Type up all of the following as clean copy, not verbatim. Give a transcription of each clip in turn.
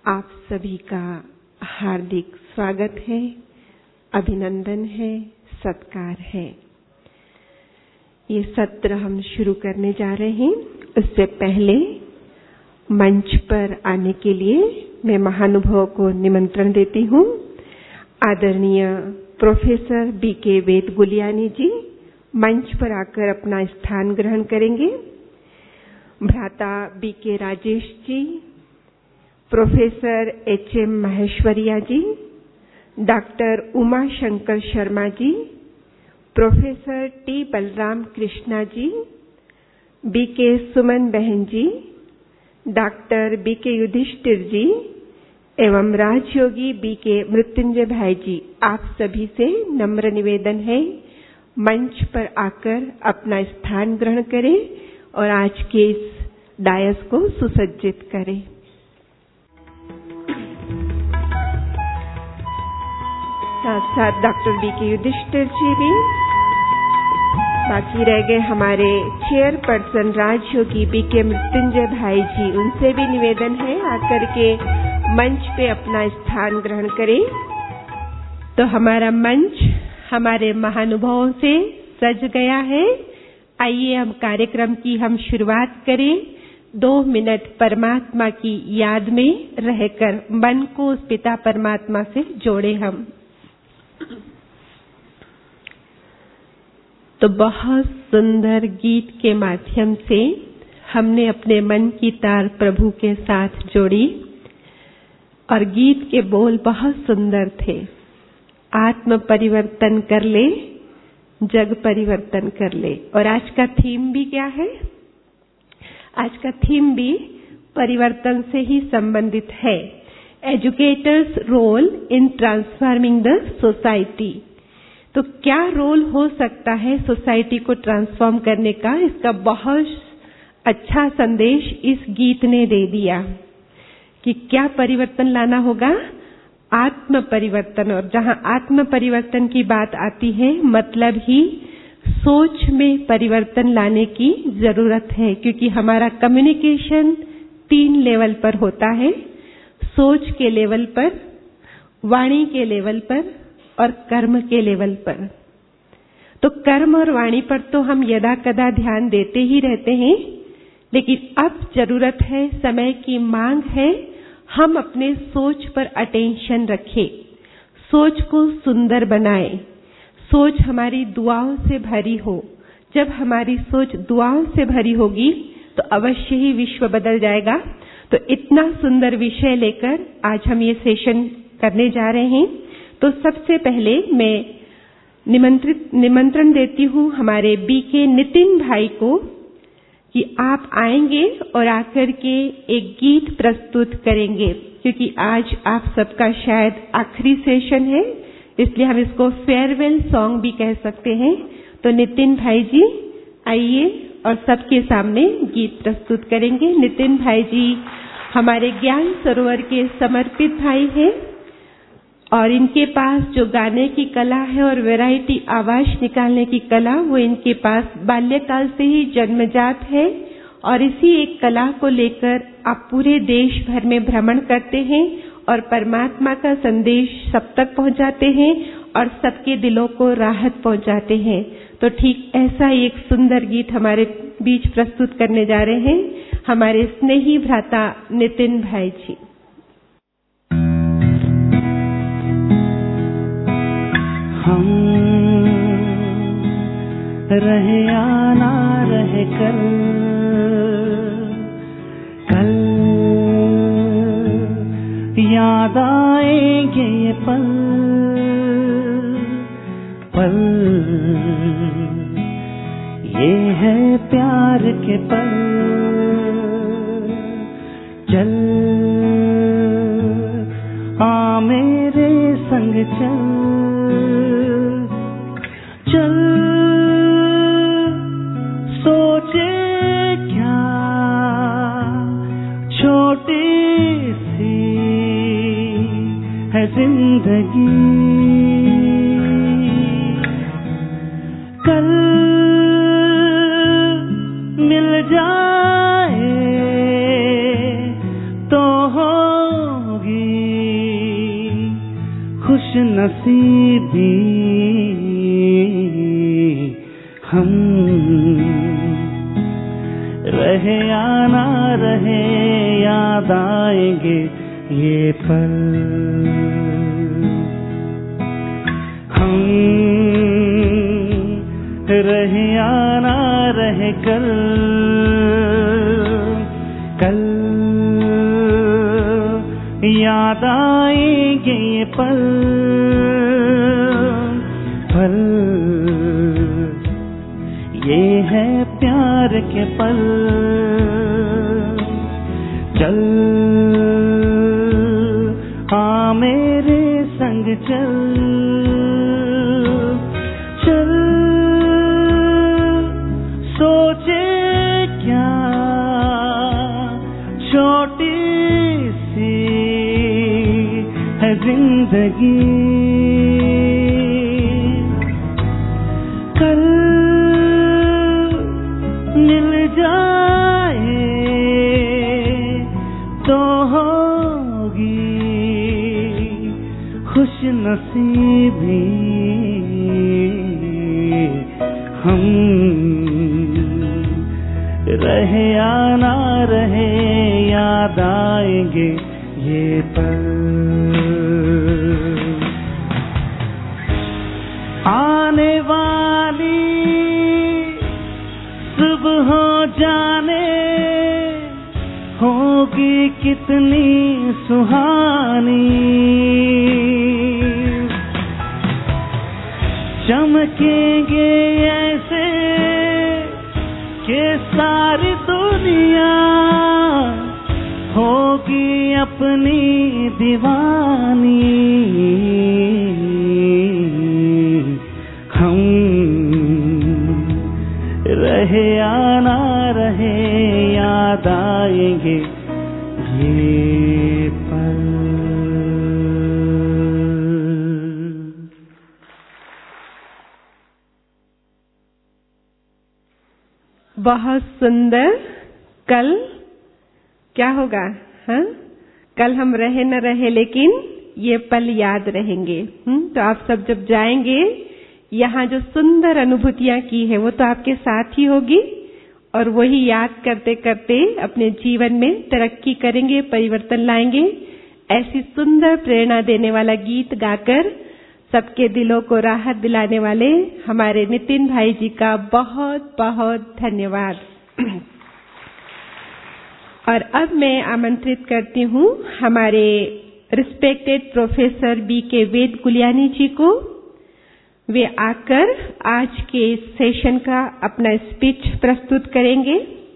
आप सभी का हार्दिक स्वागत है, अभिनंदन है, सत्कार है। ये सत्र हम शुरू करने जा रहे हैं। उससे पहले मंच पर आने के लिए मैं महानुभाव को निमंत्रण देती हूँ। आदरणीय प्रोफेसर बीके वेद गुलियानी जी मंच पर आकर अपना स्थान ग्रहण करेंगे। भ्राता BK Rajesh ji, professor HM Maheshwaria ji, doctor Uma Shankar Sharma ji, professor T Balram Krishna ji, BK Suman बहन जी, डॉक्टर बीके युधिष्ठिर जी एवं राजयोगी बीके मृत्युंजय भाई जी, आप सभी से नम्र निवेदन है मंच पर आकर अपना स्थान ग्रहण करें और आज के इस डायस को सुसज्जित करें। साथ साथ डॉक्टर बीके युधिष्ठिर जी भी, बाकी रह गए हमारे चेयरपर्सन राजयोगी बीके मृत्युंजय भाई जी, उनसे भी निवेदन है आकर के मंच पे अपना स्थान ग्रहण करें। तो हमारा मंच हमारे महानुभावों से सज गया है। आइए हम कार्यक्रम की शुरुआत करें। 2 मिनट परमात्मा की याद में रहकर मन को उस पिता परमात्मा से जोड़े हम। तो बहुत सुंदर गीत के माध्यम से हमने अपने मन की तार प्रभु के साथ जोड़ी और गीत के बोल बहुत सुंदर थे। आत्म परिवर्तन कर ले, जग परिवर्तन कर ले। और आज का थीम भी क्या है? आज का थीम भी परिवर्तन से ही संबंधित है। Educators role in transforming the society. तो क्या रोल हो सकता है सोसाइटी को ट्रांसफॉर्म करने का? इसका बहुत अच्छा संदेश इस गीत ने दे दिया कि क्या परिवर्तन लाना होगा? आत्म परिवर्तन। और जहां आत्म परिवर्तन की बात आती है, मतलब ही सोच में परिवर्तन लाने की जरूरत है, क्योंकि हमारा कम्युनिकेशन 3 लेवल पर होता है। सोच के लेवल पर, वाणी के लेवल पर और कर्म के लेवल पर। तो कर्म और वाणी पर तो हम यदा कदा ध्यान देते ही रहते हैं, लेकिन अब जरूरत है, समय की मांग है, हम अपने सोच पर अटेंशन रखें, सोच को सुंदर बनाएं, सोच हमारी दुआओं से भरी हो। जब हमारी सोच दुआओं से भरी होगी तो अवश्य ही विश्व बदल जाएगा। तो इतना सुंदर विषय लेकर आज हम ये सेशन करने जा रहे हैं। तो सबसे पहले मैं निमंत्रण देती हूँ हमारे बीके नितिन भाई को कि आप आएंगे और आकर के एक गीत प्रस्तुत करेंगे, क्योंकि आज आप सबका शायद आखिरी सेशन है, इसलिए हम इसको फेयरवेल सॉन्ग भी कह सकते हैं। तो नितिन भाई जी आइए और सबके सामने गीत प्रस्तुत करेंगे। नितिन भाई जी हमारे ज्ञान सरोवर के समर्पित भाई हैं और इनके पास जो गाने की कला है और वैरायटी आवाज निकालने की कला, वो इनके पास बाल्यकाल से ही जन्मजात है। और इसी एक कला को लेकर आप पूरे देश भर में भ्रमण करते हैं और परमात्मा का संदेश सब तक पहुंचाते हैं और सबके दिलों को राहत पहुंचाते हैं। तो ठीक ऐसा ही एक सुंदर गीत हमारे बीच प्रस्तुत करने जा रहे हैं हमारे स्नेही भ्राता नितिन भाई जी। हम रहे या ना रहे कल याद आएंगे ये पल ये है प्यार के पल। चल आ मेरे संग चल सोचे क्या छोटी सी है जिंदगी। कल मिल जाए तो हो नसीबी हम, रहे या ना रहे याद आएंगे ये पल। हम रहे या ना रहे कल, कल याद आएंगे ये पल, पल ये है प्यार के पल। चल आ मेरे संग चल, चल सोचे क्या छोटी सी है जिंदगी, कल मिल जाए तो होगी खुश नसीबी हम, रहे या ना रहे याद आएंगे ये पल। आने वाली सुबह हो जाने होगी कितनी सुहानी, चमकेंगे ऐसे कि सारी दुनिया होगी अपनी दीवानी। हम रहे या ना रहे याद आएंगे ये पल। बहुत सुंदर। कल क्या होगा? हाँ, कल हम रहे न रहे लेकिन ये पल याद रहेंगे। तो आप सब जब जाएंगे यहाँ जो सुंदर अनुभूतियां की है वो तो आपके साथ ही होगी और वही याद करते करते अपने जीवन में तरक्की करेंगे, परिवर्तन लाएंगे। ऐसी सुंदर प्रेरणा देने वाला गीत गाकर सबके दिलों को राहत दिलाने वाले हमारे नितिन भाई जी का बहुत बहुत धन्यवाद। और अब मैं आमंत्रित करती हूँ हमारे respected professor B.K. Ved Guliani ji को। वे आकर आज के इस सेशन का अपना स्पीच प्रस्तुत करेंगे।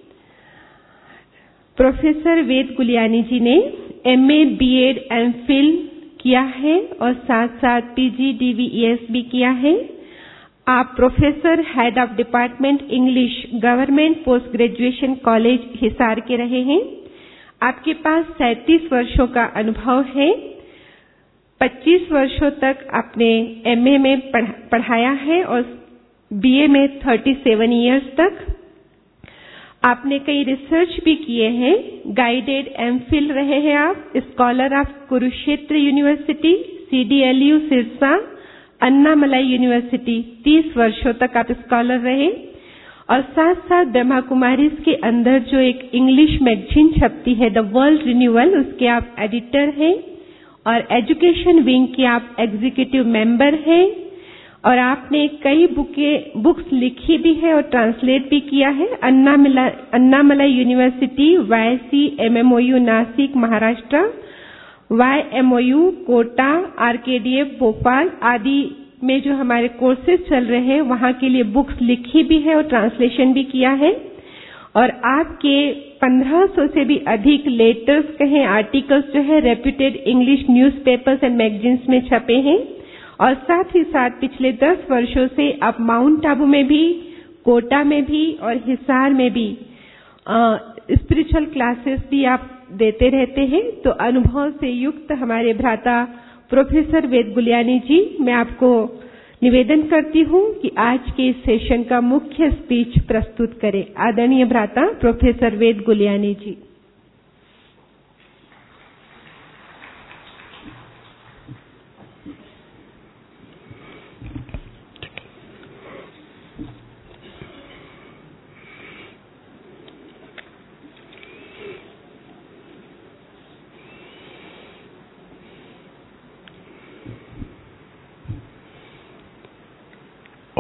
प्रोफेसर वेद गुलियानी जी ने MA, B.Ed, MPhil किया है और साथ साथ PG, DVES भी किया है। आप professor head of department English government post graduation college Hisar के रहे हैं। आपके पास 37 वर्षों का अनुभव है। 25 वर्षों तक आपने MA में पढ़ाया है और BA में 37 इयर्स तक। आपने कई रिसर्च भी किए हैं। गाइडेड MPhil रहे हैं आप, scholar of Kurukshetra university, CDLU Sirsa, Annamalai university 30 वर्षों तक आप स्कॉलर रहे और साथ साथ ब्रह्मा कुमारीज के अंदर जो एक इंग्लिश मैगजीन छपती है द वर्ल्ड रिन्यूअल, उसके आप एडिटर हैं और एजुकेशन विंग के आप एग्जीक्यूटिव मेंबर हैं और आपने कई बुक्स लिखी भी है और ट्रांसलेट भी किया है। Annamalai university, YC MMOU Nashik Maharashtra, YMOU Kota, RKDF Bhopal आदि में जो हमारे कोर्सेज चल रहे हैं वहां के लिए बुक्स लिखी भी है और ट्रांसलेशन भी किया है। और आपके 1500 से भी अधिक लेटर्स कहें, आर्टिकल्स जो है reputed English newspapers and magazines में छपे हैं। और साथ ही साथ पिछले 10 वर्षों से आप माउंट आबू में भी, कोटा में भी और हिसार में भी स्पिरिचुअल क्लासेस भी आप देते रहते हैं। तो अनुभव से युक्त हमारे भ्राता प्रोफेसर वेद गुलियानी जी, मैं आपको निवेदन करती हूँ कि आज के इस सेशन का मुख्य स्पीच प्रस्तुत करें। आदरणीय भ्राता प्रोफेसर वेद गुलियानी जी।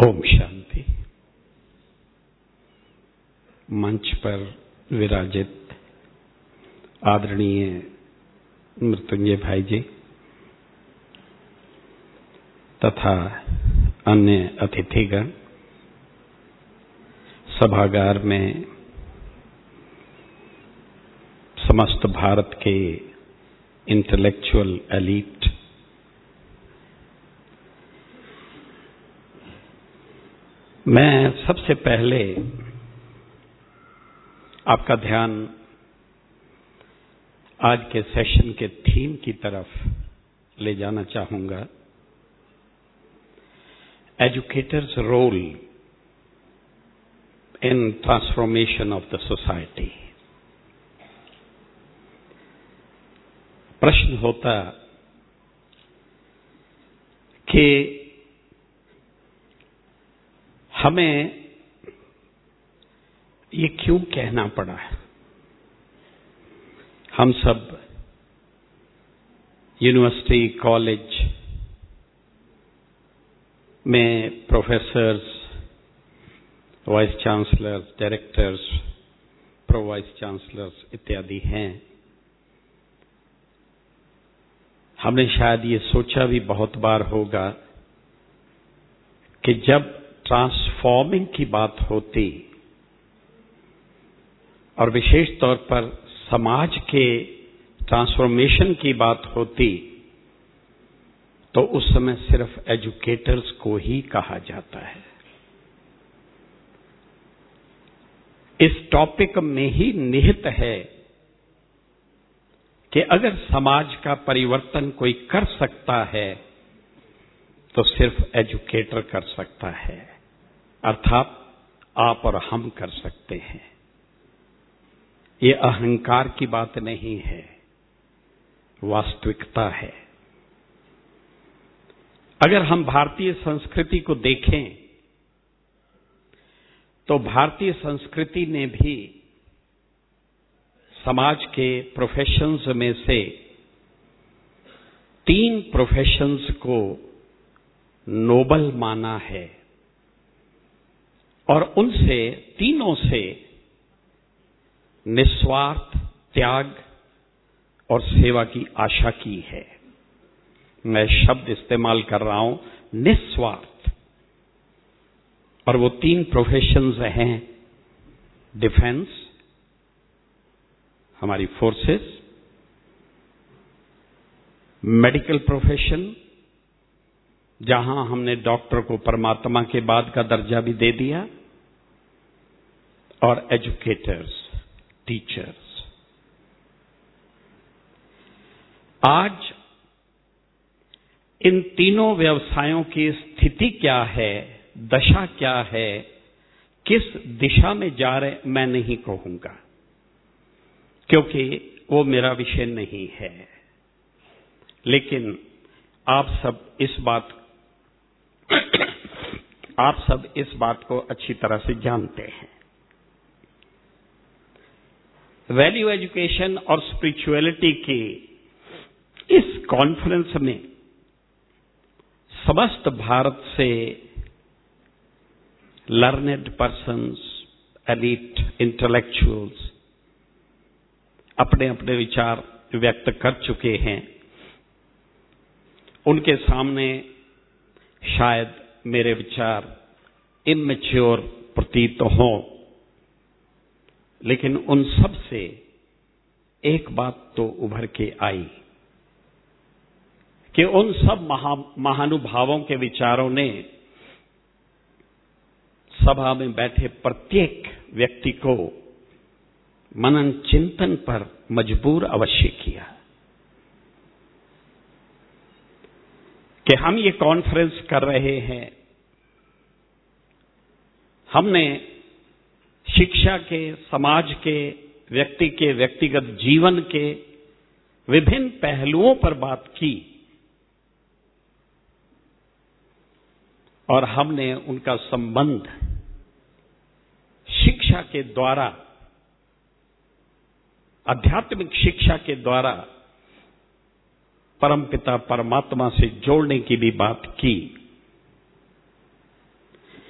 ओम शांति। मंच पर विराजित आदरणीय मृत्युंजय भाई जी तथा अन्य अतिथिगण, सभागार में समस्त भारत के इंटेलेक्चुअल एलीट, मैं सबसे पहले आपका ध्यान आज के सेशन के थीम की तरफ ले जाना चाहूंगा। Educators role in transformation of the society. प्रश्न होता कि हमें ये क्यों कहना पड़ा है। हम सब यूनिवर्सिटी, कॉलेज में professors, vice chancellors, directors, pro vice chancellors इत्यादि हैं। हमने शायद ये सोचा भी बहुत बार होगा कि जब ट्रांसफॉर्मिंग की बात होती और विशेष तौर पर समाज के ट्रांसफॉर्मेशन की बात होती तो उस समय सिर्फ एजुकेटर्स को ही कहा जाता है। इस टॉपिक में ही निहित है कि अगर समाज का परिवर्तन कोई कर सकता है तो सिर्फ एजुकेटर कर सकता है, अर्थात आप और हम कर सकते हैं। ये अहंकार की बात नहीं है, वास्तविकता है। अगर हम भारतीय संस्कृति को देखें तो भारतीय संस्कृति ने भी समाज के प्रोफेशंस में से 3 प्रोफेशंस को नोबल माना है और उनसे तीनों से निस्वार्थ त्याग और सेवा की आशा की है। मैं शब्द इस्तेमाल कर रहा हूं, निस्वार्थ। और वो 3 प्रोफेशंस हैं डिफेंस, हमारी फोर्सेस, मेडिकल प्रोफेशन जहां हमने डॉक्टर को परमात्मा के बाद का दर्जा भी दे दिया, और एजुकेटर्स, टीचर्स। आज इन तीनों व्यवसायों की स्थिति क्या है, दशा क्या है, किस दिशा में जा रहे, मैं नहीं कहूंगा क्योंकि वो मेरा विषय नहीं है। लेकिन आप सब इस बात को अच्छी तरह से जानते हैं। वैल्यू एजुकेशन और स्पिरिचुअलिटी की इस कॉन्फ्रेंस में समस्त भारत से लर्नेड पर्सन्स, एलीट इंटेलेक्चुअल्स अपने अपने विचार व्यक्त कर चुके हैं। उनके सामने शायद मेरे विचार इमैच्योर प्रतीत हों, लेकिन उन सब से एक बात तो उभर के आई कि उन सब महानुभावों के विचारों ने सभा में बैठे प्रत्येक व्यक्ति को मनन चिंतन पर मजबूर अवश्य किया कि हम ये कॉन्फ्रेंस कर रहे हैं। हमने शिक्षा के, समाज के, व्यक्ति के व्यक्तिगत जीवन के विभिन्न पहलुओं पर बात की और हमने उनका संबंध शिक्षा के द्वारा, आध्यात्मिक शिक्षा के द्वारा परमपिता परमात्मा से जोड़ने की भी बात की।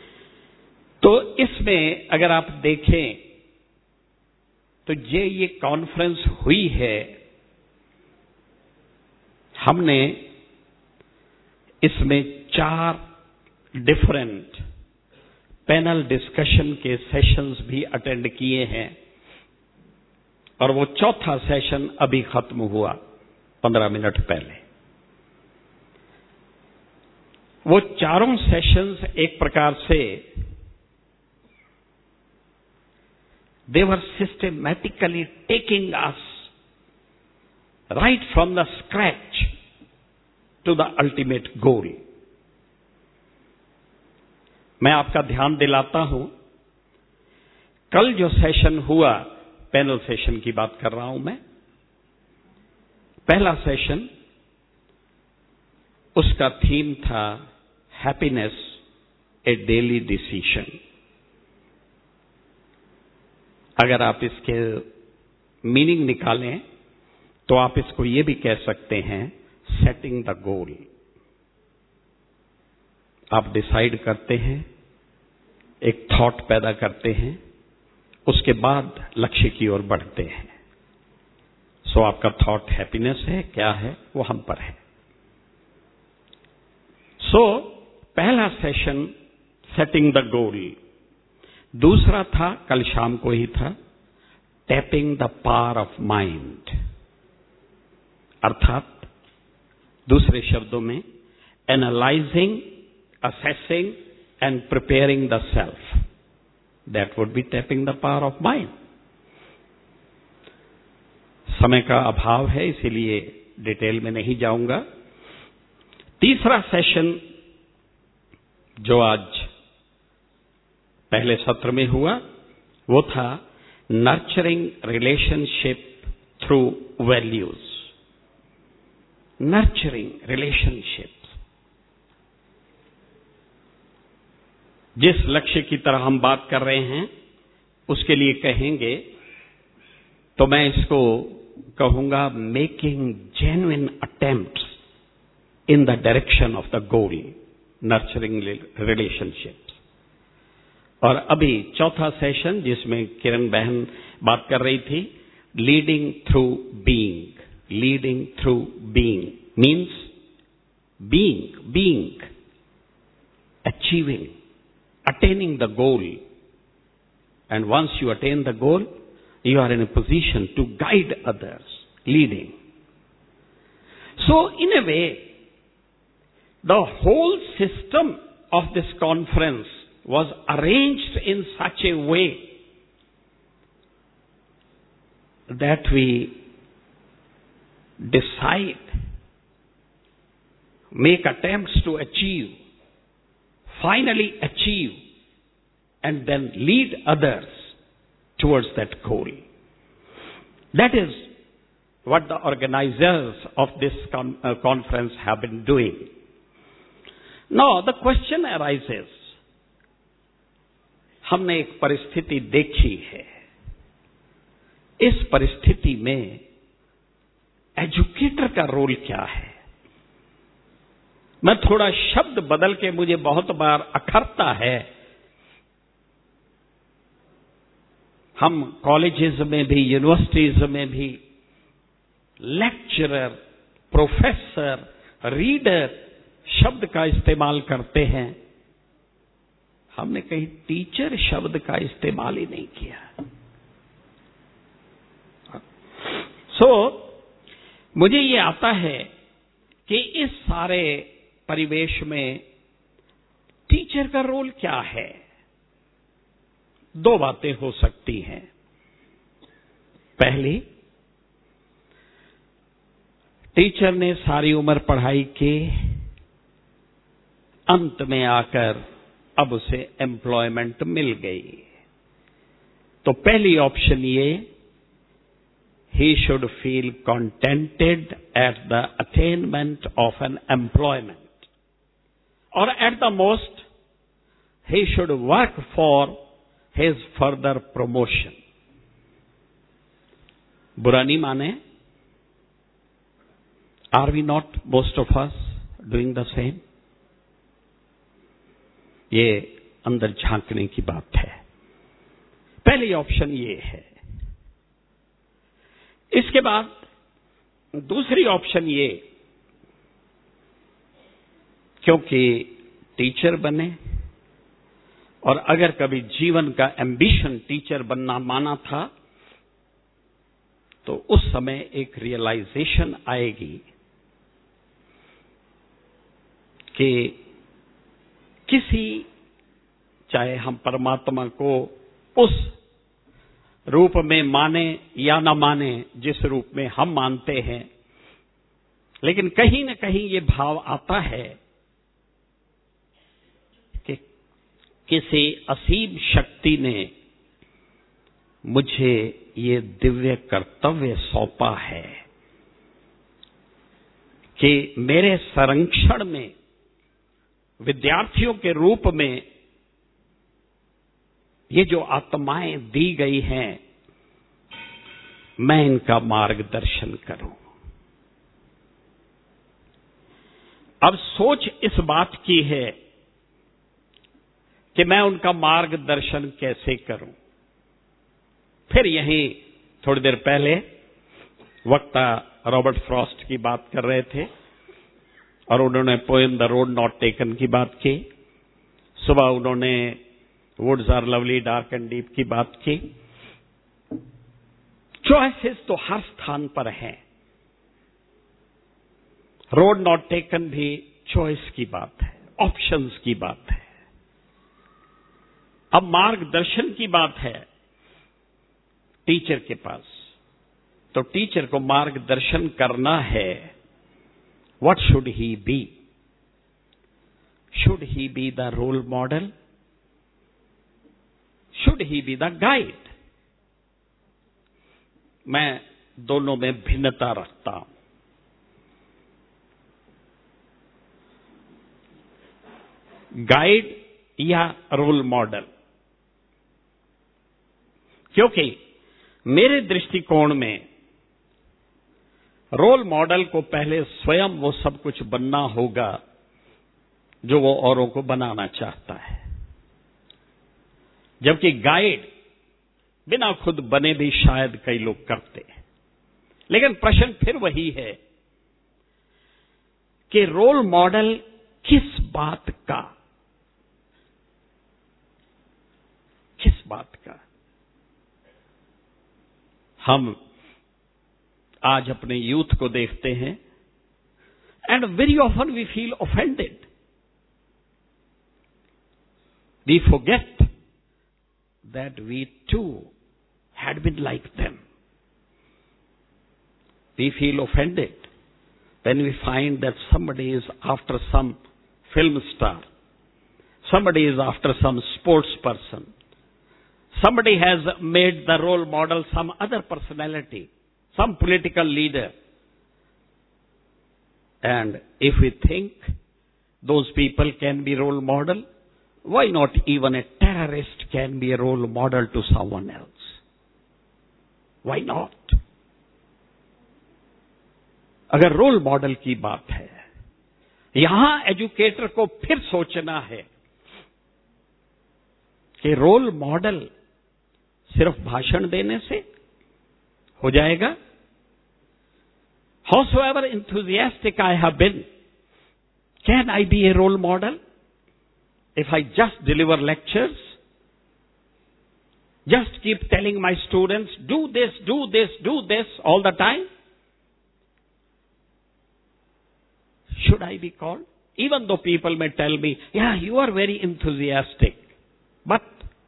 तो इसमें अगर आप देखें तो ये कॉन्फ्रेंस हुई है, हमने इसमें 4 डिफरेंट पैनल डिस्कशन के सेशंस भी अटेंड किए हैं और वो चौथा सेशन अभी खत्म हुआ 15 मिनट पहले। वो चारों सेशंस एक प्रकार से they were systematically taking us right from the scratch to the ultimate goal. मैं आपका ध्यान दिलाता हूं, कल जो सेशन हुआ, पैनल सेशन की बात कर रहा हूं मैं, पहला सेशन, उसका थीम था हैप्पीनेस ए डेली डिसीजन। अगर आप इसके मीनिंग निकालें तो आप इसको ये भी कह सकते हैं सेटिंग द गोल। आप डिसाइड करते हैं, एक थॉट पैदा करते हैं, उसके बाद लक्ष्य की ओर बढ़ते हैं। सो आपका थॉट हैप्पीनेस है, क्या है, वो हम पर है। सो पहला सेशन सेटिंग द गोल। दूसरा था, कल शाम को ही था, tapping the power of mind, अर्थात दूसरे शब्दों में analysing, assessing and preparing the self. That would be tapping the power of mind. समय का अभाव है, इसीलिए डिटेल में नहीं जाऊंगा। तीसरा सेशन जो आज पहले सत्र में हुआ, वो था nurturing relationship through values. Nurturing relationship, जिस लक्ष्य की तरह हम बात कर रहे हैं उसके लिए कहेंगे तो मैं इसको कहूंगा making genuine attempts in the direction of the goal, nurturing relationship. और अभी चौथा सेशन जिसमें किरण बहन बात कर रही थी, leading through being. Leading through being means being, achieving, attaining the goal. And once you attain the goal, you are in a position to guide others, leading. So in a way, the whole system of this conference was arranged in such a way that we decide, make attempts to achieve, finally achieve, and then lead others towards that goal. That is what the organizers of this conference have been doing. Now the question arises, हमने एक परिस्थिति देखी है, इस परिस्थिति में educator का role क्या है? मैं थोड़ा शब्द बदल के, मुझे बहुत बार अखरता है, हम कॉलेजेस में भी, यूनिवर्सिटीज में भी लेक्चरर, प्रोफेसर, रीडर शब्द का इस्तेमाल करते हैं, हमने कहीं टीचर शब्द का इस्तेमाल ही नहीं किया। सो मुझे ये आता है कि इस सारे परिवेश में टीचर का रोल क्या है? दो बातें हो सकती हैं। पहली, टीचर ने सारी उम्र पढ़ाई के अंत में आकर अब उसे एम्प्लॉयमेंट मिल गई, तो पहली ऑप्शन ये, he should feel contented at the attainment of an employment, or at the most he should work for his further promotion. बुरा नहीं माने, are we not most of us doing the same? ये अंदर झांकने की बात है। पहली ऑप्शन ये है। इसके बाद दूसरी ऑप्शन ये, क्योंकि टीचर बने और अगर कभी जीवन का एम्बिशन टीचर बनना माना था, तो उस समय एक रियलाइजेशन आएगी कि किसी, चाहे हम परमात्मा को उस रूप में माने या न माने जिस रूप में हम मानते हैं, लेकिन कहीं न कहीं ये भाव आता है कि किसी असीम शक्ति ने मुझे ये दिव्य कर्तव्य सौंपा है कि मेरे संरक्षण में विद्यार्थियों के रूप में ये जो आत्माएं दी गई हैं, मैं इनका मार्गदर्शन करूं। अब सोच इस बात की है कि मैं उनका मार्गदर्शन कैसे करूं। फिर यहीं थोड़ी देर पहले वक्ता रॉबर्ट फ्रॉस्ट की बात कर रहे थे और उन्होंने poem the road not taken की बात की। सुबह उन्होंने woods are lovely dark and deep की बात की। चॉइसेस तो हर स्थान पर हैं। रोड नॉट टेकन भी चॉइस की बात है, ऑप्शंस की बात है। अब मार्गदर्शन की बात है टीचर के पास, तो टीचर को मार्गदर्शन करना है। What should he be? Should he be the role model? Should he be the guide? मैं दोनों में भिन्नता रखता हूं। गाइड या रोल मॉडल, क्योंकि मेरे दृष्टिकोण में रोल मॉडल को पहले स्वयं वो सब कुछ बनना होगा जो वो औरों को बनाना चाहता है, जबकि गाइड बिना खुद बने भी शायद कई लोग करते हैं। लेकिन प्रश्न फिर वही है कि रोल मॉडल किस बात का? किस बात का? हम आज अपने यूथ को देखते हैं and very often we feel offended. We forget that we too had been like them. We feel offended when we find that somebody is after some film star, somebody is after some sports person, somebody has made the role model some other personality, some political leader. And if we think those people can be role model, why not even a terrorist can be a role model to someone else? Why not? अगर role model की बात है, यहां educator को फिर सोचना है कि रोल मॉडल सिर्फ भाषण देने से हो जाएगा? Howsoever enthusiastic I have been, can I be a role model? If I just deliver lectures, just keep telling my students, do this, do this, do this all the time, should I be called? Even though people may tell me, yeah, you are very enthusiastic, but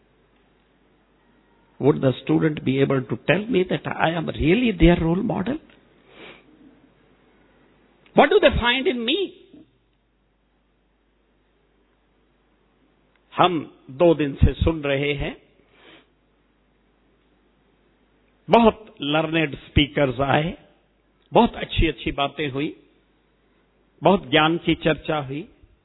would the student be able to tell me that I am really their role model? What do they find in me? हम 2 दिन से सुन रहे हैं, बहुत learned speakers आए, बहुत अच्छी अच्छी बातें हुई, बहुत ज्ञान की चर्चा हुई।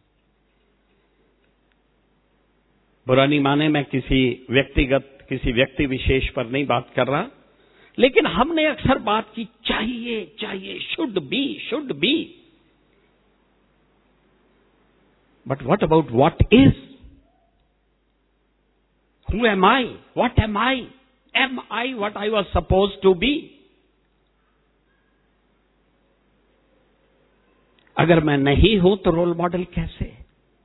बुरा नहीं माने, मैं किसी व्यक्ति विशेष पर नहीं बात कर रहा, लेकिन हमने अक्सर बात की चाहिए, should be, but what about what is? Who am I? What am I? Am I what I was supposed to be? अगर मैं नहीं हूं तो रोल मॉडल कैसे?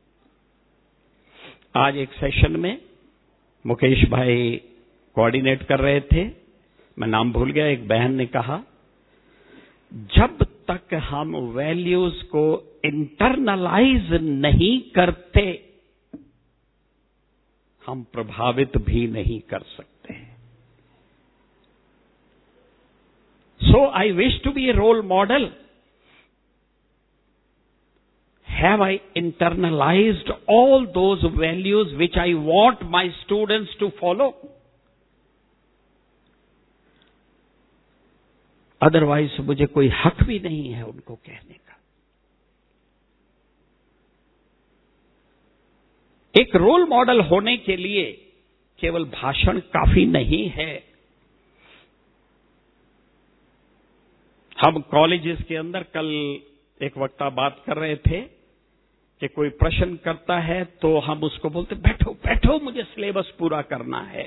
आज एक सेशन में मुकेश भाई कोऑर्डिनेट कर रहे थे, मैं नाम भूल गया, एक बहन ने कहा, जब तक हम वैल्यूज को इंटरनलाइज नहीं करते, हम प्रभावित भी नहीं कर सकते। So I wish to be a role model. Have I internalized all those values which I want my students to follow? Otherwise, मुझे कोई हक भी नहीं है उनको कहने का। एक रोल मॉडल होने के लिए केवल भाषण काफी नहीं है। हम कॉलेजेस के अंदर कल एक वक्ता बात कर रहे थे कि कोई प्रश्न करता है तो हम उसको बोलते, बैठो बैठो, मुझे सिलेबस पूरा करना है।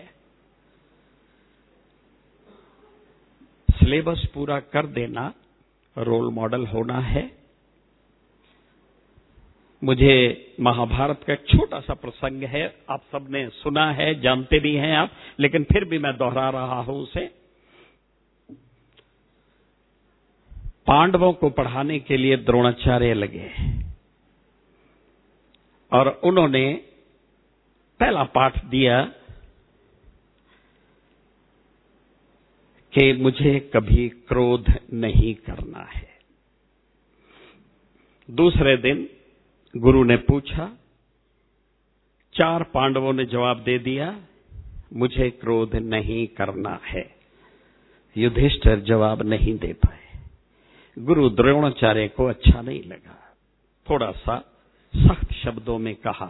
सिलेबस पूरा कर देना रोल मॉडल होना है। मुझे महाभारत का एक छोटा सा प्रसंग है, आप सबने सुना है, जानते भी हैं आप, लेकिन फिर भी मैं दोहरा रहा हूं उसे। पांडवों को पढ़ाने के लिए द्रोणाचार्य लगे और उन्होंने पहला पाठ दिया कि मुझे कभी क्रोध नहीं करना है। दूसरे दिन गुरु ने पूछा, 4 पांडवों ने जवाब दे दिया, मुझे क्रोध नहीं करना है। युधिष्ठिर जवाब नहीं दे पाए। गुरु द्रोणाचार्य को अच्छा नहीं लगा, थोड़ा सा सख्त शब्दों में कहा।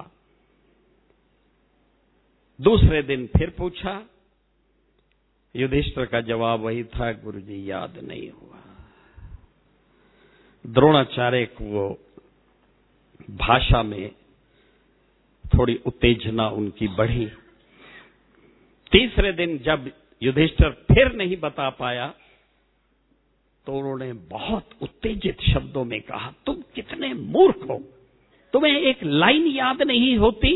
दूसरे दिन फिर पूछा, युधिष्ठिर का जवाब वही था, गुरुजी याद नहीं हुआ। द्रोणाचार्य को भाषा में थोड़ी उत्तेजना उनकी बढ़ी। तीसरे दिन जब युधिष्ठिर फिर नहीं बता पाया तो उन्होंने बहुत उत्तेजित शब्दों में कहा, तुम कितने मूर्ख हो, तुम्हें एक लाइन याद नहीं होती।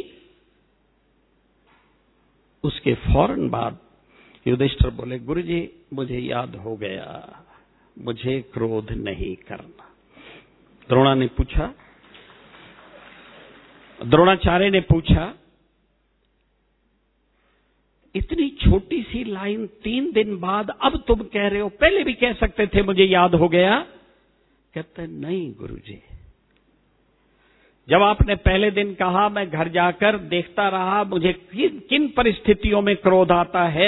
उसके फौरन बाद युधिष्ठिर बोले, गुरुजी मुझे याद हो गया, मुझे क्रोध नहीं करना। द्रोणाचार्य ने पूछा, इतनी छोटी सी लाइन 3 दिन बाद अब तुम कह रहे हो, पहले भी कह सकते थे मुझे याद हो गया। कहते नहीं गुरुजी, जब आपने पहले दिन कहा मैं घर जाकर देखता रहा मुझे किन परिस्थितियों में क्रोध आता है।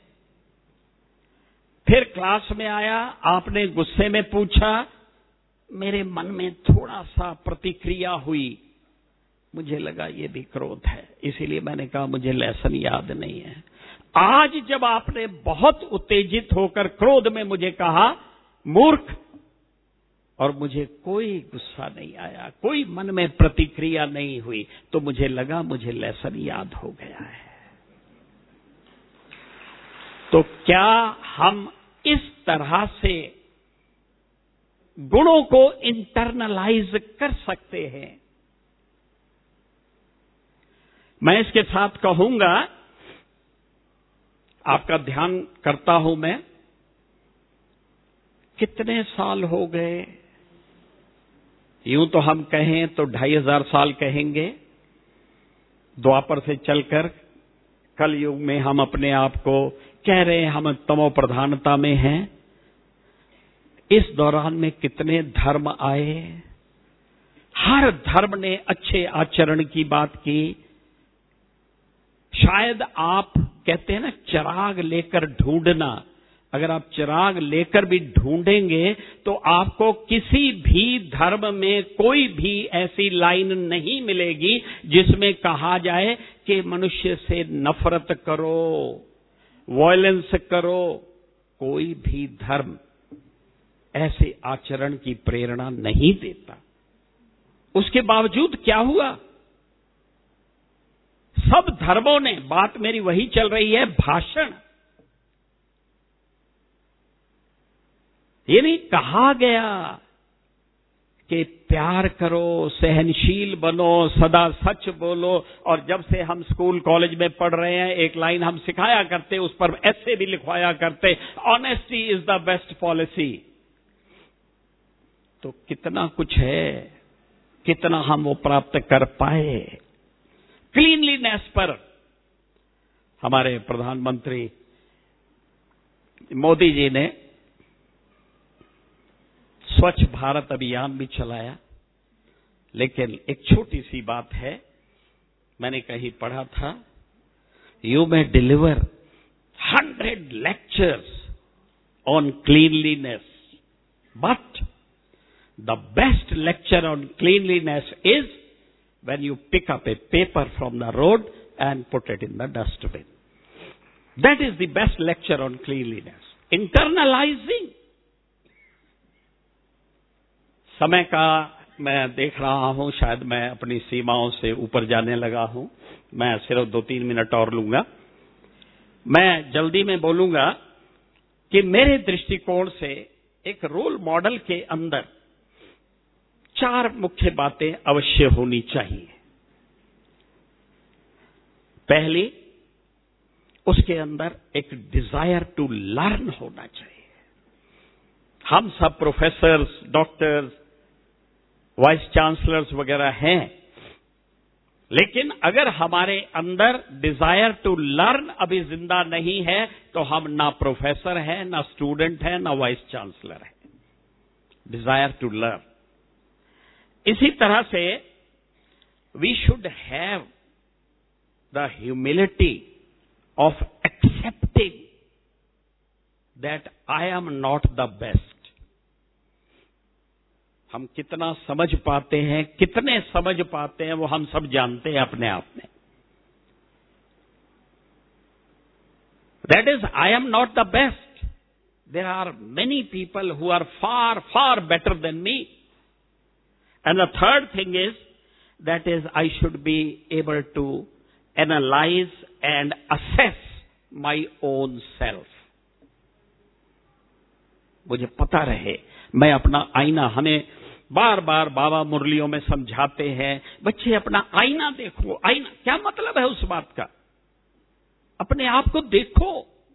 फिर क्लास में आया, आपने गुस्से में पूछा, मेरे मन में थोड़ा सा प्रतिक्रिया हुई, मुझे लगा ये भी क्रोध है, इसीलिए मैंने कहा मुझे लेसन याद नहीं है। आज जब आपने बहुत उत्तेजित होकर क्रोध में मुझे कहा मूर्ख, और मुझे कोई गुस्सा नहीं आया, कोई मन में प्रतिक्रिया नहीं हुई, तो मुझे लगा मुझे लेसन याद हो गया है। तो क्या हम इस तरह से गुणों को इंटरनलाइज कर सकते हैं? मैं इसके साथ कहूंगा, आपका ध्यान करता हूं मैं, कितने साल हो गए, यूं तो हम कहें तो 2500 साल कहेंगे, द्वापर से चलकर कल युग में हम अपने आप को कह रहे हैं हम तमो प्रधानता में हैं। इस दौरान में कितने धर्म आए, हर धर्म ने अच्छे आचरण की बात की। शायद आप कहते हैं ना चिराग लेकर ढूंढना, अगर आप चिराग लेकर भी ढूंढेंगे तो आपको किसी भी धर्म में कोई भी ऐसी लाइन नहीं मिलेगी जिसमें कहा जाए कि मनुष्य से नफरत करो, वायलेंस करो। कोई भी धर्म ऐसे आचरण की प्रेरणा नहीं देता। उसके बावजूद क्या हुआ? सब धर्मों ने, बात मेरी वही चल रही है, भाषण। ये नहीं कहा गया कि प्यार करो, सहनशील बनो, सदा सच बोलो। और जब से हम स्कूल कॉलेज में पढ़ रहे हैं, एक लाइन हम सिखाया करते, उस पर ऐसे भी लिखवाया करते, honesty is the best policy. तो कितना कुछ है, कितना हम वो प्राप्त कर पाए। क्लीनलीनेस पर हमारे प्रधानमंत्री मोदी जी ने स्वच्छ भारत अभियान भी चलाया। लेकिन एक छोटी सी बात है, मैंने कहीं पढ़ा था, you may deliver 100 lectures on cleanliness, but the best lecture on cleanliness is when you pick up a paper from the road and put it in the dustbin. That is the best lecture on cleanliness. Internalizing. समय का मैं देख रहा हूं, शायद मैं अपनी सीमाओं से ऊपर जाने लगा हूं। मैं सिर्फ 2-3 मिनट और लूंगा। मैं जल्दी में बोलूंगा कि मेरे दृष्टिकोण से एक रोल मॉडल के अंदर 4 मुख्य बातें अवश्य होनी चाहिए। पहली, उसके अंदर एक डिजायर टू लर्न होना चाहिए। हम सब प्रोफेसर्स, डॉक्टर्स, वाइस चांसलर्स वगैरह हैं, लेकिन अगर हमारे अंदर डिजायर टू लर्न अभी जिंदा नहीं है, तो हम ना प्रोफेसर हैं, ना स्टूडेंट हैं, ना वाइस चांसलर हैं। Desire to learn. इसी तरह से we should have the humility of accepting that I am not the best. हम कितना समझ पाते हैं, कितने समझ पाते हैं, वो हम सब जानते हैं अपने आप में। That is, I am not the best. There are many people who are far far better than me. And the third thing is, that is, I should be able to analyze and assess my own self. मुझे पता रहे, मैं अपना आईना, हमें बार बार बाबा मुरलियों में समझाते हैं, बच्चे अपना आईना देखो। आईना क्या मतलब है उस बात का? अपने आप को देखो।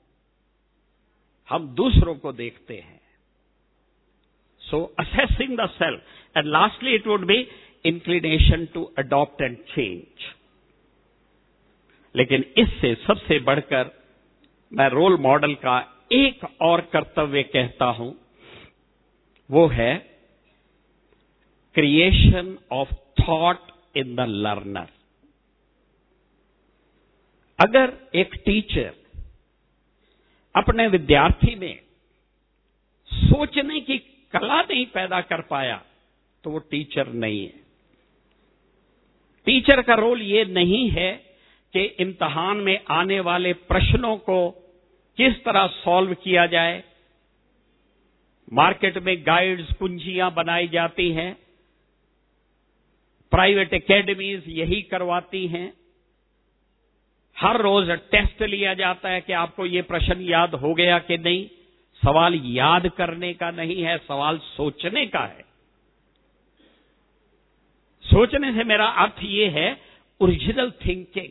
हम दूसरों को देखते हैं। So assessing the self, and lastly it would be inclination to adopt and change. लेकिन इससे सबसे बढ़कर मैं रोल मॉडल का एक और कर्तव्य कहता हूं, वो है creation of thought in the learner. अगर एक टीचर अपने विद्यार्थी में सोचने की कला नहीं पैदा कर पाया, तो वो टीचर नहीं है। टीचर का रोल ये नहीं है कि इम्तिहान में आने वाले प्रश्नों को किस तरह सॉल्व किया जाए। मार्केट में गाइड्स, कुंजियां बनाई जाती हैं, प्राइवेट एकेडमीज यही करवाती हैं। हर रोज टेस्ट लिया जाता है कि आपको ये प्रश्न याद हो गया कि नहीं। सवाल याद करने का नहीं है, सवाल सोचने का है। सोचने से मेरा अर्थ ये है ओरिजिनल थिंकिंग।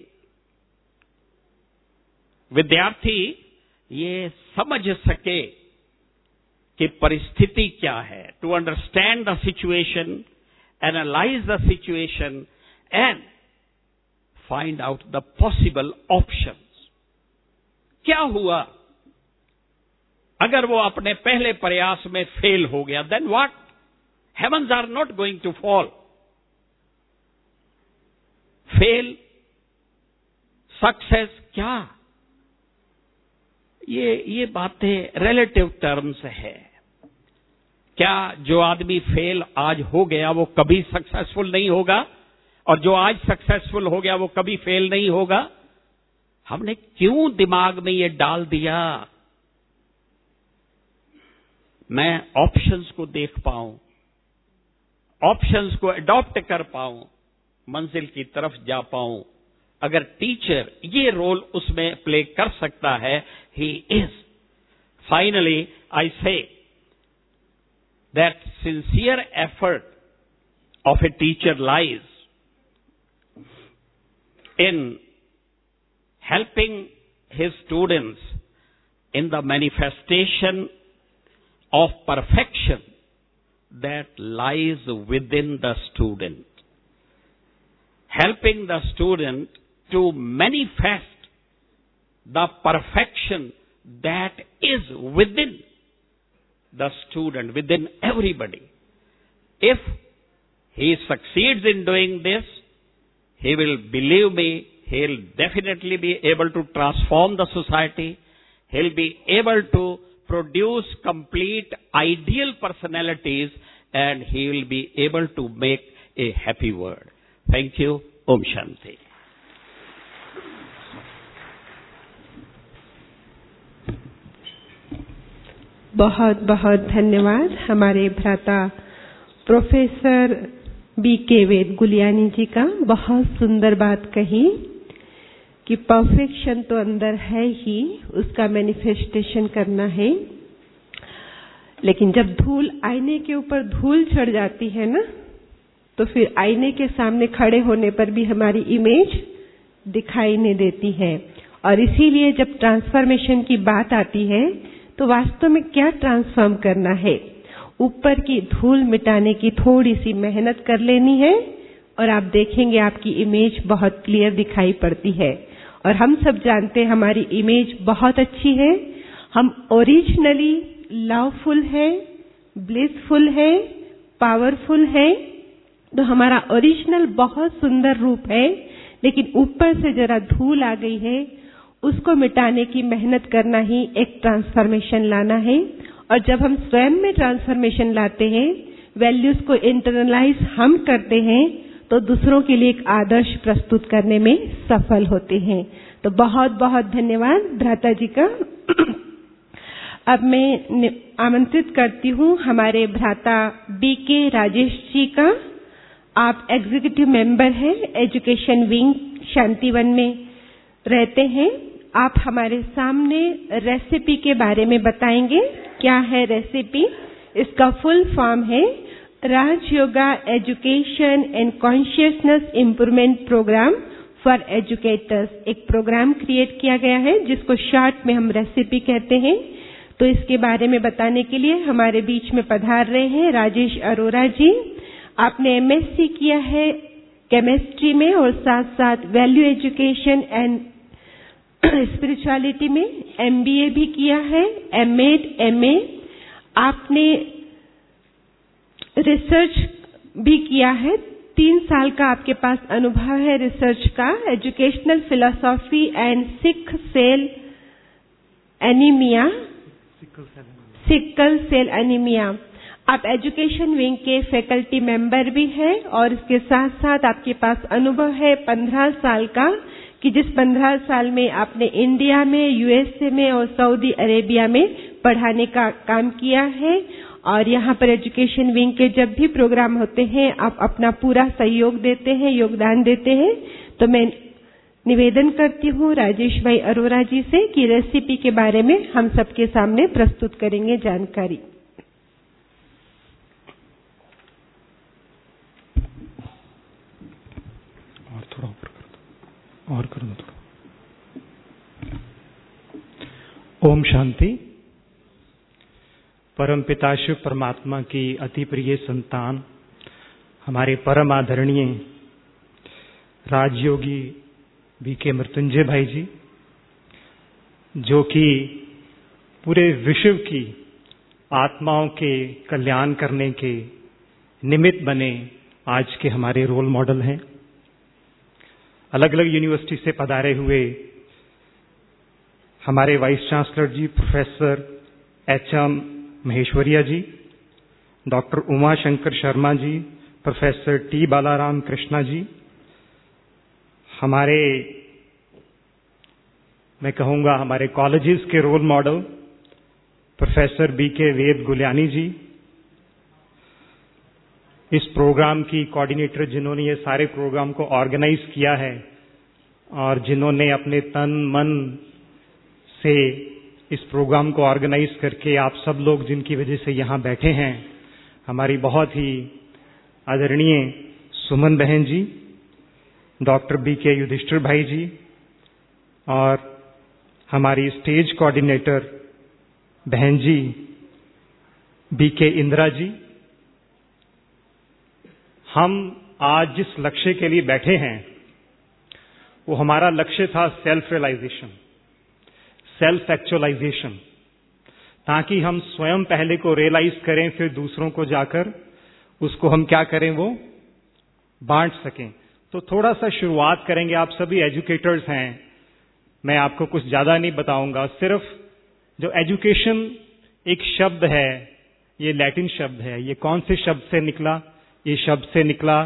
विद्यार्थी ये समझ सके कि परिस्थिति क्या है, to understand the situation, analyse the situation and find out the possible options. क्या हुआ अगर वो अपने पहले प्रयास में फेल हो गया? Then what? Heavens are not going to fall. Fail, success, क्या ये बातें रिलेटिव टर्म्स है। क्या जो आदमी फेल आज हो गया वो कभी सक्सेसफुल नहीं होगा? और जो आज सक्सेसफुल हो गया वो कभी फेल नहीं होगा? हमने क्यों दिमाग में ये डाल दिया? मैं ऑप्शंस को देख पाऊं, ऑप्शंस को अडॉप्ट कर पाऊं, मंजिल की तरफ जा पाऊं, अगर टीचर ये रोल उसमें प्ले कर सकता है, he is. Finally I say that sincere effort of a teacher lies in helping his students in the manifestation of perfection that lies within the student. Helping the student to manifest the perfection that is within the student, within everybody. If he succeeds in doing this, he will, believe me, he'll definitely be able to transform the society. He'll be able to produce complete ideal personalities, and he will be able to make a happy world. Thank you. Om Shanti. बहुत बहुत धन्यवाद हमारे भ्राता professor B.K. Ved Guliani जी का। बहुत सुंदर बात कही कि परफेक्शन तो अंदर है ही, उसका मैनिफेस्टेशन करना है। लेकिन जब धूल, आईने के ऊपर धूल चढ़ जाती है ना, तो फिर आईने के सामने खड़े होने पर भी हमारी इमेज दिखाई नहीं देती है। और इसीलिए जब ट्रांसफॉर्मेशन की बात आती है तो वास्तव में क्या ट्रांसफॉर्म करना है, ऊपर की धूल मिटाने की थोड़ी सी मेहनत कर लेनी है और आप देखेंगे आपकी इमेज बहुत क्लियर दिखाई पड़ती है। और हम सब जानते हैं हमारी इमेज बहुत अच्छी है, हम ओरिजिनली लवफुल है, ब्लिसफुल है, पावरफुल है। तो हमारा ओरिजिनल बहुत सुंदर रूप है, लेकिन ऊपर से जरा धूल आ गई है, उसको मिटाने की मेहनत करना ही एक ट्रांसफॉर्मेशन लाना है। और जब हम स्वयं में ट्रांसफॉर्मेशन लाते हैं, वैल्यूज को इंटरनलाइज हम करते हैं, तो दूसरों के लिए एक आदर्श प्रस्तुत करने में सफल होते हैं। तो बहुत बहुत धन्यवाद भ्राता जी का। अब मैं आमंत्रित करती हूँ हमारे भ्राता B.K. राजेश जी का। आप एग्जीक्यूटिव मेंबर हैं, एजुकेशन विंग शांतिवन में रहते हैं। आप हमारे सामने रेसिपी के बारे में बताएंगे। क्या है रेसिपी? इसका फुल फॉर्म है Rajyoga education and consciousness improvement programme for educators. एक प्रोग्राम क्रिएट किया गया है जिसको शॉर्ट में हम रेसिपी कहते हैं। तो इसके बारे में बताने के लिए हमारे बीच में पधार रहे हैं राजेश अरोरा जी। आपने MSc किया है केमिस्ट्री में और साथ साथ वैल्यू एजुकेशन एंड स्पिरिचुअलिटी में MBA भी किया है, M.Ed, MA। आपने रिसर्च भी किया है, 3 साल का आपके पास अनुभव है रिसर्च का, educational philosophy and sickle cell anaemia. आप एजुकेशन विंग के फैकल्टी मेंबर भी हैं और इसके साथ साथ आपके पास अनुभव है 15 साल का, कि जिस 15 साल में आपने इंडिया में, USA में और सऊदी अरेबिया में पढ़ाने का काम किया है। और यहाँ पर एजुकेशन विंग के जब भी प्रोग्राम होते हैं आप अपना पूरा सहयोग देते हैं, योगदान देते हैं। तो मैं निवेदन करती हूँ राजेश भाई अरोरा जी से कि रेसिपी के बारे में हम सबके सामने प्रस्तुत करेंगे जानकारी। और कर दो थोड़ा। ओम शांति। परम पिता शिव परमात्मा की अति प्रिय संतान हमारे परम आदरणीय राजयोगी B.K. मृत्युंजय भाई जी, जो कि पूरे विश्व की आत्माओं के कल्याण करने के निमित्त बने आज के हमारे रोल मॉडल हैं। अलग अलग यूनिवर्सिटी से पधारे हुए हमारे vice chancellor ji professor H.M. Maheshwariya ji, doctor Uma Shankar Sharma ji, professor T. Balaram Krishna ji, हमारे मैं कहूंगा हमारे कॉलेजेस के role model professor B.K. Ved Guliani ji, इस प्रोग्राम की कोऑर्डिनेटर जिन्होंने ये सारे प्रोग्राम को ऑर्गेनाइज किया है और जिन्होंने अपने तन मन से इस प्रोग्राम को ऑर्गेनाइज करके आप सब लोग जिनकी वजह से यहाँ बैठे हैं, हमारी बहुत ही आदरणीय सुमन बहन जी, डॉक्टर BK युधिष्ठिर भाई जी और हमारी स्टेज कोऑर्डिनेटर बहन जी BK इंदिरा जी। हम आज जिस लक्ष्य के लिए बैठे हैं वो हमारा लक्ष्य था सेल्फ रियलाइजेशन, सेल्फ एक्चुअलाइजेशन, ताकि हम स्वयं पहले को रियलाइज करें, फिर दूसरों को जाकर उसको हम क्या करें, वो बांट सकें। तो थोड़ा सा शुरुआत करेंगे। आप सभी एजुकेटर्स हैं, मैं आपको कुछ ज्यादा नहीं बताऊंगा। सिर्फ जो एजुकेशन एक शब्द है, ये लैटिन शब्द है। ये कौन से शब्द से निकला? ये शब्द से निकला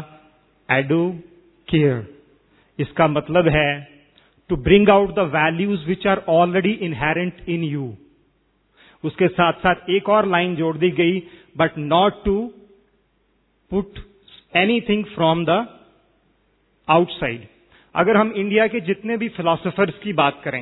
एडुकेयर। इसका मतलब है to bring out the values which are already inherent in you. उसके साथ साथ एक और लाइन जोड़ दी गई, but not to put anything from the outside. अगर हम इंडिया के जितने भी फिलोसोफर्स की बात करें,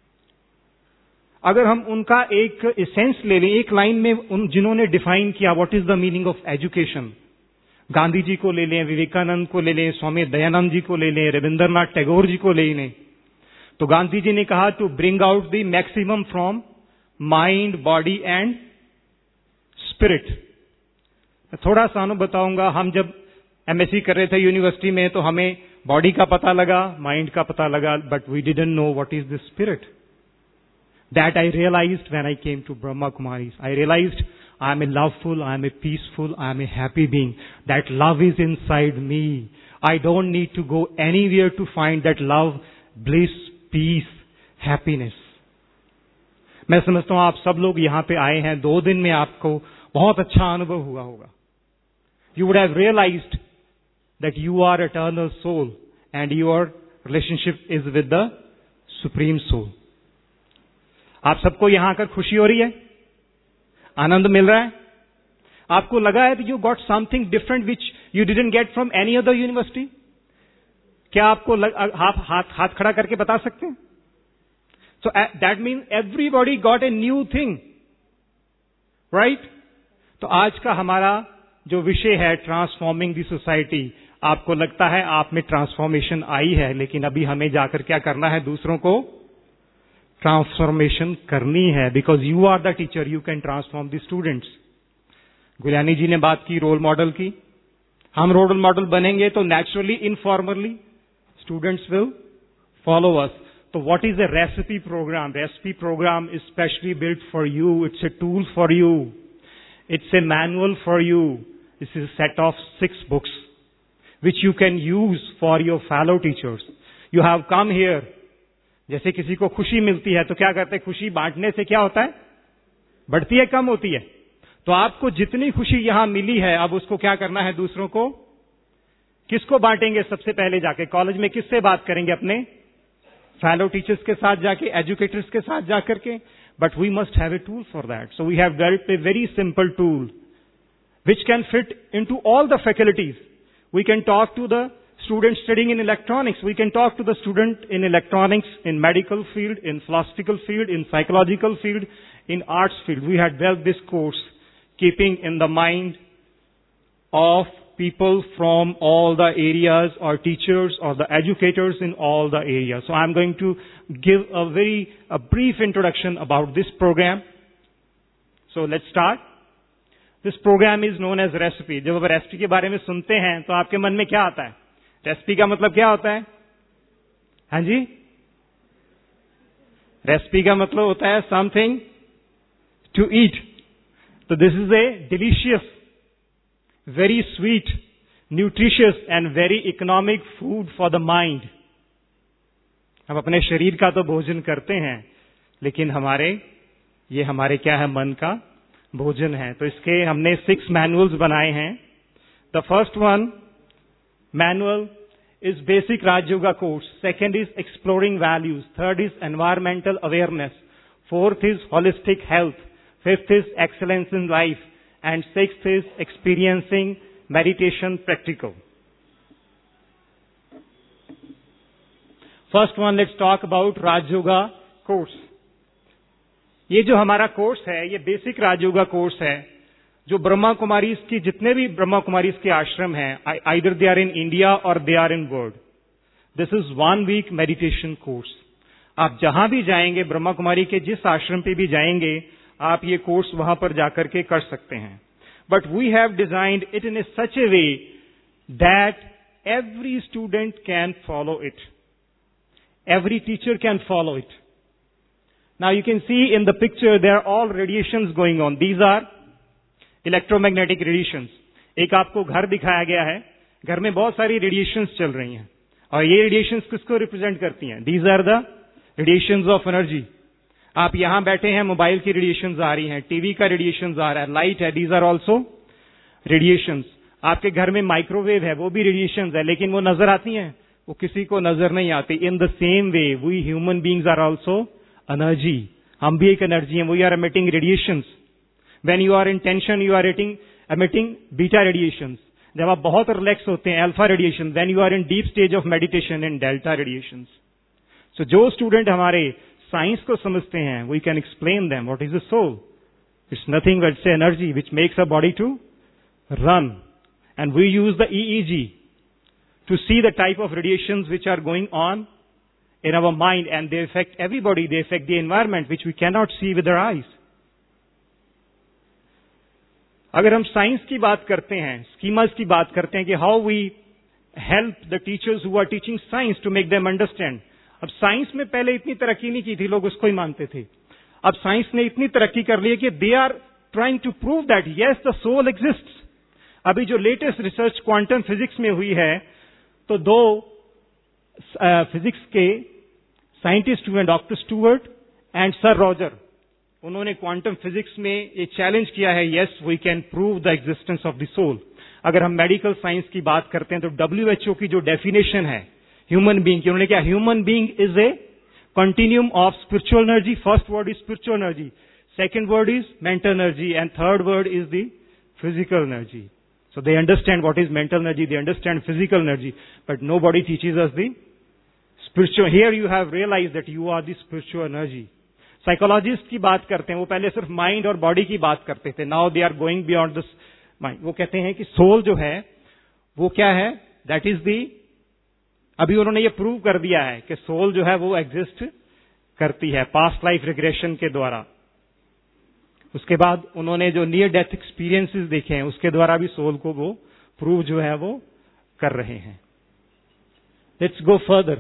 अगर हम उनका एक एसेंस ले लें, एक लाइन में उन जिन्होंने डिफाइन किया what is the meaning of education, Gandhi ji को ले लें, विवेकानंद को ले लें, स्वामी दयानंद जी को ले लें, रविंद्रनाथ टैगोर जी को ले लें, तो गांधी जी ने कहा to bring out the maximum from mind, body and spirit. थोड़ा सा अनुभव बताऊंगा। हम जब MSc कर रहे थे यूनिवर्सिटी में, तो हमें बॉडी का पता लगा, माइंड का पता लगा, but we didn't know what is the spirit. That I realized when I came to Brahma Kumaris. I realized I am a loveful, I am a peaceful, I am a happy being. That love is inside me. I don't need to go anywhere to find that love, bliss, peace, happiness. मैं समझता हूं आप सब लोग यहाँ पे आए हैं, 2 दिन में आपको बहुत अच्छा अनुभव हुआ होगा. You would have realized that you are eternal soul and your relationship is with the Supreme Soul. आप सबको यहां आकर खुशी हो रही है, आनंद मिल रहा है, आपको लगा है you got something different which you didn't get from any other university? क्या आपको हाथ खड़ा करके बता सकते हैं? So that mean everybody got a new thing, right? तो आज का हमारा जो विषय है ट्रांसफॉर्मिंग द सोसाइटी, आपको लगता है आप में ट्रांसफॉर्मेशन आई है, लेकिन अभी हमें जाकर क्या करना है? दूसरों को ट्रांसफॉर्मेशन करनी है, because you are the teacher, you can transform the students. Guliani ji ने बात की रोल मॉडल की। हम रोल मॉडल बनेंगे तो naturally informally students will follow us. तो what is the recipe programme? Recipe programme is specially built for you. It's a tool for you. It's a manual for you. This is a set of 6 books which you can use for your fellow teachers. You have come here. जैसे किसी को खुशी मिलती है तो क्या करते हैं? खुशी बांटने से क्या होता है? बढ़ती है, कम होती है? तो आपको जितनी खुशी यहां मिली है, अब उसको क्या करना है? दूसरों को किसको बांटेंगे? सबसे पहले जाके कॉलेज में किससे बात करेंगे? अपने फेलो टीचर्स के साथ जाके, एजुकेटर्स के साथ जाकर के. But we must have a tool for that. So we have developed a very simple tool which can fit into all the faculties. We can talk to the student studying in electronics. We can talk to the student in electronics, in medical field, in philosophical field, in psychological field, in arts field. We had developed this course keeping in the mind of people from all the areas, or teachers or the educators in all the areas. So I'm going to give a brief introduction about this program. So let's start. This program is known as recipe. जब आप recipe के बारे में सुनते हैं तो आपके मन में क्या आता है? रेसिपी का मतलब क्या होता है? हाँ जी, रेसिपी का मतलब होता है समथिंग टू ईट. तो this is a delicious, very sweet, nutritious and very economic food for the mind. हम अपने शरीर का तो भोजन करते हैं, लेकिन ये हमारे क्या है? मन का भोजन है. तो इसके हमने 6 मैनुअल्स बनाए हैं. The first one manual is basic Rajyoga course. Second is exploring values. Third is environmental awareness. Fourth is holistic health. Fifth is excellence in life. And sixth is experiencing meditation practical. First one, let's talk about Rajyoga course. ये जो हमारा course है, ये basic Rajyoga course है, जो ब्रह्मा कुमारीज की, जितने भी ब्रह्मा कुमारीज के आश्रम हैं, either they are in India और they are in world, this is 1 week meditation course. आप जहां भी जाएंगे, ब्रह्मा कुमारी के जिस आश्रम पे भी जाएंगे, आप ये कोर्स वहां पर जाकर के कर सकते हैं। But we have designed it in a such a way that every student can follow it, every teacher can follow it. Now you can see in the picture there are all radiations going on. These are electromagnetic radiations. एक आपको घर दिखाया गया है, घर में बहुत सारी रेडिएशंस चल रही हैं, और ये रेडिएशंस किसको रिप्रेजेंट करती हैं? These are the radiations of energy. आप यहां बैठे हैं, मोबाइल की रेडिएशंस आ रही हैं, टीवी का रेडिएशंस आ रहा है, लाइट है, these are also radiations. आपके घर में माइक्रोवेव है, वो भी रेडिएशंस है, लेकिन वो नजर आती हैं? वो किसी को नजर नहीं आती। In the same way we human beings are also energy, हम भी एक एनर्जी हैं। We are emitting radiations. When you are in tension you are emitting beta radiations. जब आप बहुत रिलैक्स होते हैं, alpha radiation. When you are in deep stage of meditation, in delta radiations. So जो स्टूडेंट हमारे science को समझते हैं, we can explain them what is the soul. It's nothing but it's energy which makes a body to run, and we use the EEG to see the type of radiations which are going on in our mind, and they affect everybody. They affect the environment which we cannot see with our eyes. अगर हम science की बात करते हैं, schemas की बात करते हैं कि how we help the teachers who are teaching science to make them understand. अब साइंस में पहले इतनी तरक्की नहीं की थी, लोग उसको ही मानते थे। अब साइंस ने इतनी तरक्की कर ली है कि they are trying to prove that yes the soul exists. अभी जो लेटेस्ट रिसर्च क्वांटम फिजिक्स में हुई है, तो 2 फिजिक्स के साइंटिस्ट हुए, doctor Stuart and sir Roger. उन्होंने क्वांटम फिजिक्स में ये चैलेंज किया है, yes we can prove the existence of the soul. अगर हम मेडिकल साइंस की बात करते हैं, तो WHO की जो डेफिनेशन है ह्यूमन बीइंग की, उन्होंने क्या, human being is a continuum of spiritual energy. First word is spiritual energy, second word is mental energy, and third word is the physical energy. So they understand what is mental energy, they understand physical energy, but nobody teaches us the spiritual. Here you have realized that you are the spiritual energy. Psychologists की बात करते हैं, वो पहले सिर्फ mind और body की बात करते थे. Now they are going beyond this mind. वो कहते हैं कि सोल जो है वो क्या है, that is the, अभी उन्होंने ये प्रूव कर दिया है कि सोल जो है वो एग्जिस्ट करती है पास्ट लाइफ रिग्रेशन के द्वारा. उसके बाद उन्होंने जो नियर डेथ एक्सपीरियंसेस देखे हैं, उसके द्वारा भी सोल को वो प्रूव जो है वो कर रहे हैं. Let's go further.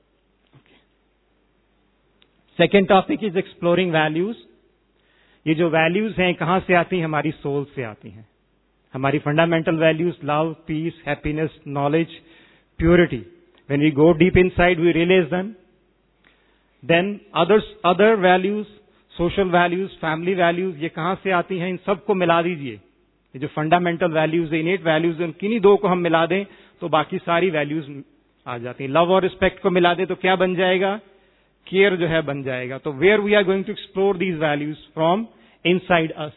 Second topic is exploring values. ये जो वैल्यूज हैं कहां से आती हैं? हमारी सोल से आती हैं. हमारी fundamental values, love, peace, happiness, knowledge, purity. When we go deep inside we realise them. Then other values, social values, family values, ये कहां से आती हैं? इन सबको मिला दीजिए. ये जो फंडामेंटल वैल्यूज, इनेट वैल्यूज, किन्हीं 2 को हम मिला दें तो बाकी सारी वैल्यूज आ जाती हैं. लव और रिस्पेक्ट को मिला दें तो क्या बन जाएगा? केयर जो है बन जाएगा. तो where we are going to explore these values from inside us.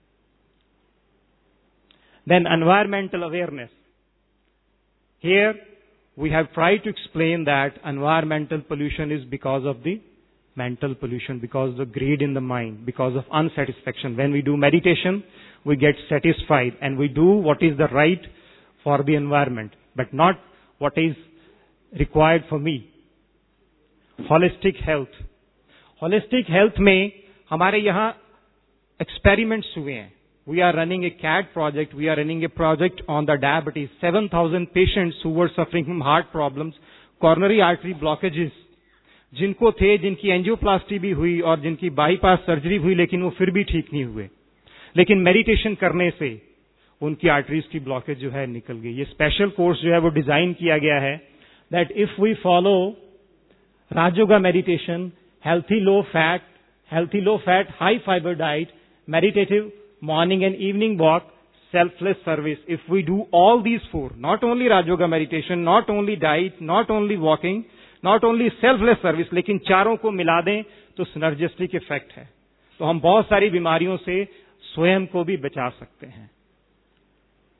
Then environmental awareness. Here we have tried to explain that environmental pollution is because of the mental pollution, because of the greed in the mind, because of unsatisfaction. When we do meditation, we get satisfied and we do what is the right for the environment, but not what is required for me. Holistic health. Holistic health में हमारे यहाँ experiments हुए हैं. We are running a CAD project. We are running a project on the diabetes. 7,000 patients who were suffering from heart problems, coronary artery blockages, जिनको थे, जिनकी angioplasty भी हुई और जिनकी बाईपास सर्जरी हुई, लेकिन वो फिर भी ठीक नहीं हुए. लेकिन मेडिटेशन करने से उनकी आर्टरीज की ब्लॉकेज जो है निकल गई. ये स्पेशल कोर्स जो है वो डिजाइन किया गया है that if we follow Rajyoga meditation, healthy low fat, high fibre diet, meditative morning and evening walk, selfless service. If we do all these 4, not only Rajoga meditation, not only diet, not only walking, not only selfless service, लेकिन चारों को मिला दें तो synergistic effect है. तो हम बहुत सारी बीमारियों से स्वयं को भी बचा सकते हैं.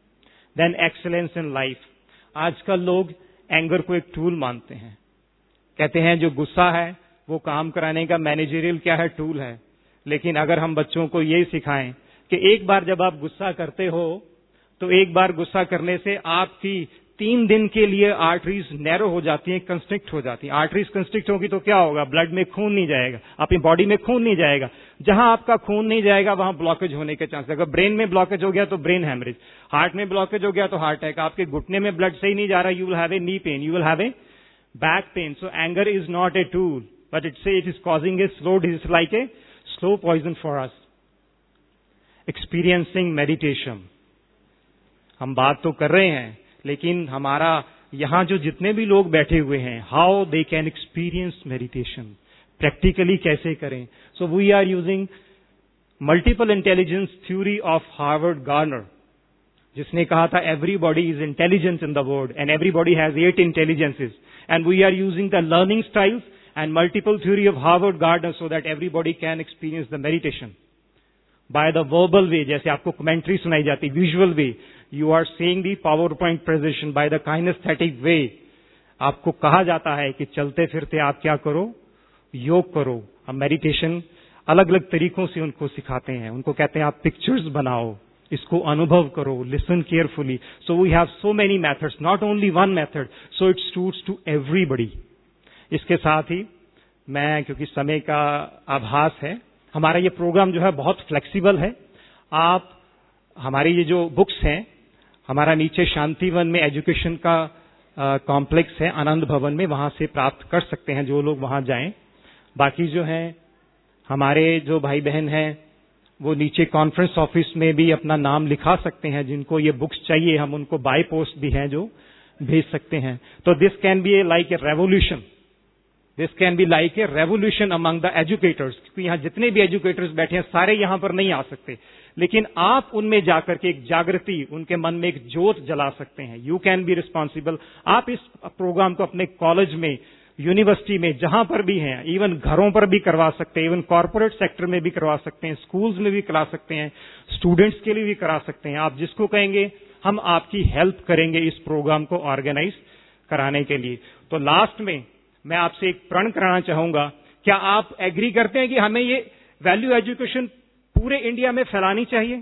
Then excellence in life. आजकल लोग एंगर को एक टूल मानते हैं कहते हैं जो गुस्सा है वो काम कराने का मैनेजरियल क्या है, टूल है। लेकिन अगर हम बच्चों को ये सिखाएं कि एक बार जब आप गुस्सा करते हो तो एक बार गुस्सा करने से आपकी 3 दिन के लिए आर्टरीज नैरो हो जाती हैं, कंस्ट्रिक्ट हो जाती हैं। आर्टरीज कंस्ट्रिक्ट होगी तो क्या होगा, ब्लड में खून नहीं जाएगा, अपनी बॉडी में खून नहीं जाएगा। जहां आपका खून नहीं जाएगा वहां ब्लॉकेज होने के चांस। अगर ब्रेन में ब्लॉकेज हो गया तो ब्रेन हैमरेज, हार्ट में ब्लॉकेज हो गया तो हार्ट अटैक, आपके घुटने में ब्लड सही नहीं जा रहा, you will have a knee pain, you will have a back pain. So anger is not a tool but it is causing a slow disease, like a slow poison for us. Experiencing meditation, हम बात तो कर रहे हैं लेकिन हमारा यहां जो जितने भी लोग बैठे हुए हैं, how they can experience meditation, practically कैसे करें। So we are using multiple intelligence theory of Harvard Garner, जिसने कहा था everybody is intelligent in the world and everybody has 8 intelligences and we are using the learning styles and multiple theory of Harvard Garner so that everybody can experience the meditation by the verbal way. जैसे आपको commentary सुनाई जाती, visual way, you are seeing the PowerPoint presentation by the kinaesthetic way. आपको कहा जाता है कि चलते फिरते आप क्या करो, योग करो। हम मेडिटेशन अलग अलग तरीकों से उनको सिखाते हैं, उनको कहते हैं आप पिक्चर्स बनाओ, इसको अनुभव करो, listen carefully. So we have so many methods, not only one method, so it suits to everybody. इसके साथ ही मैं, क्योंकि समय का आभास है, हमारा ये प्रोग्राम जो है बहुत फ्लेक्सिबल है। आप हमारी ये जो बुक्स हैं, हमारा नीचे शांतिवन में एजुकेशन का कॉम्प्लेक्स है आनंद भवन में, वहां से प्राप्त कर सकते हैं जो लोग वहां जाएं। बाकी जो हैं हमारे जो भाई बहन हैं वो नीचे कॉन्फ्रेंस ऑफिस में भी अपना नाम लिखा सकते हैं। जिनको ये बुक्स चाहिए हम उनको बाय पोस्ट भी हैं जो भेज सकते हैं। तो this can be like a revolution, this can be like a revolution among the educators. क्योंकि यहाँ जितने भी एजुकेटर्स बैठे हैं सारे यहाँ पर नहीं आ सकते, लेकिन आप उनमें जाकर के एक जागृति, उनके मन में एक ज्योत जला सकते हैं। You can be responsible. आप इस प्रोग्राम को अपने कॉलेज में, यूनिवर्सिटी में, जहां पर भी हैं, इवन घरों पर भी करवा सकते हैं, इवन कॉर्पोरेट सेक्टर में भी करवा सकते हैं, स्कूल्स में भी करा सकते हैं, स्टूडेंट्स के लिए भी करा सकते हैं। आप जिसको कहेंगे हम आपकी हेल्प करेंगे इस प्रोग्राम को ऑर्गेनाइज कराने के लिए। तो लास्ट में मैं आपसे एक प्रण कराना चाहूंगा, क्या आप एग्री करते हैं कि हमें ये वैल्यू एजुकेशन पूरे इंडिया में फैलानी चाहिए?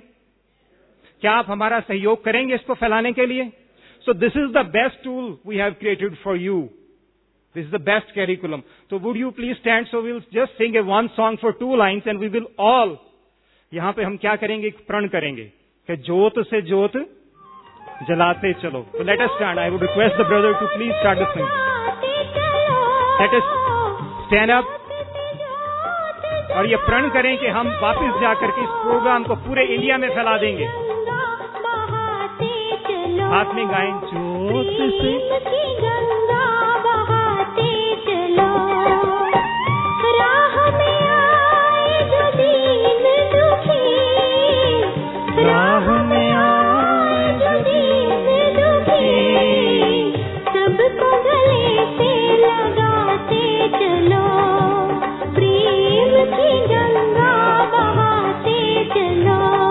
क्या आप हमारा सहयोग करेंगे इसको फैलाने के लिए? So this is the best tool we have created for you, this is the best curriculum. तो would you please stand, so we will just sing a one song for 2 lines and we will all, यहां पे हम क्या करेंगे, एक प्रण करेंगे कि ज्योत से ज्योत जलाते चलो। तो let us stand, I would request the brother to please start the sing. Let us stand up और ये प्रण करें कि हम वापस जाकर के इस प्रोग्राम को पूरे इंडिया में फैला देंगे। हाथ में गाएं, ज्योत से गंगा बहाते चलो, राह में आए जो दीन दुखी, राह में आए जो दीन दुखी, सबको गले से लगाते चलो, प्रेम की गंगा बहाते चलो।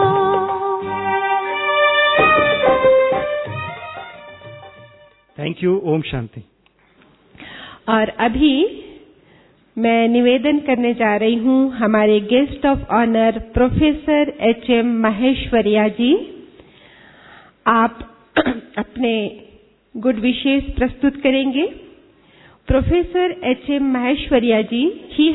Thank you. ओम शांति। और अभी मैं निवेदन करने जा रही हूं हमारे guest of honour professor HM Maheshwariya ji. आप अपने गुड विशेष प्रस्तुत करेंगे। प्रोफेसर HM माहेश्वरिया जी ही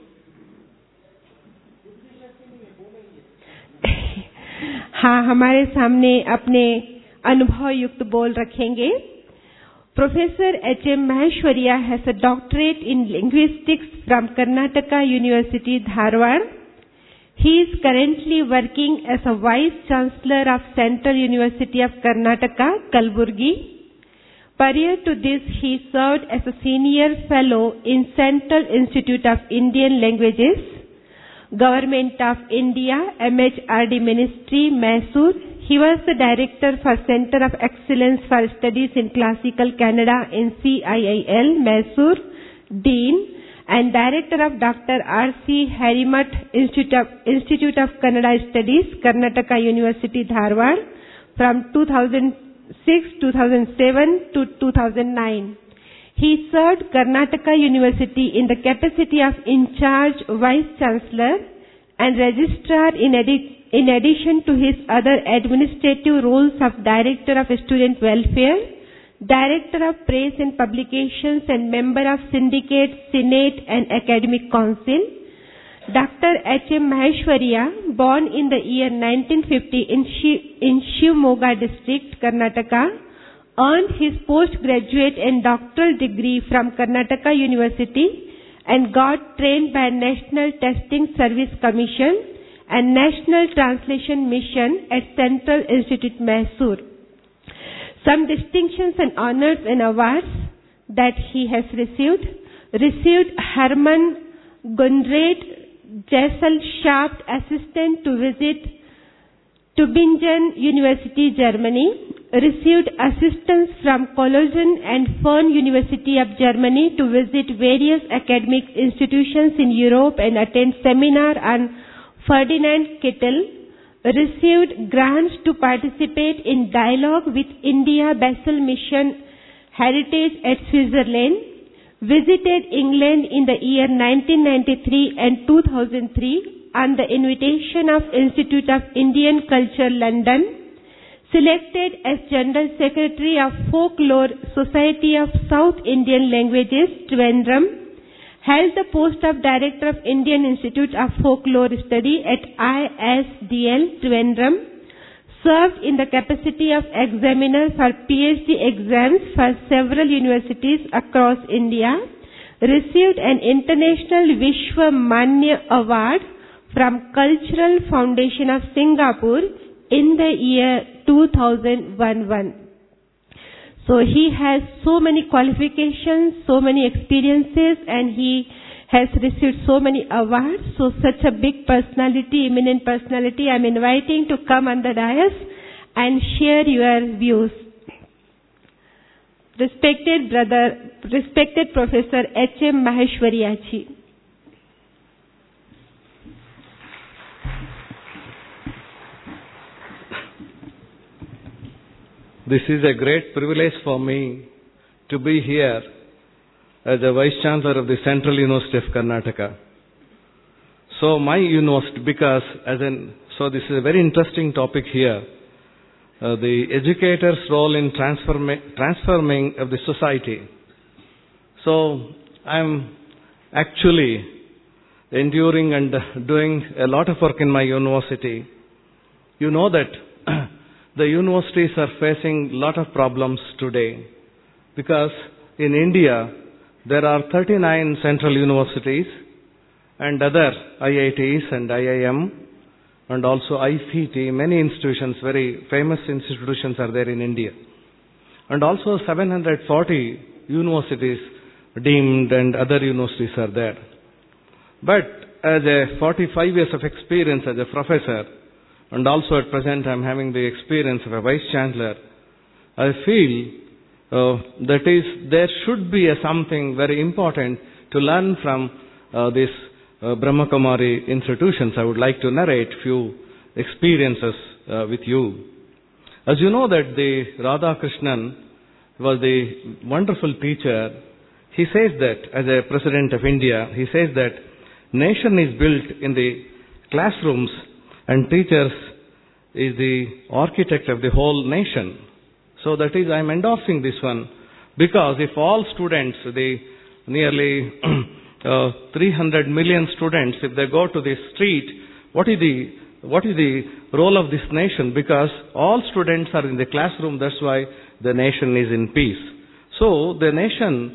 हाँ हमारे सामने अपने अनुभव युक्त बोल रखेंगे। Professor HM Maheshwariya has a doctorate in linguistics from Karnataka University, Dharwad. He is currently working as a Vice Chancellor of Central University of Karnataka, Kalburgi. Prior to this, he served as a Senior Fellow in Central Institute of Indian Languages, Government of India, MHRD Ministry, Mysore. He was the Director for Center of Excellence for Studies in Classical Kannada in CIIL, Mysore, Dean, and Director of Dr. R.C. Harimath Institute of Kannada Studies, Karnataka University, Dharwad, from 2006, 2007 to 2009. He served Karnataka University in the capacity of in-charge Vice-Chancellor and Registrar in addition to his other administrative roles of Director of Student Welfare, Director of Press and Publications and Member of Syndicate, Senate and Academic Council. Dr. H.M. Maheshwariya, born in the year 1950 in Shivamogga district, Karnataka, earned his postgraduate and doctoral degree from Karnataka University and got trained by National Testing Service Commission and National Translation Mission at Central Institute, Mysore. Some distinctions and honors and awards that he has received Hermann Gunrade Gesellschaft Assistant to visit Tübingen University, Germany, received assistance from Cologne and Fern University of Germany to visit various academic institutions in Europe and attend seminar on Ferdinand Kittel, received grants to participate in dialogue with India Basel Mission Heritage at Switzerland, visited England in the year 1993 and 2003 on the invitation of Institute of Indian Culture, London, selected as General Secretary of Folklore Society of South Indian Languages, Trivandrum, held the post of Director of Indian Institute of Folklore Study at ISDL, Trivandrum, served in the capacity of examiner for PhD exams for several universities across India, received an International Vishwa Manya Award from Cultural Foundation of Singapore in the year 2011. So he has so many qualifications, so many experiences, and he has received so many awards. So such a big personality, eminent personality, I'm inviting to come on the dais and share your views. Respected Professor H.M. Maheshwariya ji. This is a great privilege for me to be here as a Vice Chancellor of the Central University of Karnataka. So my university, so this is a very interesting topic here. The educator's role in transforming of the society. So I'm actually enduring and doing a lot of work in my university. You know that the universities are facing a lot of problems today because in India there are 39 central universities and other IITs and IIM and also ICT, many institutions, very famous institutions are there in India. And also 740 universities deemed and other universities are there. But as a 45 years of experience as a professor, and also at present I am having the experience of a Vice Chancellor, I feel there should be something very important to learn from these Brahma Kumari institutions. I would like to narrate few experiences with you. As you know that the Radhakrishnan was the wonderful teacher. He says that as a President of India, he says that nation is built in the classrooms and teachers is the architect of the whole nation. So that is, I am endorsing this one because if all students, the nearly 300 million students, if they go to the street, what is the role of this nation? Because all students are in the classroom, that's why the nation is in peace. So the nation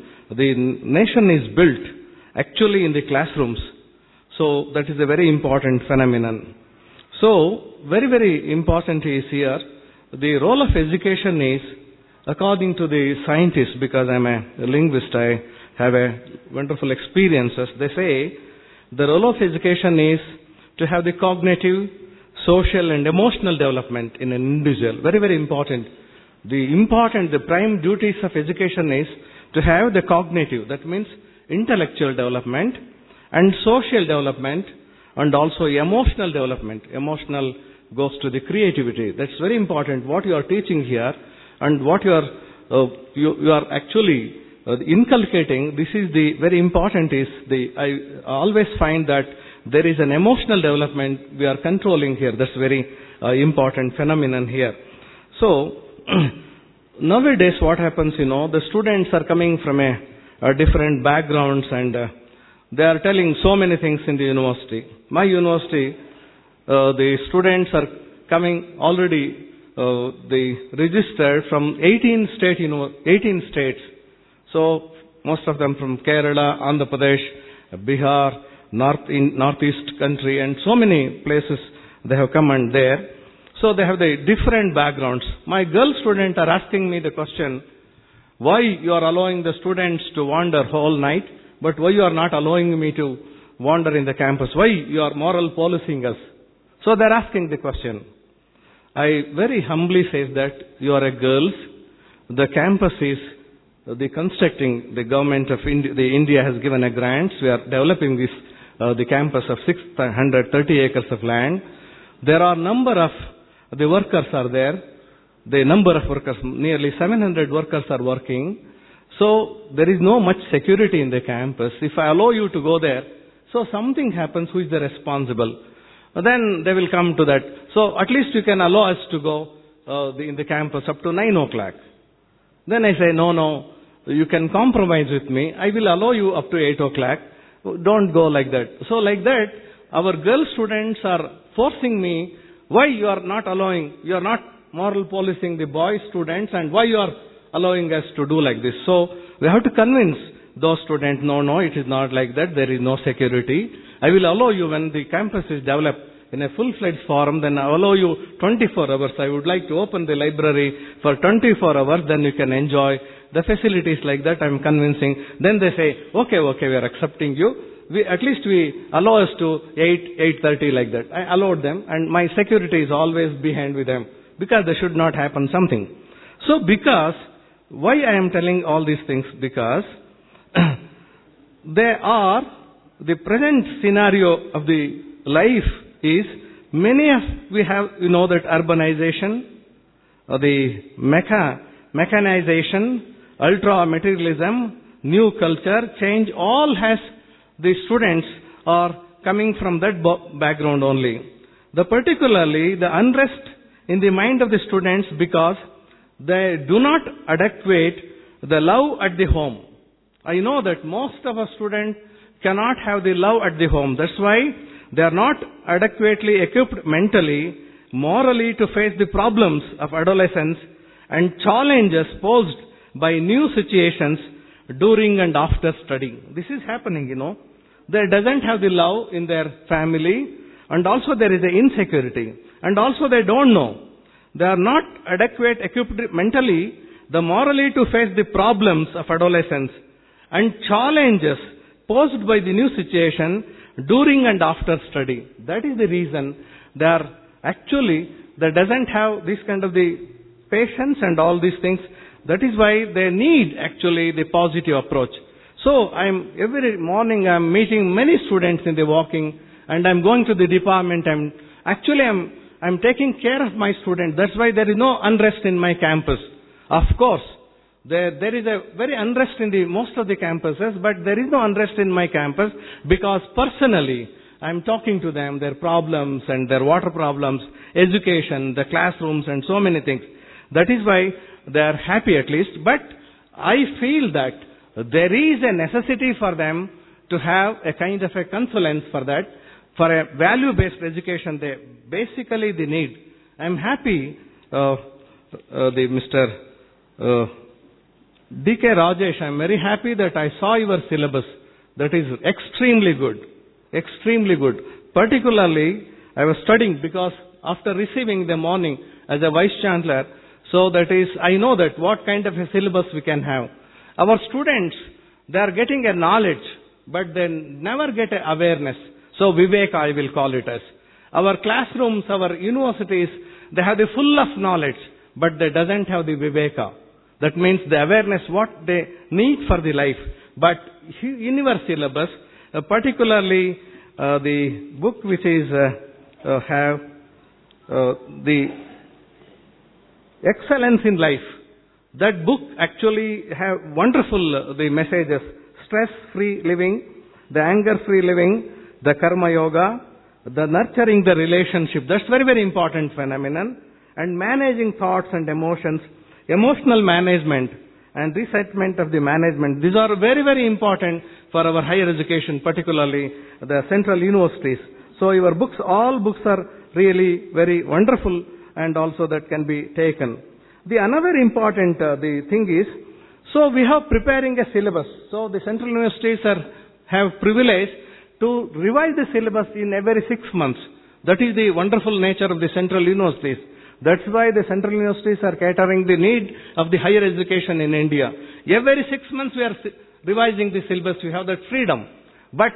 is built actually in the classrooms. So that is a very important phenomenon. So very, very important is here, the role of education is, according to the scientists, because I'm a linguist, I have a wonderful experiences, they say the role of education is to have the cognitive, social and emotional development in an individual. Very, very important. The prime duties of education is to have the cognitive, that means intellectual development, and social development, and also emotional development. Emotional goes to the creativity. That's very important. What you are teaching here and what you are actually inculcating, this is the very important is I always find that there is an emotional development we are controlling here. That's very important phenomenon here. So, nowadays what happens, the students are coming from a different backgrounds and they are telling so many things in the university. My university, the students are coming already, they registered from 18 states. So, most of them from Kerala, Andhra Pradesh, Bihar, Northeast country, and so many places they have come and there. So they have the different backgrounds. My girl students are asking me the question, why you are allowing the students to wander whole night, but why you are not allowing me to wander in the campus? Why you are moral policing us? So they are asking the question. I very humbly say that you are a girls. The campus is the constructing, the government of India has given a grant. We are developing this, the campus of 630 acres of land. There are number of, the workers are there. The number of workers, nearly 700 workers are working. So there is no much security in the campus. If I allow you to go there, so something happens, who is the responsible? Then they will come to that. So at least you can allow us to go in the campus up to 9 o'clock. Then I say, no, you can compromise with me. I will allow you up to 8 o'clock. Don't go like that. So like that, our girl students are forcing me, why you are not allowing, you are not moral policing the boy students, and why you are allowing us to do like this. So we have to convince those students, no, it is not like that. There is no security. I will allow you when the campus is developed in a full-fledged form, then I allow you 24 hours. I would like to open the library for 24 hours, then you can enjoy the facilities like that. I am convincing. Then they say, okay, we are accepting you. At least we allow us to 8:30 like that. I allowed them, and my security is always behind with them, because there should not happen something. So why I am telling all these things? Because the present scenario of the life is, we have, that urbanization, the mechanization, ultra-materialism, new culture, change, all has, the students are coming from that background only. Particularly the unrest in the mind of the students, because they do not adequate the love at the home. I know that most of our students cannot have the love at the home. That's why they are not adequately equipped mentally, morally to face the problems of adolescence and challenges posed by new situations during and after studying. This is happening, They doesn't have the love in their family, and also there is an insecurity, and also they don't know. They are not adequate equipped mentally, morally to face the problems of adolescence and challenges posed by the new situation during and after study. That is the reason they doesn't have this kind of the patience and all these things. That is why they need actually the positive approach. So every morning I'm meeting many students in the walking, and I'm going to the department. I'm taking care of my students. That's why there is no unrest in my campus. Of course, there is a very unrest in most of the campuses, but there is no unrest in my campus, because personally I'm talking to them, their problems and their water problems, education, the classrooms and so many things. That is why they are happy at least. But I feel that there is a necessity for them to have a kind of a consolence for that. For a value-based education, they need. I'm happy, Mr. D.K. Rajesh, I'm very happy that I saw your syllabus. That is extremely good. Extremely good. Particularly, I was studying because after receiving the morning as a Vice Chancellor, so that is, I know that what kind of a syllabus we can have. Our students, they are getting a knowledge, but they never get a awareness. So Viveka, I will call it as. Our classrooms, our universities, they have the full of knowledge, but they doesn't have the Viveka. That means the awareness, what they need for the life. But in your syllabus, particularly the book which is the excellence in life. That book actually have wonderful the messages: stress-free living, the anger-free living, the karma yoga, the nurturing the relationship. That's very, very important phenomenon. And managing thoughts and emotions, emotional management and resettlement of the management. These are very, very important for our higher education, particularly the central universities. So your books, all books are really very wonderful and also that can be taken. The another important the thing is, so we have preparing a syllabus. So the central universities have privilege to revise the syllabus in every 6 months. That is the wonderful nature of the central universities. That's why the central universities are catering the need of the higher education in India. Every 6 months we are revising the syllabus. We have that freedom. But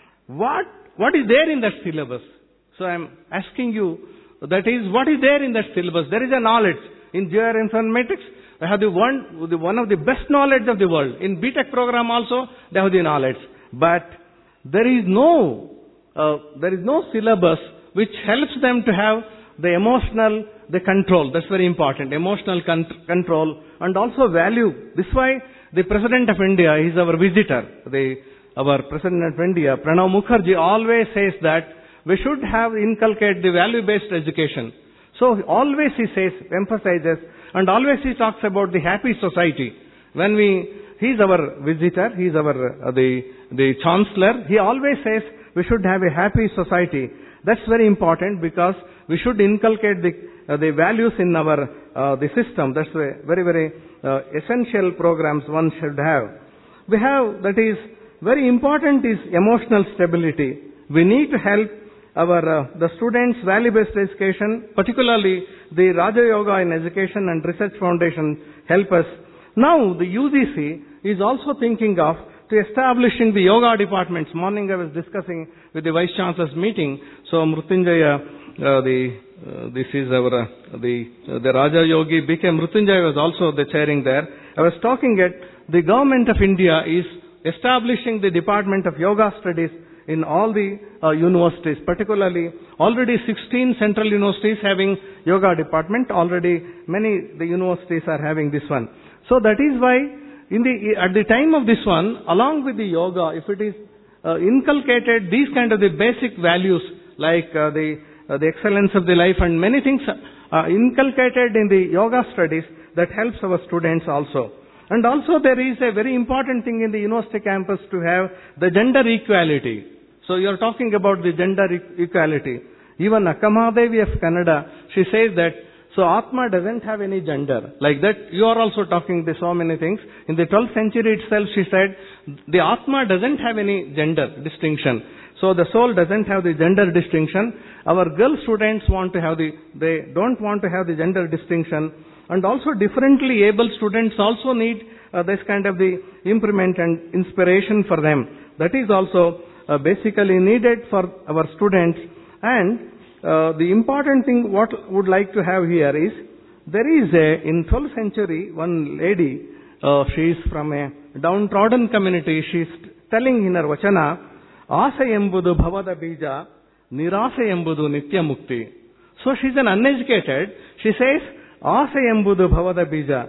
what is there in that syllabus? So I am asking you, that is, what is there in that syllabus? There is a knowledge. In geoinformatics, they have one of the best knowledge of the world. In BTech program also, they have the knowledge. But there is no syllabus which helps them to have the emotional, the control. That's very important. Emotional control and also value. This is why the President of India is our visitor. Our President of India, Pranav Mukherjee, always says that we should have inculcate the value-based education. So always he says, emphasizes, and always he talks about the happy society. He is our visitor, he is our the chancellor. He always says we should have a happy society. That's very important because we should inculcate the values in our the system. That's a very, very essential programs one should have. We have, that is very important, is emotional stability. We need to help the students' value-based education, particularly the Raja Yoga in Education and Research Foundation help us. Now the UGC is also thinking of to establishing the yoga departments. Morning I was discussing with the Vice Chancellor's meeting. So Mrutyunjaya, this is our the Raja Yogi B.K. Mrutyunjaya was also the chairing there. I was talking at the Government of India is establishing the Department of Yoga Studies in all the universities, particularly already 16 central universities having yoga department. Already the universities are having this one. So that is why at the time of this one, along with the yoga, if it is inculcated these kind of the basic values like the excellence of the life and many things inculcated in the yoga studies, that helps our students also. And also there is a very important thing in the university campus to have the gender equality. So you are talking about the gender equality. Even Akkamadevi of Canada, she says that, so Atma doesn't have any gender. Like that, you are also talking so many things. In the 12th century itself, she said, the Atma doesn't have any gender distinction. So the soul doesn't have the gender distinction. Our girl students they don't want to have the gender distinction. And also differently able students also need this kind of the improvement and inspiration for them. That is also basically needed for our students. And the important thing what would like to have here is, there is in 12th century, one lady, she is from a downtrodden community, she is telling in her vachana, Asa embudu bhavada bija, nirasa embudu nitya mukti. So she is an uneducated, she says, Asa embudu bhavada bija,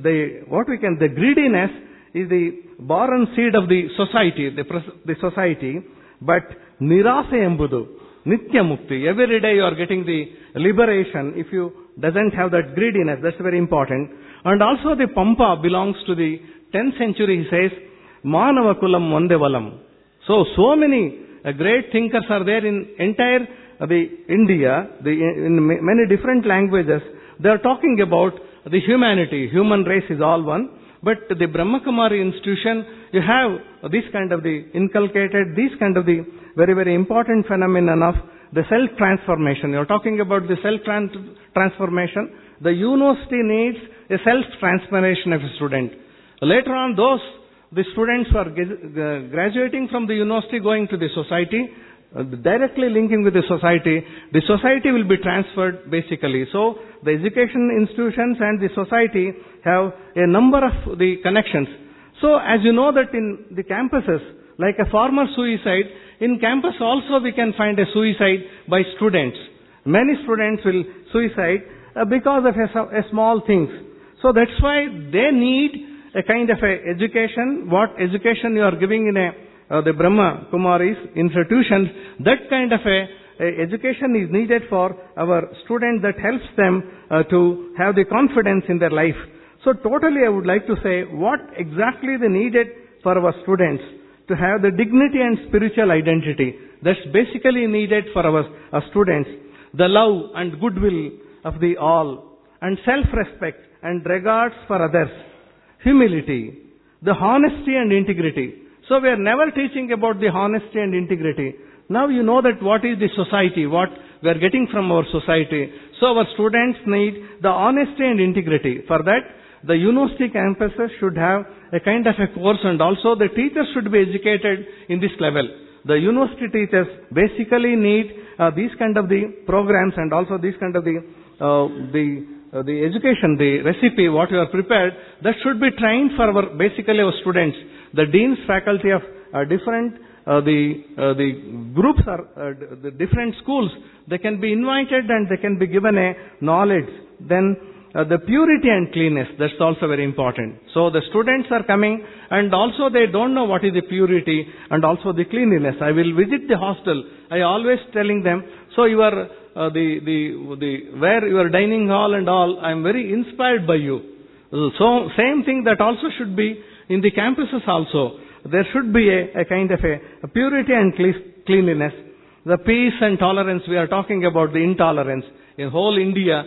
the greediness is the barren seed of the society, the society, but nirasa embudu, nitya mukti. Every day you are getting the liberation if you doesn't have that greediness. That's very important. And also the Pampa belongs to the 10th century. He says, Manava kulam vandevalam. So many great thinkers are there in entire India, in many different languages. They are talking about the humanity. Human race is all one. But the Brahma Kumari institution, you have this kind of the inculcated, this kind of the very, very important phenomenon of the self-transformation. You are talking about the self-transformation. The university needs a self-transformation of a student. Later on, the students who are graduating from the university going to the society, directly linking with the society will be transferred basically. So the education institutions and the society have a number of the connections. So as you know that in the campuses, like a former suicide, in campus also we can find a suicide by students. Many students will suicide because of a small things. So So that's why they need a kind of a education, what education you are giving in the Brahma Kumaris institutions, that kind of a education is needed for our students that helps them to have the confidence in their life. So totally I would like to say what exactly they needed for our students to have the dignity and spiritual identity. That's basically needed for our students. The love and goodwill of the all, and self-respect and regards for others, humility, the honesty and integrity. So we are never teaching about the honesty and integrity. Now you know that what is the society, what we are getting from our society. So our students need the honesty and integrity. For that, the university campuses should have a kind of a course, and also the teachers should be educated in this level. The university teachers basically need these kind of the programs, and also these kind of the education, the recipe, what you are prepared, that should be trained for our, basically our students. The deans, faculty of different, the groups are, the different schools, they can be invited and they can be given a knowledge. Then the purity and cleanness, that's also very important. So the students are coming and also they don't know what is the purity and also the cleanliness. I will visit the hostel. I always telling them, so you are where your dining hall and all, I am very inspired by you. So same thing that also should be in the campuses also. There should be a kind of a purity and cleanliness. The peace and tolerance, we are talking about the intolerance. In whole India,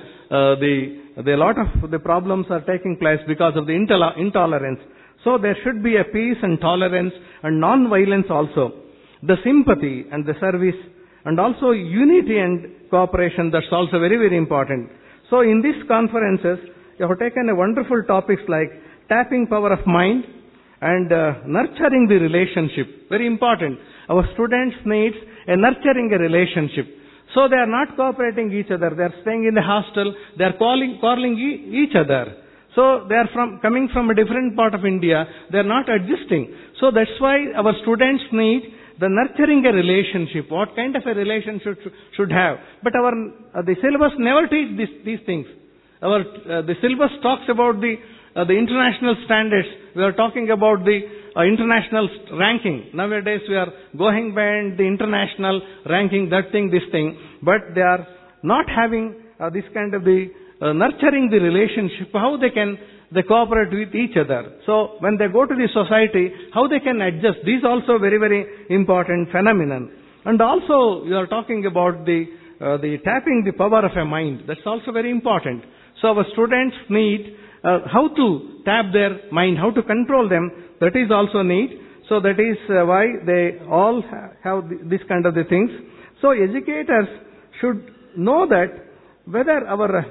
a lot of the problems are taking place because of the intolerance. So there should be a peace and tolerance and non-violence also. The sympathy and the service, and also unity and cooperation, that's also very, very important. So in these conferences, you have taken a wonderful topics like tapping power of mind and nurturing the relationship. Very important. Our students need a nurturing a relationship. So they are not cooperating each other. They are staying in the hostel. They are quarreling each other. So they are coming from a different part of India. They are not adjusting. So that's why our students need the nurturing a relationship. What kind of a relationship should have? But the syllabus never teach these things. The syllabus talks about the international standards. We are talking about the international ranking. Nowadays we are going by the international ranking, that thing, this thing. But they are not having this kind of the nurturing the relationship, how they cooperate with each other. So when they go to the society, how they can adjust. This is also very, very important phenomenon. And also you are talking about the tapping the power of a mind. That's also very important. So our students need how to tap their mind, how to control them. That is also need. So that is why they all have this kind of the things. So educators should know that whether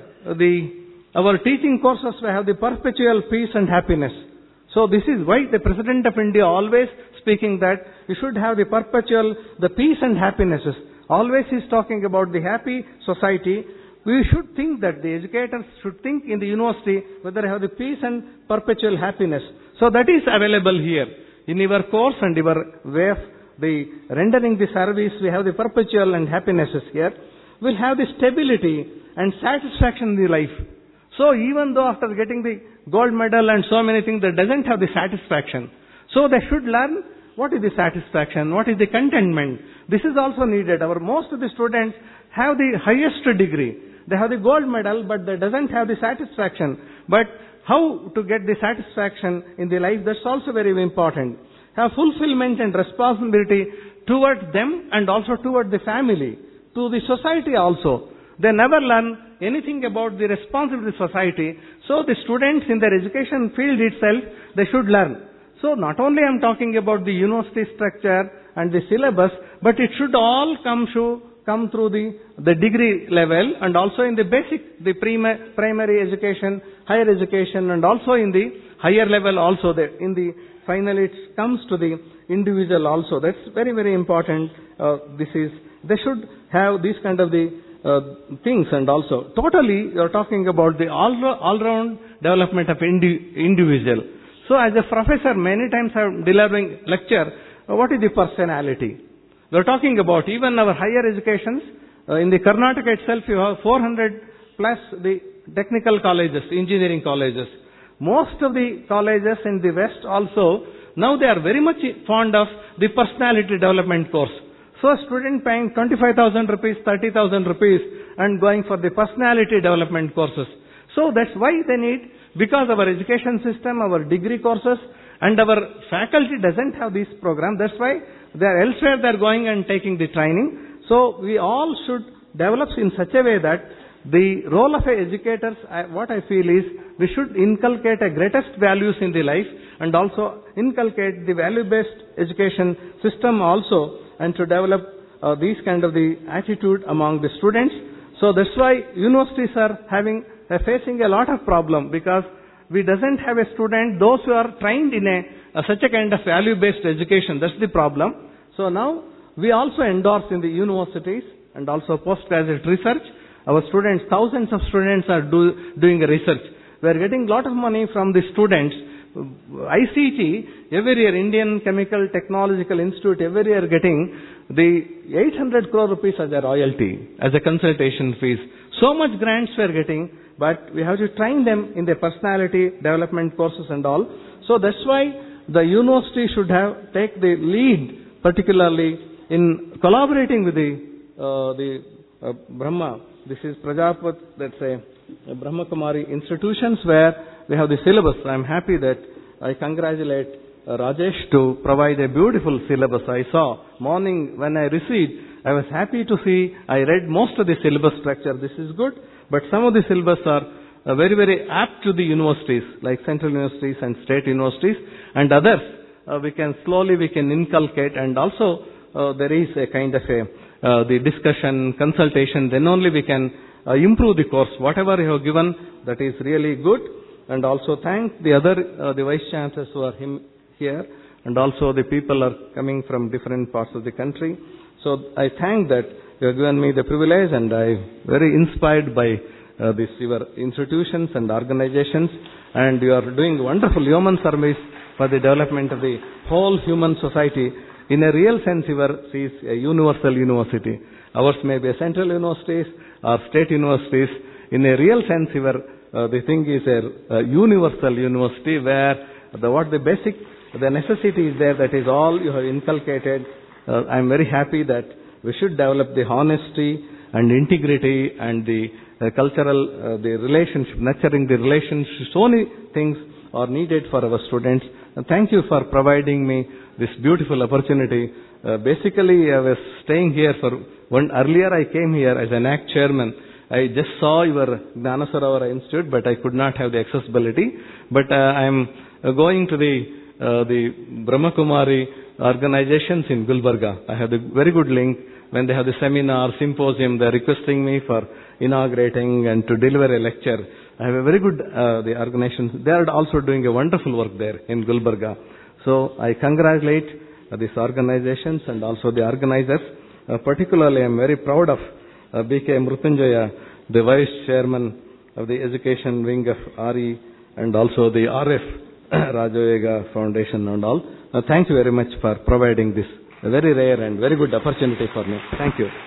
our teaching courses will have the perpetual peace and happiness. So this is why the President of India always speaking that we should have the perpetual, the peace and happinesses. Always he is talking about the happy society. We should think that the educators should think in the university whether they have the peace and perpetual happiness. So that is available here. In your course and your way of the rendering the service, we have the perpetual and happinesses here. We'll have the stability and satisfaction in the life. So even though after getting the gold medal and so many things, that doesn't have the satisfaction. So they should learn what is the satisfaction, what is the contentment. This is also needed. Most of the students have the highest degree. They have the gold medal, but they doesn't have the satisfaction. But how to get the satisfaction in the life, that's also very important. Have fulfillment and responsibility towards them and also towards the family, to the society also. They never learn anything about the responsibility of society. So the students in their education field itself, they should learn. So not only I'm talking about the university structure and the syllabus, but it should all come through the degree level and also in the basic, the primary education, higher education, and also in the higher level also. In the final it comes to the individual also. That's very, very important. They should have these kind of the things, and also totally you're talking about the all-round development of individual. So as a professor, many times I'm delivering lecture, what is the personality? We're talking about even our higher educations. In the Karnataka itself, you have 400 plus the technical colleges, engineering colleges. Most of the colleges in the West also, now they are very much fond of the personality development course. So a student paying 25,000 rupees, 30,000 rupees and going for the personality development courses. So that's why they need, because our education system, our degree courses and our faculty doesn't have this program. That's why they are elsewhere, they are going and taking the training. So we all should develop in such a way that the role of educators, what I feel is, we should inculcate a greatest values in the life and also inculcate the value-based education system also, and to develop these kind of the attitude among the students. So that's why universities are facing a lot of problem, because we doesn't have a student, those who are trained in such a kind of value-based education. That's the problem. So now we also endorse in the universities and also postgraduate research. Our students, thousands of students are doing research. We are getting a lot of money from the students. ICT, every year, Indian Chemical Technological Institute, every year getting the 800 crore rupees as a royalty, as a consultation fees. So much grants we are getting, but we have to train them in the personality development courses and all. So that's why the university should take the lead, particularly in collaborating with the Brahma. This is Prajapat, that's a Brahma Kumari institutions where we have the syllabus. I am happy that I congratulate Rajesh to provide a beautiful syllabus. I saw morning when I received, I was happy to see, I read most of the syllabus structure. This is good, but some of the syllabus are very, very apt to the universities, like central universities and state universities, and others. We can inculcate, and also there is a kind of the discussion, consultation, then only we can improve the course. Whatever you have given, that is really good. And also thank the Vice Chancellors who are here, and also the people are coming from different parts of the country. So I thank that you have given me the privilege, and I am very inspired by your institutions and organizations, and you are doing wonderful human service for the development of the whole human society. In a real sense, yours is a universal university. Ours may be a central universities or state universities. In a real sense, the thing is a universal university where the necessity is there, that is all you have inculcated. I am very happy that we should develop the honesty and integrity and the cultural, the relationship, nurturing the relationship. So many things are needed for our students. And thank you for providing me this beautiful opportunity. Basically, I was staying here earlier I came here as an ACT chairman. I just saw your Gnana Sarovara Institute, but I could not have the accessibility. But I am going to the Brahma Kumari organizations in Gulbarga. I have a very good link. When they have the seminar, symposium, they are requesting me for inaugurating and to deliver a lecture. I have a very good the organizations. They are also doing a wonderful work there in Gulbarga. So I congratulate these organizations and also the organizers. Particularly, I am very proud of B.K. Mrutyunjaya, the Vice Chairman of the Education Wing of RE, and also the RF Rajoyoga Foundation and all. Thank you very much for providing this very rare and very good opportunity for me. Thank you.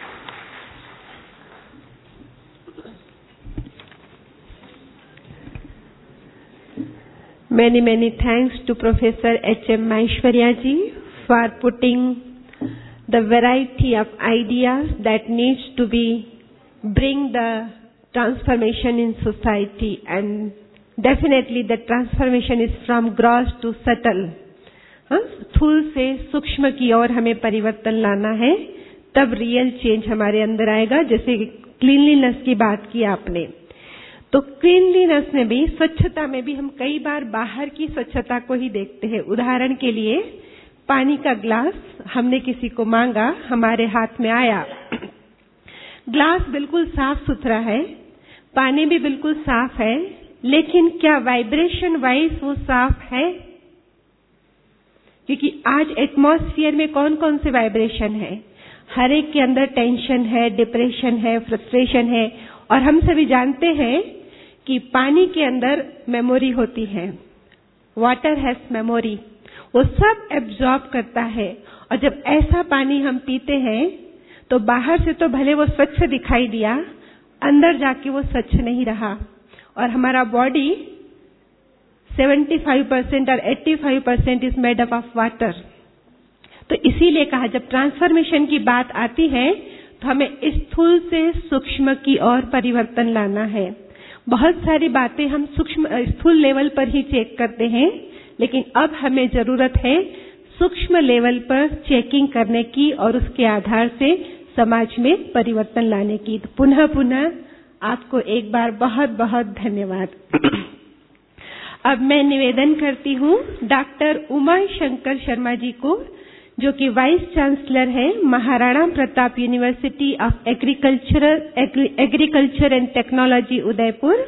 Many, many thanks to Professor H.M. Maheshwarya ji for putting the variety of ideas that needs to bring the transformation in society, and definitely the transformation is from gross to subtle. स्थूल से सूक्ष्म की ओर हमें परिवर्तन लाना है, तब real change हमारे अंदर आएगा. जैसे क्लीनलीनेस की बात की आपने, तो क्लीनलीनेस में भी, स्वच्छता में भी हम कई बार बाहर की स्वच्छता को ही देखते हैं. उदाहरण के लिए पानी का ग्लास हमने किसी को मांगा, हमारे हाथ में आया, ग्लास बिल्कुल साफ सुथरा है, पानी भी बिल्कुल साफ है, लेकिन क्या वाइब्रेशन वाइज वो साफ है? क्योंकि आज एटमॉस्फेयर में कौन कौन से वाइब्रेशन है, हर एक के अंदर टेंशन है, डिप्रेशन है, फ्रस्ट्रेशन है, और हम सभी जानते हैं कि पानी के अंदर मेमोरी होती है. वाटर हैज मेमोरी, वो सब एब्जॉर्ब करता है. और जब ऐसा पानी हम पीते हैं तो बाहर से तो भले वो स्वच्छ दिखाई दिया, अंदर जाके वो स्वच्छ नहीं रहा और हमारा बॉडी 75% और 85% is made up of water. तो इसीलिए कहा जब ट्रांसफॉर्मेशन की बात आती है तो हमें स्थूल से सूक्ष्म की ओर परिवर्तन लाना है। बहुत सारी बातें हम सूक्ष्म स्थूल लेवल पर ही चेक करते हैं, लेकिन अब हमें जरूरत है सूक्ष्म लेवल पर चेकिंग करने की और उसके आधार से समाज में परिवर्तन लाने की। तो पुनः पुनः आपको एक बार बहुत बहुत धन्यवाद। अब मैं निवेदन करती हूँ डॉक्टर उमा शंकर शर्मा जी को, जो कि वाइस चांसलर है Maharana Pratap university of agriculture and technology Udaipur.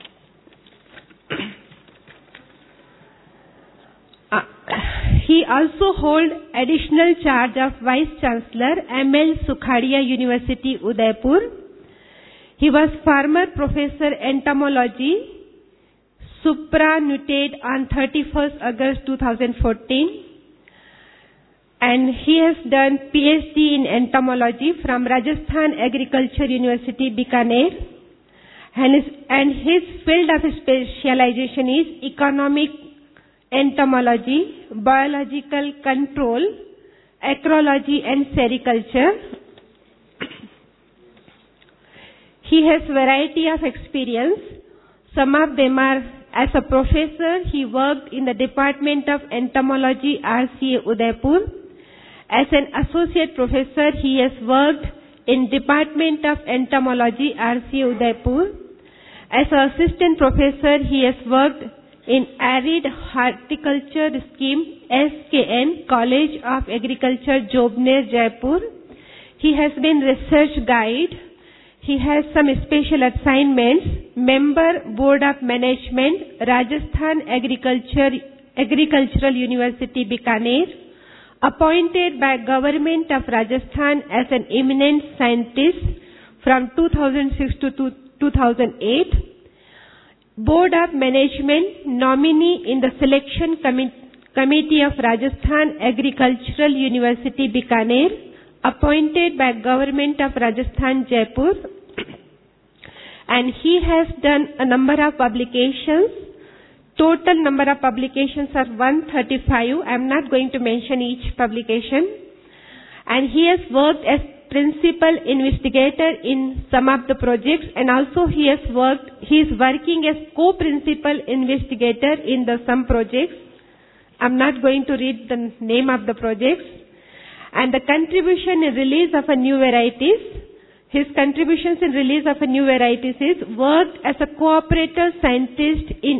He also hold additional charge of Vice Chancellor M.L. Sukhadia University, Udaipur. He was former Professor Entomology, superannuated on 31st August 2014. And he has done PhD in Entomology from Rajasthan Agriculture University, Bikaner. And his field of specialization is economic entomology, biological control, ecology and sericulture. He has variety of experience. Some of them are as a professor, he worked in the Department of Entomology, RCA Udaipur. As an associate professor, he has worked in Department of Entomology, RCA Udaipur. As an assistant professor, he has worked in Arid Horticulture Scheme, SKN, College of Agriculture, Jobner, Jaipur. He has been research guide. He has some special assignments. Member Board of Management, Rajasthan Agricultural University, Bikaner. Appointed by Government of Rajasthan as an eminent scientist from 2006 to 2008. Board of Management nominee in the Selection Committee of Rajasthan Agricultural University, Bikaner, appointed by Government of Rajasthan, Jaipur. And he has done a number of publications. Total number of publications are 135. I am not going to mention each publication. And he has worked as principal investigator in some of the projects, and also he is working as co-principal investigator in some projects. I'm not going to read the name of the projects. And the contribution in release of a new varieties, his contributions in release of a new varieties is worked as a cooperator scientist in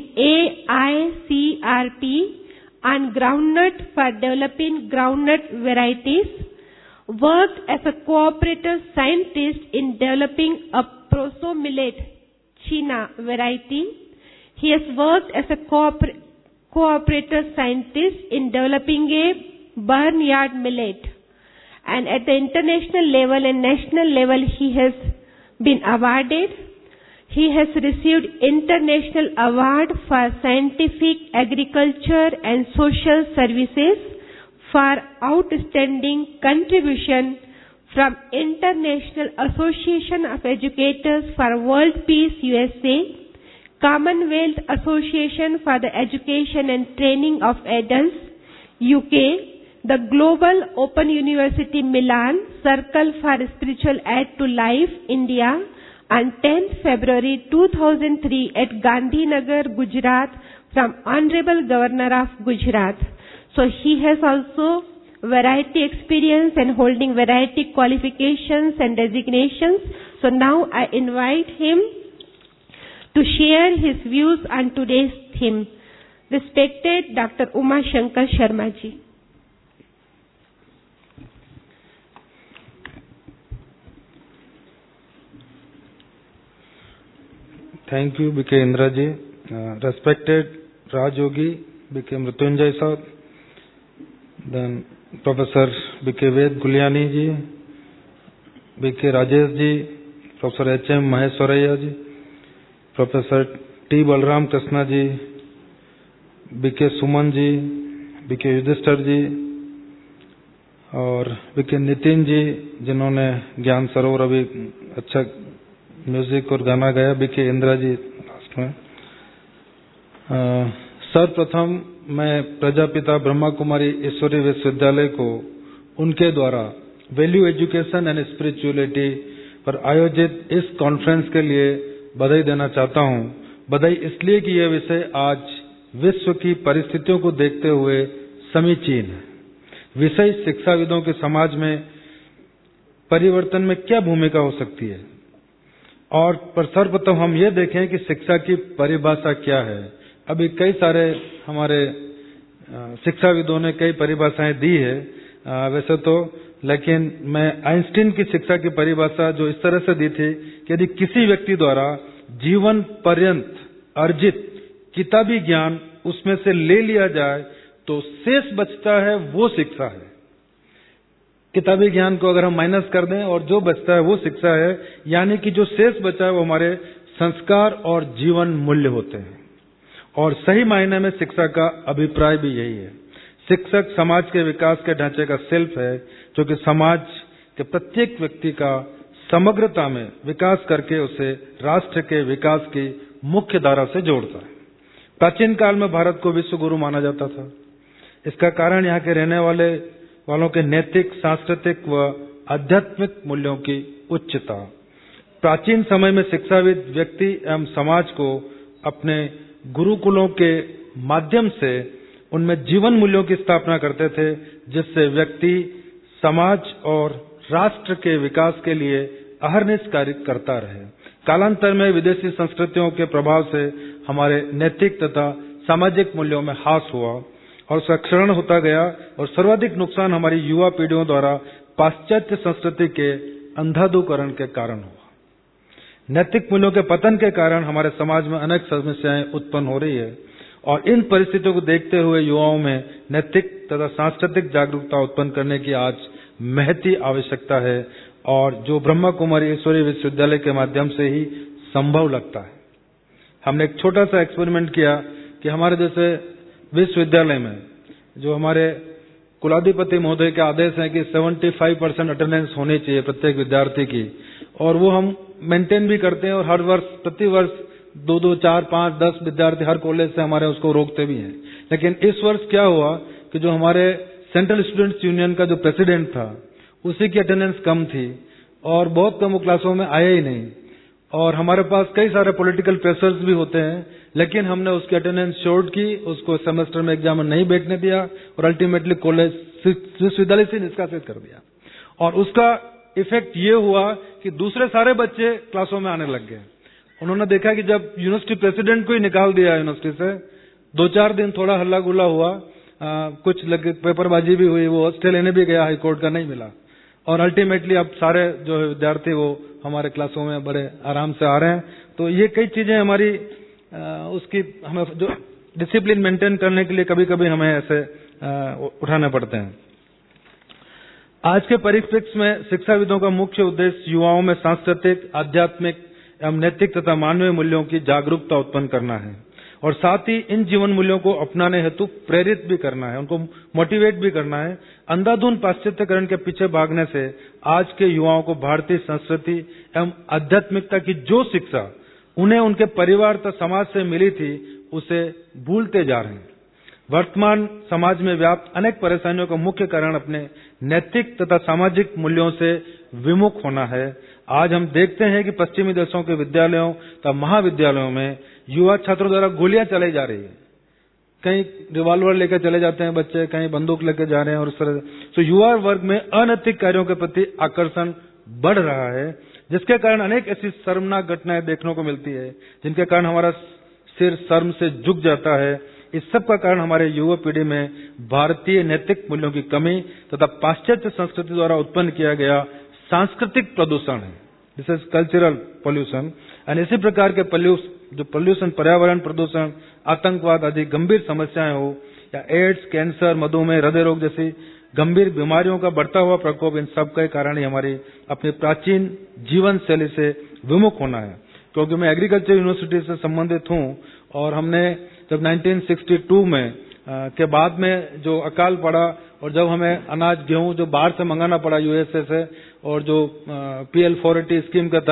AICRP on groundnut for developing groundnut varieties. Worked as a cooperator scientist in developing a proso millet China variety. He has worked as a cooperator scientist in developing a barnyard millet. And at the international level and national level, he has been awarded. He has received International Award for Scientific, Agriculture and Social Services for outstanding contribution from International Association of Educators for World Peace, USA, Commonwealth Association for the Education and Training of Adults, UK, the Global Open University Milan Circle for Spiritual Aid to Life, India, on 10th February 2003 at Gandhinagar, Gujarat, from Honorable Governor of Gujarat. So he has also variety experience and holding variety qualifications and designations. So now I invite him to share his views on today's theme. Respected Dr. Uma Shankar Sharma ji. Thank you, B.K. Indra ji. Respected Raj Yogi, B.K. Mrityunjay sir, then Professor B.K. Ved Guliani ji, B.K. Rajesh ji, Professor H.M. Maheshwaraya ji, Professor T. Balram Krishna ji, B.K. Suman ji, B.K. Yudhishthar ji और B.K. Nitin ji, जिन्होंने ज्ञान सरोवर अभी अच्छा music और गाना गाया BK Indira ji last में। सर्वप्रथम मैं प्रजापिता ब्रह्मा कुमारी ईश्वरी विश्वविद्यालय को उनके द्वारा वैल्यू एजुकेशन एंड स्पिरिचुअलिटी पर आयोजित इस कॉन्फ्रेंस के लिए बधाई देना चाहता हूं। बधाई इसलिए कि यह विषय आज विश्व की परिस्थितियों को देखते हुए समीचीन है। विषय शिक्षाविदों के समाज में परिवर्तन में क्या भूमिका हो सकती है, और पर सर्वप्रथम हम ये देखें कि शिक्षा की परिभाषा क्या है। अभी कई सारे हमारे शिक्षाविदों ने कई परिभाषाएं दी है वैसे तो, लेकिन मैं आइंस्टीन की शिक्षा की परिभाषा जो इस तरह से दी थी कि यदि किसी व्यक्ति द्वारा जीवन पर्यंत अर्जित किताबी ज्ञान उसमें से ले लिया जाए तो शेष बचता है वो शिक्षा है। किताबी ज्ञान को अगर हम माइनस कर दें और जो बचता है वो शिक्षा है, यानी कि जो शेष बचा है वो हमारे संस्कार और जीवन मूल्य होते हैं। और सही मायने में शिक्षा का अभिप्राय भी यही है। शिक्षक समाज के विकास के ढांचे का शिल्प है, जो कि समाज के प्रत्येक व्यक्ति का समग्रता में विकास करके उसे राष्ट्र के विकास की मुख्य धारा से जोड़ता है। प्राचीन काल में भारत को विश्व गुरु माना जाता था। इसका कारण यहाँ के रहने वालों के नैतिक, सांस्कृतिक व आध्यात्मिक मूल्यों की उच्चता। प्राचीन समय में शिक्षाविद व्यक्ति एवं समाज को अपने गुरुकुलों के माध्यम से उनमें जीवन मूल्यों की स्थापना करते थे, जिससे व्यक्ति समाज और राष्ट्र के विकास के लिए अहरनिश कार्य करता रहे। कालांतर में विदेशी संस्कृतियों के प्रभाव से हमारे नैतिक तथा सामाजिक मूल्यों में ह्रास हुआ और उसका क्षरण होता गया, और सर्वाधिक नुकसान हमारी युवा पीढ़ियों द्वारा पाश्चात्य संस्कृति के अंधाधुकरण के कारण हुआ। नैतिक मूल्यों के पतन के कारण हमारे समाज में अनेक समस्याएं उत्पन्न हो रही है, और इन परिस्थितियों को देखते हुए युवाओं में नैतिक तथा सांस्कृतिक जागरूकता उत्पन्न करने की आज महती आवश्यकता है, और जो ब्रह्मा कुमारी ईश्वरी विश्वविद्यालय के माध्यम से ही संभव लगता है। हमने एक छोटा सा एक्सपेरिमेंट किया कि हमारे जैसे विश्वविद्यालय में जो हमारे कुलाधिपति महोदय के आदेश है कि 75% अटेंडेंस होनी चाहिए प्रत्येक विद्यार्थी की, और वो हम मेंटेन भी करते हैं, और हर वर्ष प्रति वर्ष 2, 4, 5, 10 विद्यार्थी हर कॉलेज से हमारे उसको रोकते भी हैं। लेकिन इस वर्ष क्या हुआ कि जो हमारे सेंट्रल स्टूडेंट्स यूनियन का जो प्रेसिडेंट था उसी की अटेंडेंस कम थी, और बहुत कम क्लासों में आया ही नहीं। और हमारे पास कई सारे पॉलिटिकल प्रेशर्स भी होते हैं, लेकिन हमने उसकी अटेंडेंस शॉर्ट की, उसको सेमेस्टर में एग्जाम में नहीं बैठने दिया, और अल्टीमेटली कॉलेज विश्वविद्यालय से निष्कासित कर दिया। और उसका इफेक्ट ये हुआ कि दूसरे सारे बच्चे क्लासों में आने लग गए। उन्होंने देखा कि जब यूनिवर्सिटी प्रेसिडेंट को ही निकाल दिया यूनिवर्सिटी से, 2-4 दिन थोड़ा हल्ला गुल्ला हुआ, कुछ पेपरबाजी भी हुई, वो हॉस्टल लेने भी गया, हाईकोर्ट का नहीं मिला, और अल्टीमेटली अब सारे जो विद्यार्थी वो हमारे क्लासों में बड़े आराम से आ रहे हैं। तो ये कई चीजें हमारी उसकी हमें जो डिसिप्लिन मेंटेन करने के लिए कभी कभी हमें ऐसे उठाने पड़ते हैं। आज के परिप्रेक्ष्य में शिक्षाविदों का मुख्य उद्देश्य युवाओं में सांस्कृतिक, आध्यात्मिक एवं नैतिक तथा मानवीय मूल्यों की जागरूकता उत्पन्न करना है, और साथ ही इन जीवन मूल्यों को अपनाने हेतु प्रेरित भी करना है, उनको मोटिवेट भी करना है। अंधाधुंध पाश्चात्यकरण के पीछे भागने से आज के युवाओं को भारतीय संस्कृति एवं आध्यात्मिकता की जो शिक्षा उन्हें उनके परिवार तथा समाज से मिली थी उसे भूलते जा रहे हैं। वर्तमान समाज में व्याप्त अनेक परेशानियों का मुख्य कारण अपने नैतिक तथा सामाजिक मूल्यों से विमुख होना है। आज हम देखते हैं कि पश्चिमी देशों के विद्यालयों तथा महाविद्यालयों में युवा छात्रों द्वारा गोलियां चलाई जा रही है। कहीं रिवॉल्वर लेकर चले जाते हैं बच्चे, कहीं बंदूक लेकर जा रहे हैं, और उस तरह तो युवा वर्ग में अनैतिक कार्यों के प्रति आकर्षण बढ़ रहा है, जिसके कारण अनेक ऐसी शर्मनाक घटनाएं देखने को मिलती है, जिनके कारण हमारा सिर शर्म से झुक जाता है। इस सब का कारण हमारे युवा पीढ़ी में भारतीय नैतिक मूल्यों की कमी तथा पाश्चात्य संस्कृति द्वारा उत्पन्न किया गया सांस्कृतिक प्रदूषण है। This is cultural pollution. And इसी प्रकार के पोल्यूशन, पर्यावरण प्रदूषण, आतंकवाद आदि गंभीर समस्याएं हो, या एड्स, कैंसर, मधुमेह, हृदय रोग जैसी गंभीर बीमारियों का बढ़ता हुआ प्रकोप, इन सब के कारण ही हमारी अपनी प्राचीन जीवन शैली से विमुख होना है। क्योंकि मैं एग्रीकल्चर यूनिवर्सिटी से संबंधित हूं, और हमने जब 1962 में के बाद में जो अकाल पड़ा, और जब हमें अनाज गेहूं जो बाहर से मंगाना पड़ा यूएसए से, और जो PL 480 स्कीम के तहत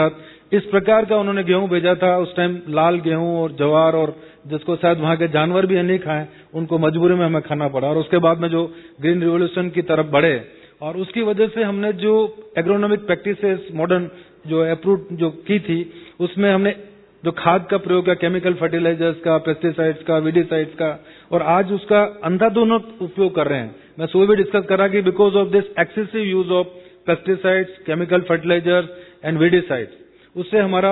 इस प्रकार का उन्होंने गेहूं भेजा था। उस टाइम लाल गेहूं और ज्वार, और जिसको शायद वहां के जानवर भी नहीं खाएं, उनको मजबूरी में हमें खाना पड़ा। और उसके बाद में जो ग्रीन रिवोल्यूशन की तरफ बढ़े, और उसकी वजह से हमने जो एग्रोनॉमिक प्रैक्टिसेस मॉडर्न जो अप्रूव जो की थी, उसमें हमने जो खाद का प्रयोग किया, केमिकल फर्टिलाइजर्स का, पेस्टिसाइड्स का, वीडिसाइड्स का, और आज उसका अंधाधुंध उपयोग कर रहे हैं। मैं सुबह भी डिस्कस कर रहा कि because of this excessive use of pesticides, chemical fertilisers and weedicides, उससे हमारा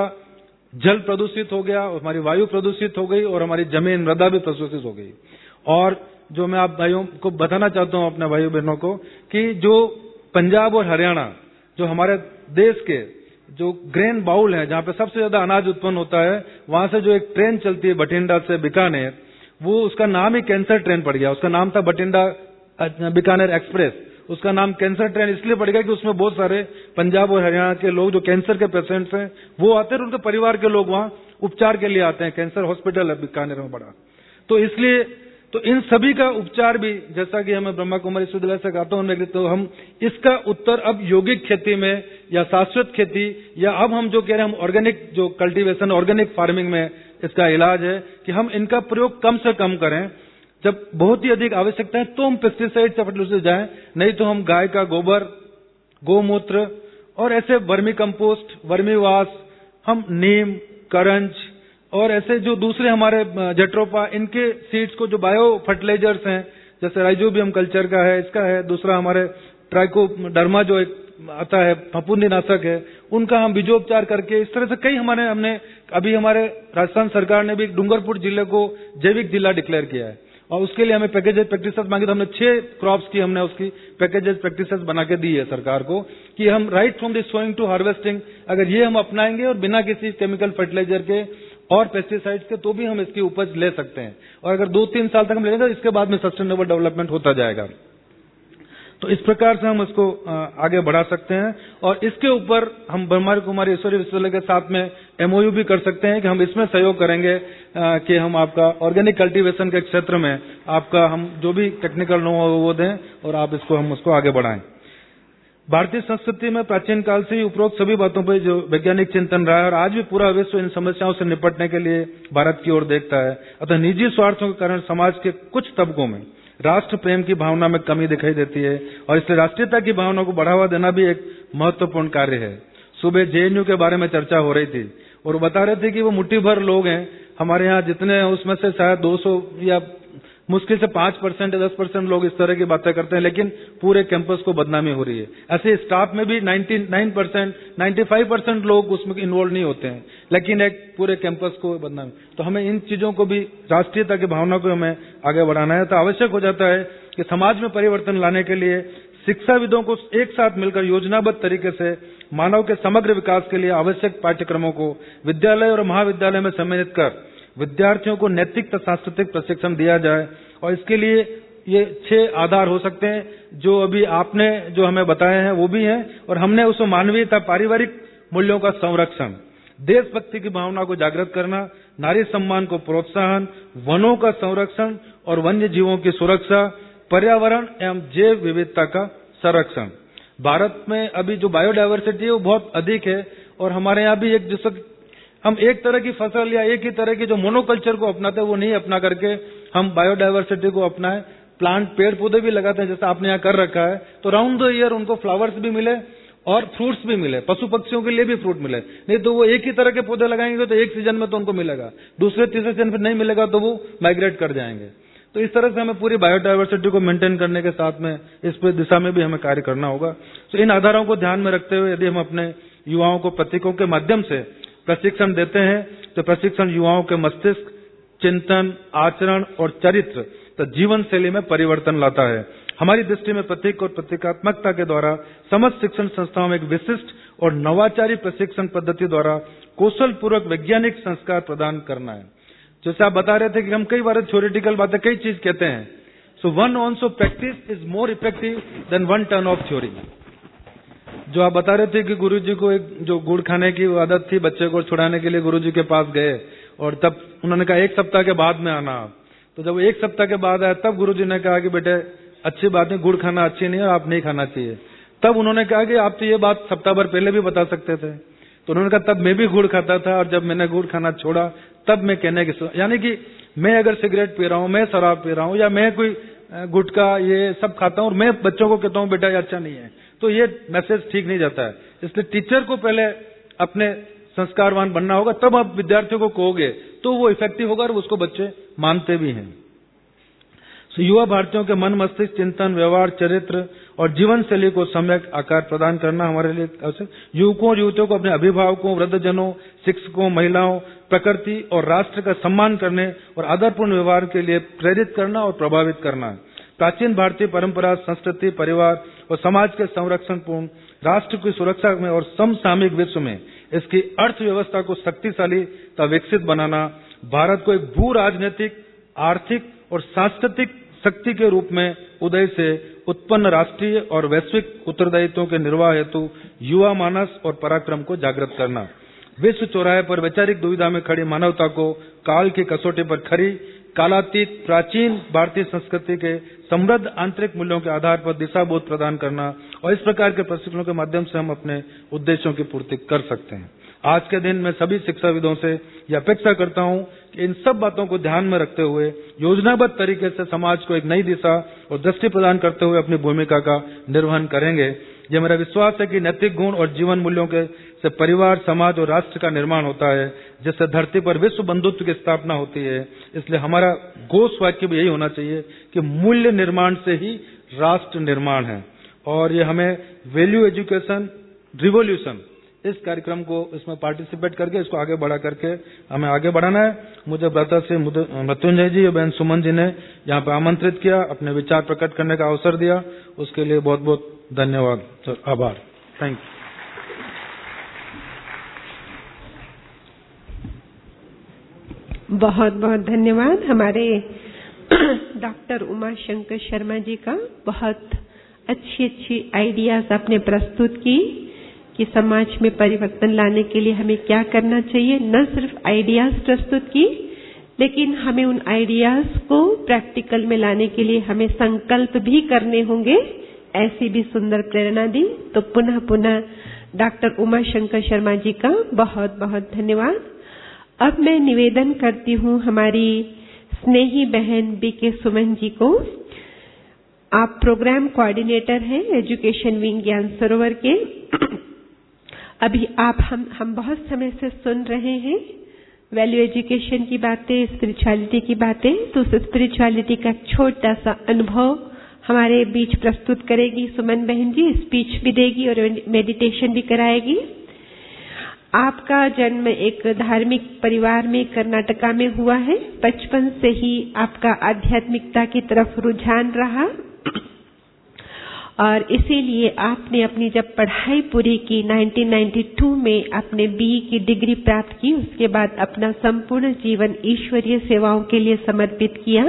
जल प्रदूषित हो गया, हमारी वायु प्रदूषित हो गई, और हमारी जमीन मृदा भी प्रदूषित हो गई। और जो मैं आप भाइयों को बताना चाहता हूं, अपने भाइयों बहनों को, कि जो पंजाब और हरियाणा, जो हमारे देश के जो ग्रेन बाउल है, जहां पे सबसे ज्यादा अनाज उत्पन्न होता है, वहां से जो एक ट्रेन चलती है बठिंडा से बीकानेर, वो उसका नाम ही कैंसर ट्रेन पड़ गया। उसका नाम था बठिंडा बीकानेर एक्सप्रेस। उसका नाम कैंसर ट्रेन इसलिए पड़ गया कि उसमें बहुत सारे पंजाब और हरियाणा के लोग जो कैंसर के पेशेंट्स हैं वो आते हैं, और उनके परिवार के लोग वहां उपचार के लिए आते हैं। कैंसर हॉस्पिटल है बीकानेर में बड़ा। तो इसलिए तो इन सभी का उपचार भी, जैसा कि हमें ब्रह्मा कुमारी विश्वविद्यालय से कहता हूं, तो हम इसका उत्तर अब यौगिक खेती में या शाश्वत खेती, या अब हम जो कह रहे हैं हम ऑर्गेनिक जो कल्टीवेशन, ऑर्गेनिक फार्मिंग में इसका इलाज है कि हम इनका प्रयोग कम से कम करें। जब बहुत ही अधिक आवश्यकता है तो हम पेस्टिसाइड से फर्टिलाइजर जाएं, नहीं तो हम गाय का गोबर, गोमूत्र और ऐसे वर्मी कंपोस्ट, वर्मी वास, हम नीम, करंज और ऐसे जो दूसरे हमारे जेट्रोपा, इनके सीड्स को, जो बायो फर्टिलाइजर्स हैं, जैसे राइजोबियम कल्चर का है, इसका है, दूसरा हमारे ट्राइकोडर्मा जो एक आता है फफूंदीनाशक है, उनका हम बीजोपचार करके, इस तरह से कई हमने अभी हमारे राजस्थान सरकार ने भी डूंगरपुर जिले को जैविक जिला डिक्लेयर किया है, और उसके लिए हमें पैकेजेस प्रैक्टिसेस मांगी। तो हमने 6 क्रॉप्स की हमने उसकी पैकेजेस प्रैक्टिसेस बना के दी है सरकार को, कि हम right from the sowing to harvesting, अगर ये हम अपनाएंगे और बिना किसी केमिकल फर्टिलाइजर के और पेस्टिसाइड्स के, तो भी हम इसकी उपज ले सकते हैं। और अगर 2-3 साल तक हम लेंगे तो इसके बाद में सस्टेनेबल डेवलपमेंट होता जाएगा। तो इस प्रकार से हम इसको आगे बढ़ा सकते हैं, और इसके ऊपर हम ब्रह्मा कुमारी ईश्वरी विश्वविद्यालय के साथ में MOU भी कर सकते हैं कि हम इसमें सहयोग करेंगे कि हम आपका ऑर्गेनिक कल्टीवेशन के क्षेत्र में आपका हम जो भी टेक्निकल नो वो दें, और आप इसको हम उसको आगे बढ़ाएं। भारतीय संस्कृति में प्राचीन काल से ही उपरोक्त सभी बातों पर जो वैज्ञानिक चिंतन रहा है, और आज भी पूरा विश्व इन समस्याओं से निपटने के लिए भारत की ओर देखता है। अतः निजी स्वार्थों के कारण समाज के कुछ तबकों में राष्ट्र प्रेम की भावना में कमी दिखाई देती है, और इसलिए राष्ट्रीयता की भावना को बढ़ावा देना भी एक महत्वपूर्ण कार्य है। सुबह JNU के बारे में चर्चा हो रही थी, और बता रहे थे कि वो मुट्ठी भर लोग हैं हमारे यहाँ, जितने हैं उसमें से शायद 200 या मुश्किल से 5% या 10% लोग इस तरह की बातें करते हैं, लेकिन पूरे कैंपस को बदनामी हो रही है। ऐसे स्टाफ में भी 99%, 95% लोग उसमें इन्वॉल्व नहीं होते हैं, लेकिन एक पूरे कैंपस को बदनामी। तो हमें इन चीजों को भी, राष्ट्रीयता की भावना को हमें आगे बढ़ाना है। तो आवश्यक हो जाता है कि समाज में परिवर्तन लाने के लिए शिक्षाविदों को एक साथ मिलकर योजनाबद्ध तरीके से मानव के समग्र विकास के लिए आवश्यक पाठ्यक्रमों को विद्यालय और महाविद्यालय में सम्मिलित कर विद्यार्थियों को नैतिक तथा सांस्कृतिक प्रशिक्षण दिया जाए। और इसके लिए ये 6 आधार हो सकते हैं, जो अभी आपने जो हमें बताए हैं वो भी हैं, और हमने उसमें मानवीयता, पारिवारिक मूल्यों का संरक्षण, देशभक्ति की भावना को जागृत करना, नारी सम्मान को प्रोत्साहन, वनों का संरक्षण और वन्य जीवों की सुरक्षा, पर्यावरण एवं जैव विविधता का संरक्षण। भारत में अभी जो बायोडायवर्सिटी है वो बहुत अधिक है, और हमारे यहाँ भी एक जिसको हम एक तरह की फसल या एक ही तरह की जो मोनोकल्चर को अपनाते हैं वो नहीं अपना करके हम बायोडायवर्सिटी को अपनाएं, प्लांट, पेड़ पौधे भी लगाते हैं जैसा आपने यहाँ कर रखा है, तो राउंड द ईयर उनको फ्लावर्स भी मिले और फ्रूट्स भी मिले, पशु पक्षियों के लिए भी फ्रूट मिले। नहीं तो वो एक ही तरह के पौधे लगाएंगे तो एक सीजन में तो उनको मिलेगा, दूसरे तीसरे सीजन में नहीं मिलेगा तो वो माइग्रेट कर जाएंगे। तो इस तरह से हमें पूरी बायोडायवर्सिटी को मेंटेन करने के साथ में इस दिशा में भी हमें कार्य करना होगा। तो इन आधारों को ध्यान में रखते हुए यदि हम अपने युवाओं को प्रतीकों के माध्यम से प्रशिक्षण देते हैं तो प्रशिक्षण युवाओं के मस्तिष्क, चिंतन, आचरण और चरित्र तो जीवन शैली में परिवर्तन लाता है। हमारी दृष्टि में प्रतीक और प्रतीकात्मकता के द्वारा समस्त शिक्षण संस्थाओं में एक विशिष्ट और नवाचारी प्रशिक्षण पद्धति द्वारा कौशल पूर्वक वैज्ञानिक संस्कार प्रदान करना है। जैसे आप बता रहे थे कि हम कई बार थ्योरेटिकल बातें कई चीज कहते हैं, so 1 ounce of practice is more effective than 1 ton of theory. जो आप बता रहे थे कि गुरुजी को एक जो गुड़ खाने की आदत थी, बच्चे को छुड़ाने के लिए गुरुजी के पास गए और तब उन्होंने कहा 1 सप्ताह के बाद में आना। तो जब 1 सप्ताह के बाद आया तब गुरुजी ने कहा कि बेटे अच्छी बात नहीं, गुड़ खाना अच्छी नहीं है, आप नहीं खाना चाहिए। तब उन्होंने कहा कि आप तो ये बात सप्ताह भर पहले भी बता सकते थे। तो उन्होंने कहा तब मैं भी गुड़ खाता था, और जब मैंने गुड़ खाना छोड़ा तब मैं कहने की, यानी कि मैं अगर सिगरेट पी रहा हूं, मैं शराब पी रहा हूं, या मैं कोई गुटखा ये सब खाता हूं और मैं बच्चों को कहता हूं बेटा ये अच्छा नहीं है, तो ये मैसेज ठीक नहीं जाता है। इसलिए टीचर को पहले अपने संस्कारवान बनना होगा, तब आप विद्यार्थियों को कहोगे तो वो इफेक्टिव होगा और उसको बच्चे मानते भी हैं। युवा भारतीयों के मन, मस्तिष्क, चिंतन, व्यवहार, चरित्र और जीवन शैली को सम्यक आकार प्रदान करना हमारे लिए आवश्यक। युवकों और युवतियों को अपने अभिभावकों, वृद्धजनों, शिक्षकों, महिलाओं, प्रकृति और राष्ट्र का सम्मान करने और आदरपूर्ण व्यवहार के लिए प्रेरित करना और प्रभावित करना। प्राचीन भारतीय परंपरा, संस्कृति, परिवार और समाज के संरक्षणपूर्ण राष्ट्र की सुरक्षा में और समसामयिक विश्व में इसकी अर्थव्यवस्था को शक्तिशाली तथा विकसित बनाना, भारत को एक भू राजनीतिक, आर्थिक और सांस्कृतिक शक्ति के रूप में उदय से उत्पन्न राष्ट्रीय और वैश्विक उत्तरदायित्वों के निर्वाह हेतु युवा मानस और पराक्रम को जागृत करना। विश्व चौराहे पर वैचारिक दुविधा में खड़ी मानवता को काल की कसौटी पर खरी, कालातीत प्राचीन भारतीय संस्कृति के समृद्ध आंतरिक मूल्यों के आधार पर दिशाबोध प्रदान करना, और इस प्रकार के प्रशिक्षणों के माध्यम से हम अपने उद्देश्यों की पूर्ति कर सकते हैं। आज के दिन मैं सभी शिक्षाविदों से यह अपेक्षा करता हूं कि इन सब बातों को ध्यान में रखते हुए योजनाबद्ध तरीके से समाज को एक नई दिशा और दृष्टि प्रदान करते हुए अपनी भूमिका का निर्वहन करेंगे। यह मेरा विश्वास है कि नैतिक गुण और जीवन मूल्यों के से परिवार, समाज और राष्ट्र का निर्माण होता है, जिससे धरती पर विश्व बंधुत्व की स्थापना होती है। इसलिए हमारा घोष वाक्य भी यही होना चाहिए कि मूल्य निर्माण से ही राष्ट्र निर्माण है, और ये हमें वैल्यू एजुकेशन रिवॉल्यूशन इस कार्यक्रम को इसमें पार्टिसिपेट करके इसको आगे बढ़ा करके हमें आगे बढ़ाना है। मुझे ब्रता से मृत्युंजय जी और बहन सुमन जी ने यहाँ पे आमंत्रित किया, अपने विचार प्रकट करने का अवसर दिया, उसके लिए बहुत बहुत धन्यवाद सर, आभार, थैंक यू। बहुत बहुत धन्यवाद हमारे डॉक्टर उमा शंकर शर्मा जी का। बहुत अच्छी आइडियाज आपने प्रस्तुत की कि समाज में परिवर्तन लाने के लिए हमें क्या करना चाहिए। न सिर्फ आइडियाज प्रस्तुत की, लेकिन हमें उन आइडियाज को प्रैक्टिकल में लाने के लिए हमें संकल्प भी करने होंगे, ऐसी भी सुंदर प्रेरणा दी। तो पुनः डॉक्टर उमा शंकर शर्मा जी का बहुत बहुत धन्यवाद। अब मैं निवेदन करती हूँ हमारी स्नेही बहन बीके सुमन जी को। आप प्रोग्राम कोऑर्डिनेटर हैं एजुकेशन विंग ज्ञान सरोवर के। अभी आप हम बहुत समय से सुन रहे हैं वैल्यू एजुकेशन की बातें, स्पिरिचुअलिटी की बातें। तो उस स्पिरिचुअलिटी का छोटा सा अनुभव हमारे बीच प्रस्तुत करेगी सुमन बहन जी। स्पीच भी देगी और मेडिटेशन भी कराएगी। आपका जन्म एक धार्मिक परिवार में कर्नाटका में हुआ है। बचपन से ही आपका आध्यात्मिकता की तरफ रुझान रहा, और इसीलिए आपने अपनी जब पढ़ाई पूरी की 1992 में आपने BE की डिग्री प्राप्त की। उसके बाद अपना संपूर्ण जीवन ईश्वरीय सेवाओं के लिए समर्पित किया।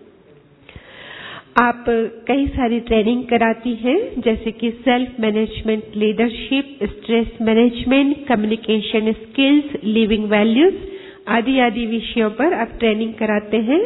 आप कई सारी ट्रेनिंग कराती हैं, जैसे कि self management, leadership, stress management, communication skills, living values आदि विषयों पर आप ट्रेनिंग कराते हैं।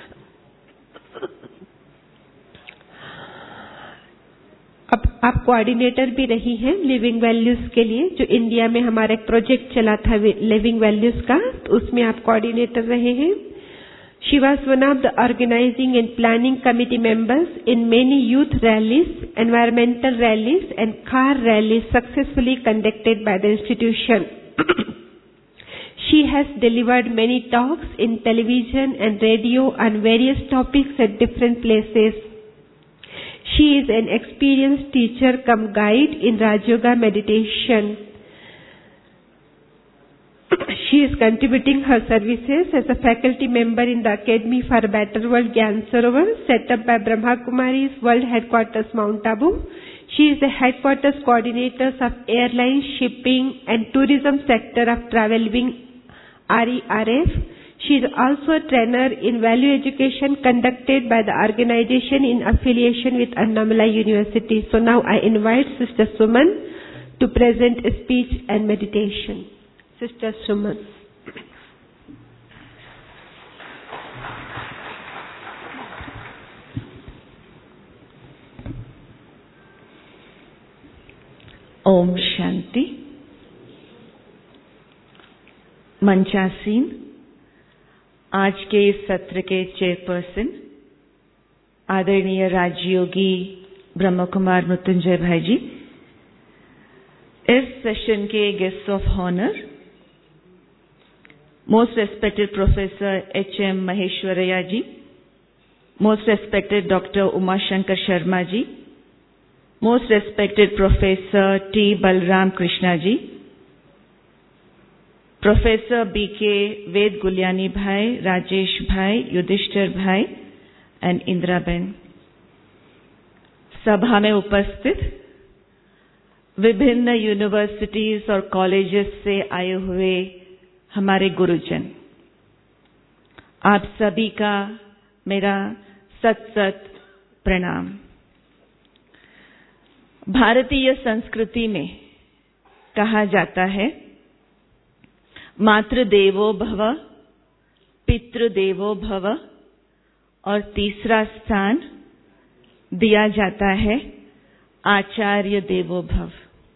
अब आप कोऑर्डिनेटर भी रही हैं लिविंग वैल्यूज के लिए, जो इंडिया में हमारा एक प्रोजेक्ट चला था लिविंग वैल्यूज का, तो उसमें आप कोऑर्डिनेटर रहे हैं। She was one of the organizing and planning committee members in many youth rallies, environmental rallies and car rallies successfully conducted by the institution. She has delivered many talks in television and radio on various topics at different places. She is an experienced teacher cum guide in Raj Yoga meditation. She is contributing her services as a faculty member in the Academy for a Better World Gyan Sarovar, set up by Brahma Kumari's World Headquarters Mount Abu. She is the headquarters coordinator of airline, shipping and tourism sector of Travel Wing RERF. She is also a trainer in value education conducted by the organization in affiliation with Annamalai University. So now I invite Sister Suman to present a speech and meditation. Sister Suman. Om Shanti. मंचासीन, आज के इस सत्र के chairperson आदरणीय राजयोगी ब्रह्म कुमार मृत्युंजय भाई जी, इस session के guest of honour most respected professor H.M. Maheshwaraiah ji, most respected doctor Umashankar Sharma ji, most respected professor T. Balram Krishna ji, professor B.K. Ved Guliani भाई, राजेश भाई, युधिष्ठिर भाई एंड इंदिराबेन, सभा में उपस्थित विभिन्न यूनिवर्सिटीज और कॉलेजेस से आए हुए हमारे गुरुजन, आप सभी का मेरा सत सत प्रणाम। भारतीय संस्कृति में कहा जाता है मातृदेवो भव, पितृदेवो भव और तीसरा स्थान दिया जाता है आचार्य देवो भव।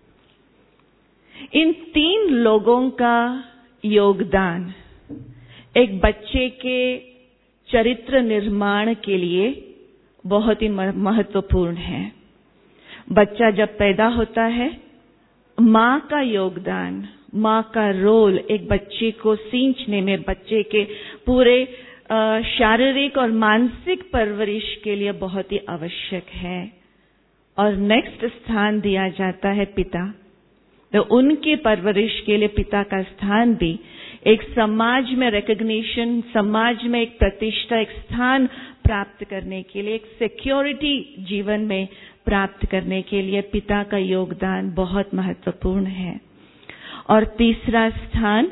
इन तीन लोगों का योगदान एक बच्चे के चरित्र निर्माण के लिए बहुत ही महत्वपूर्ण है। बच्चा जब पैदा होता है, माँ का योगदान, माँ का रोल एक बच्चे को सींचने में, बच्चे के पूरे शारीरिक और मानसिक परवरिश के लिए बहुत ही आवश्यक है। और नेक्स्ट स्थान दिया जाता है पिता, तो उनके परवरिश के लिए पिता का स्थान भी एक समाज में रिकॉग्निशन, समाज में एक प्रतिष्ठा, एक स्थान प्राप्त करने के लिए, एक सिक्योरिटी जीवन में प्राप्त करने के लिए पिता का योगदान बहुत महत्वपूर्ण है। और तीसरा स्थान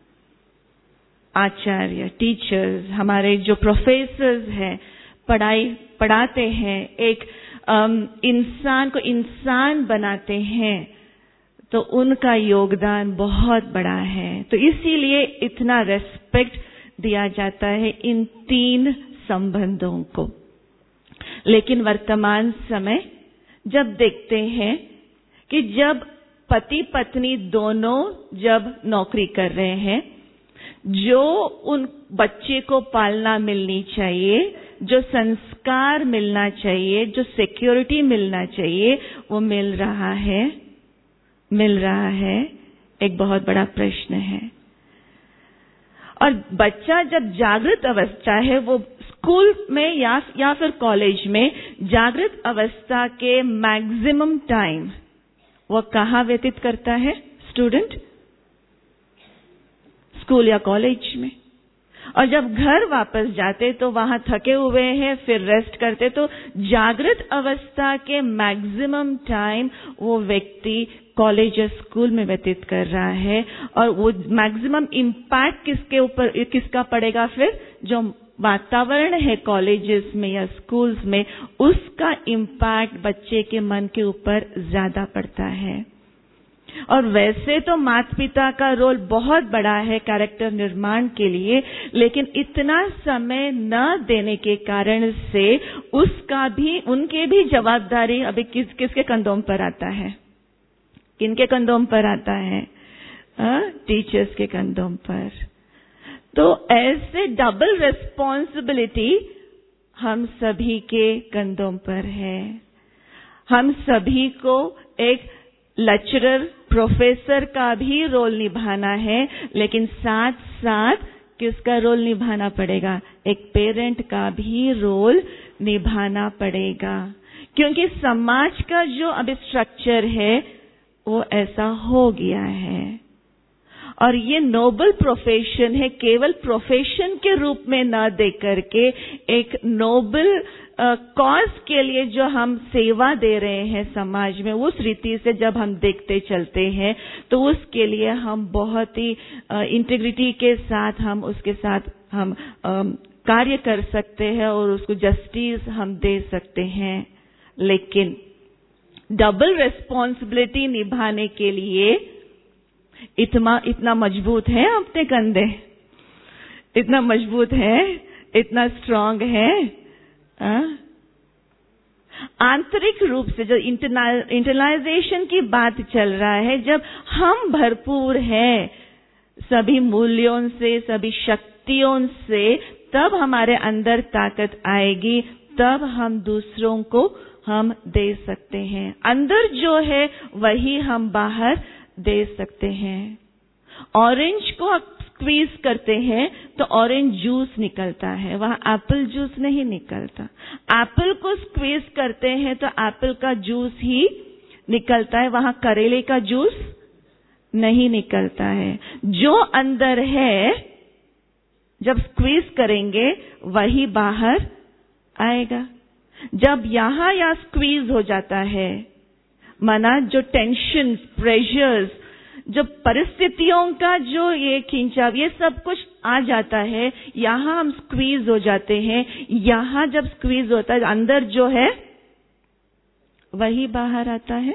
आचार्य, टीचर्स, हमारे जो प्रोफेसर्स हैं, पढ़ाते हैं, एक इंसान को इंसान बनाते हैं, तो उनका योगदान बहुत बड़ा है। तो इसीलिए इतना रेस्पेक्ट दिया जाता है इन तीन संबंधों को। लेकिन वर्तमान समय जब देखते हैं कि जब पति पत्नी दोनों जब नौकरी कर रहे हैं, जो उन बच्चे को पालना मिलनी चाहिए, जो संस्कार मिलना चाहिए, जो सिक्योरिटी मिलना चाहिए, वो मिल रहा है, एक बहुत बड़ा प्रश्न है। और बच्चा जब जागृत अवस्था है, वो स्कूल में या फिर कॉलेज में जागृत अवस्था के मैक्सिमम टाइम वो कहाँ व्यतीत करता है स्टूडेंट? स्कूल या कॉलेज में। और जब घर वापस जाते तो वहां थके हुए हैं, फिर रेस्ट करते, तो जागृत अवस्था के मैक्सिमम टाइम वो व्यक्ति कॉलेज या स्कूल में व्यतीत कर रहा है। और वो मैक्सिमम इम्पैक्ट किसका पड़ेगा फिर? जो वातावरण है कॉलेजेस में या स्कूल्स में, उसका इम्पैक्ट बच्चे के मन के ऊपर ज्यादा पड़ता है। और वैसे तो माता पिता का रोल बहुत बड़ा है कैरेक्टर निर्माण के लिए, लेकिन इतना समय न देने के कारण से उनके भी जवाबदारी अभी किसके कंधों पर आता है? किनके कंधों पर आता है? टीचर्स के कंधों पर। तो ऐसे डबल रिस्पॉन्सिबिलिटी हम सभी के कंधों पर है। हम सभी को एक लेक्चरर, प्रोफेसर का भी रोल निभाना है, लेकिन साथ साथ किसका रोल निभाना पड़ेगा? एक पेरेंट का भी रोल निभाना पड़ेगा, क्योंकि समाज का जो अभी स्ट्रक्चर है वो ऐसा हो गया है। और ये नोबल प्रोफेशन है, केवल प्रोफेशन के रूप में न देख करके एक नोबल कॉज के लिए जो हम सेवा दे रहे हैं समाज में, उस रीति से जब हम देखते चलते हैं तो उसके लिए हम बहुत ही इंटीग्रिटी के साथ हम उसके साथ हम कार्य कर सकते हैं और उसको जस्टिस हम दे सकते हैं। लेकिन डबल रिस्पॉन्सिबिलिटी निभाने के लिए इतना मजबूत है अपने कंधे, इतना मजबूत है, इतना स्ट्रांग है। आंतरिक रूप से जो इंटरनलाइजेशन की बात चल रहा है, जब हम भरपूर हैं, सभी मूल्यों से, सभी शक्तियों से, तब हमारे अंदर ताकत आएगी, तब हम दूसरों को हम दे सकते हैं। अंदर जो है वही हम बाहर दे सकते हैं। ऑरेंज को आप स्क्वीज करते हैं तो ऑरेंज जूस निकलता है, वहां एप्पल जूस नहीं निकलता। एप्पल को स्क्वीज करते हैं तो एप्पल का जूस ही निकलता है, वहां करेले का जूस नहीं निकलता है। जो अंदर है जब स्क्वीज करेंगे वही बाहर आएगा। जब यहाँ स्क्वीज हो जाता है, माना जो टेंशन, प्रेशर्स, जो परिस्थितियों का जो ये खिंचाव, ये सब कुछ आ जाता है, यहाँ हम स्क्वीज हो जाते हैं। यहाँ जब स्क्वीज होता है, अंदर जो है वही बाहर आता है।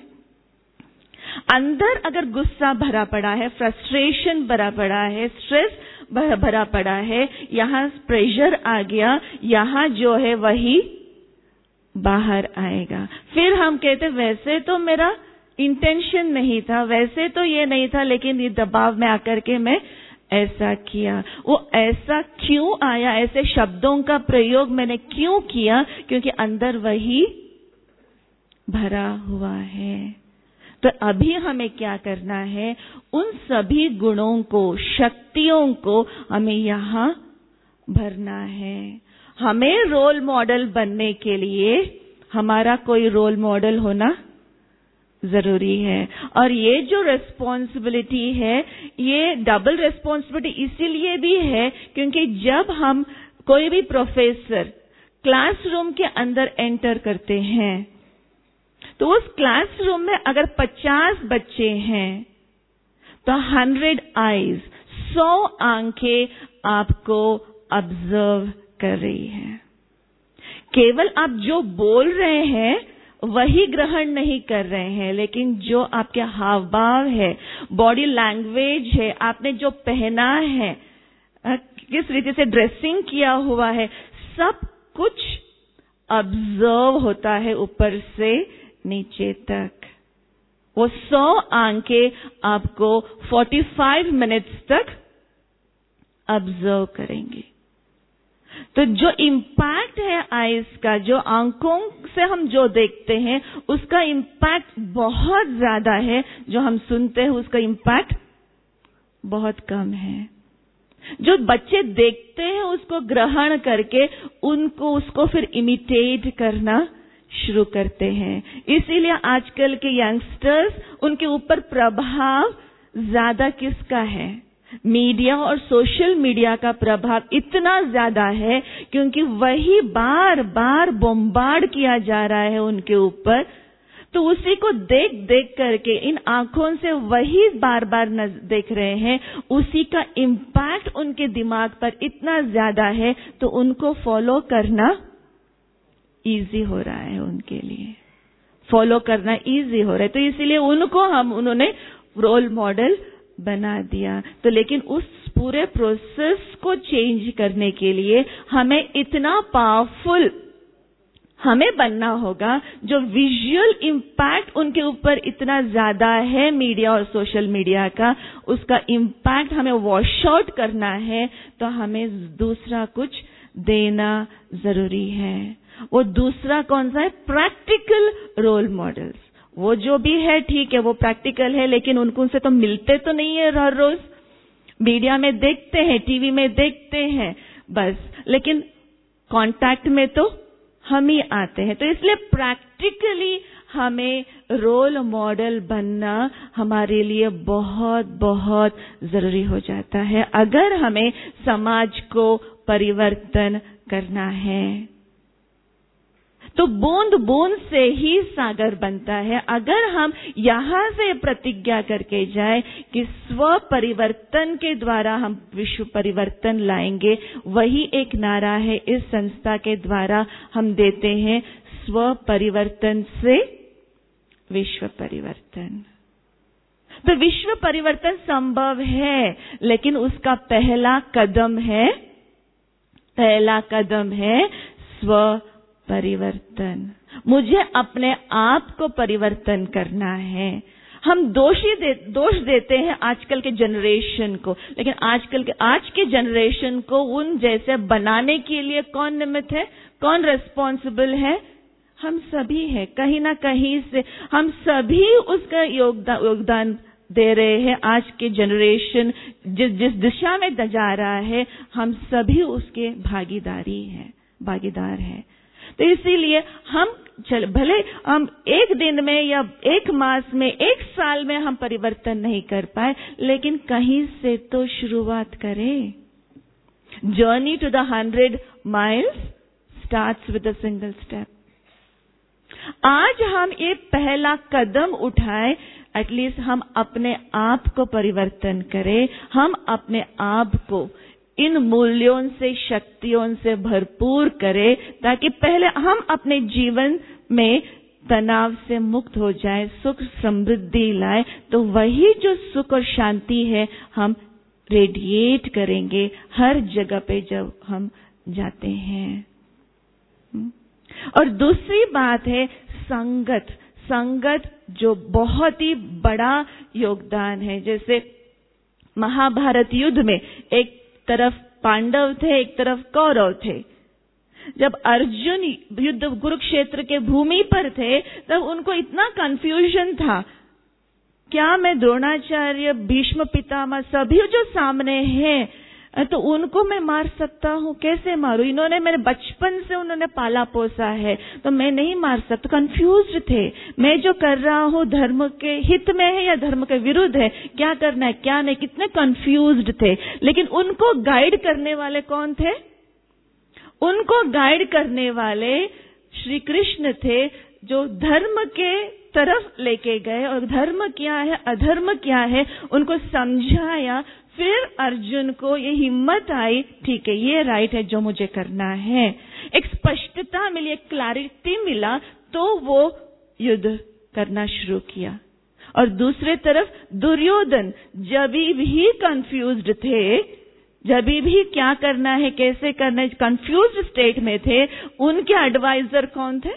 अंदर अगर गुस्सा भरा पड़ा है, फ्रस्ट्रेशन भरा पड़ा है, स्ट्रेस भरा पड़ा है, यहाँ प्रेशर आ गया, यहाँ जो है वही बाहर आएगा। फिर हम कहते वैसे तो मेरा इंटेंशन नहीं था, वैसे तो ये नहीं था, लेकिन ये दबाव में आकर के मैं ऐसा किया। वो ऐसा क्यों आया, ऐसे शब्दों का प्रयोग मैंने क्यों किया? क्योंकि अंदर वही भरा हुआ है। तो अभी हमें क्या करना है? उन सभी गुणों को, शक्तियों को हमें यहाँ भरना है। हमें रोल मॉडल बनने के लिए हमारा कोई रोल मॉडल होना जरूरी है। और ये जो रिस्पॉन्सिबिलिटी है, ये डबल रिस्पॉन्सिबिलिटी इसीलिए भी है क्योंकि जब हम कोई भी प्रोफेसर क्लासरूम के अंदर एंटर करते हैं तो उस क्लासरूम में अगर 50 बच्चे हैं तो 100 आईज, 100 आंखें आपको ऑब्जर्व कर रही हैं। केवल आप जो बोल रहे हैं वही ग्रहण नहीं कर रहे हैं, लेकिन जो आपके हाव भाव है, बॉडी लैंग्वेज है, आपने जो पहना है, किस रीति से ड्रेसिंग किया हुआ है, सब कुछ ऑब्जर्व होता है ऊपर से नीचे तक। वो 100 आंखें आपको 45 मिनट्स तक ऑब्जर्व करेंगे। तो जो इम्पैक्ट है आईज का, जो आंखों से हम जो देखते हैं उसका इम्पैक्ट बहुत ज्यादा है, जो हम सुनते हैं उसका इम्पैक्ट बहुत कम है। जो बच्चे देखते हैं उसको ग्रहण करके उनको उसको फिर इमिटेट करना शुरू करते हैं। इसीलिए आजकल के यंगस्टर्स, उनके ऊपर प्रभाव ज्यादा किसका है? मीडिया और सोशल मीडिया का प्रभाव इतना ज्यादा है क्योंकि वही बार बार बॉम्बार्ड किया जा रहा है उनके ऊपर। तो उसी को देख देख करके इन आंखों से वही बार बार देख रहे हैं, उसी का इम्पैक्ट उनके दिमाग पर इतना ज्यादा है तो उनको फॉलो करना इजी हो रहा है, उनके लिए फॉलो करना इजी हो रहा है। तो इसीलिए उन्होंने रोल मॉडल बना दिया। तो लेकिन उस पूरे प्रोसेस को चेंज करने के लिए हमें इतना पावरफुल हमें बनना होगा, जो विजुअल इम्पैक्ट उनके ऊपर इतना ज्यादा है मीडिया और सोशल मीडिया का, उसका इम्पैक्ट हमें वॉश आउट करना है। तो हमें दूसरा कुछ देना जरूरी है। वो दूसरा कौन सा है? Practical role models. वो जो भी है ठीक है, वो प्रैक्टिकल है, लेकिन उनसे तो मिलते तो नहीं है हर रोज। मीडिया में देखते हैं, टीवी में देखते हैं बस, लेकिन कांटेक्ट में तो हम ही आते हैं। तो इसलिए प्रैक्टिकली हमें रोल मॉडल बनना हमारे लिए बहुत बहुत जरूरी हो जाता है, अगर हमें समाज को परिवर्तन करना है। तो बूंद बूंद से ही सागर बनता है। अगर हम यहाँ से प्रतिज्ञा करके जाए कि स्व परिवर्तन के द्वारा हम विश्व परिवर्तन लाएंगे, वही एक नारा है इस संस्था के द्वारा हम देते हैं, स्व परिवर्तन से विश्व परिवर्तन। तो विश्व परिवर्तन संभव है, लेकिन उसका पहला कदम है स्व परिवर्तन। मुझे अपने आप को परिवर्तन करना है। हम दोष देते हैं आजकल के जनरेशन को, लेकिन आज के जनरेशन को उन जैसे बनाने के लिए कौन निमित्त है, कौन रिस्पॉन्सिबल है? हम सभी हैं। कहीं ना कहीं से हम सभी उसका योगदान दे रहे हैं। आज के जनरेशन जिस दिशा में जा रहा है, हम सभी उसके भागीदार हैं। तो इसीलिए भले हम एक दिन में या एक मास में, एक साल में हम परिवर्तन नहीं कर पाए, लेकिन कहीं से तो शुरुआत करें। Journey to the 100 miles starts with a single step. आज हम ये पहला कदम उठाएं, एटलीस्ट हम अपने आप को परिवर्तन करें, हम अपने आप को इन मूल्यों से, शक्तियों से भरपूर करें, ताकि पहले हम अपने जीवन में तनाव से मुक्त हो जाए, सुख समृद्धि लाए, तो वही जो सुख और शांति है हम रेडिएट करेंगे हर जगह पे जब हम जाते हैं। और दूसरी बात है संगत जो बहुत ही बड़ा योगदान है। जैसे महाभारत युद्ध में एक तरफ पांडव थे, एक तरफ कौरव थे। जब अर्जुन युद्ध कुरुक्षेत्र के भूमि पर थे, तब उनको इतना कंफ्यूजन था, क्या मैं द्रोणाचार्य, भीष्म पितामह सभी जो सामने हैं, तो उनको मैं मार सकता हूँ, कैसे मारूं? इन्होंने मेरे बचपन से उन्होंने पाला पोसा है, तो मैं नहीं मार सकता। कंफ्यूज्ड थे, मैं जो कर रहा हूँ धर्म के हित में है या धर्म के विरुद्ध है, क्या करना है क्या नहीं, कितने कंफ्यूज्ड थे। लेकिन उनको गाइड करने वाले कौन थे? उनको गाइड करने वाले श्री कृष्ण थे, जो धर्म के तरफ लेके गए और धर्म क्या है, अधर्म क्या है, उनको समझाया। फिर अर्जुन को ये हिम्मत आई, ठीक है ये राइट है जो मुझे करना है, एक स्पष्टता मिली, एक क्लैरिटी मिला, तो वो युद्ध करना शुरू किया। और दूसरे तरफ दुर्योधन जब भी कंफ्यूज्ड थे, जब भी क्या करना है कैसे करना है, कंफ्यूज्ड स्टेट में थे, उनके एडवाइजर कौन थे?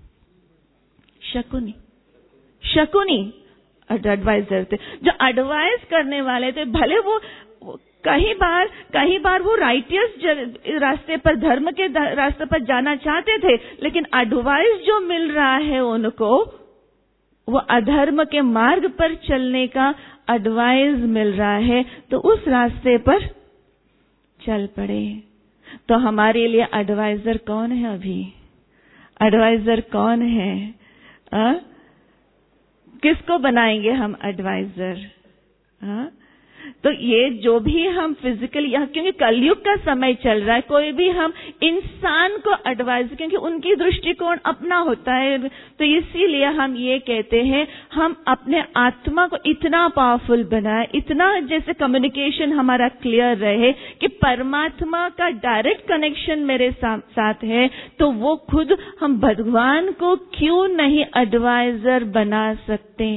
शकुनी एडवाइजर थे, जो एडवाइस करने वाले थे। भले वो कई बार वो राइटियस रास्ते पर, धर्म के रास्ते पर जाना चाहते थे, लेकिन एडवाइस जो मिल रहा है उनको, वो अधर्म के मार्ग पर चलने का एडवाइस मिल रहा है, तो उस रास्ते पर चल पड़े। तो हमारे लिए एडवाइजर कौन है? अभी एडवाइजर कौन है? किसको बनाएंगे हम एडवाइजर? तो ये जो भी हम फिजिकली, क्योंकि कलयुग का समय चल रहा है, कोई भी हम इंसान को एडवाइज, क्योंकि उनकी दृष्टिकोण अपना होता है, तो इसीलिए हम ये कहते हैं हम अपने आत्मा को इतना पावरफुल बनाए, इतना जैसे कम्युनिकेशन हमारा क्लियर रहे कि परमात्मा का डायरेक्ट कनेक्शन मेरे साथ है, तो वो खुद हम भगवान को क्यों नहीं एडवाइजर बना सकते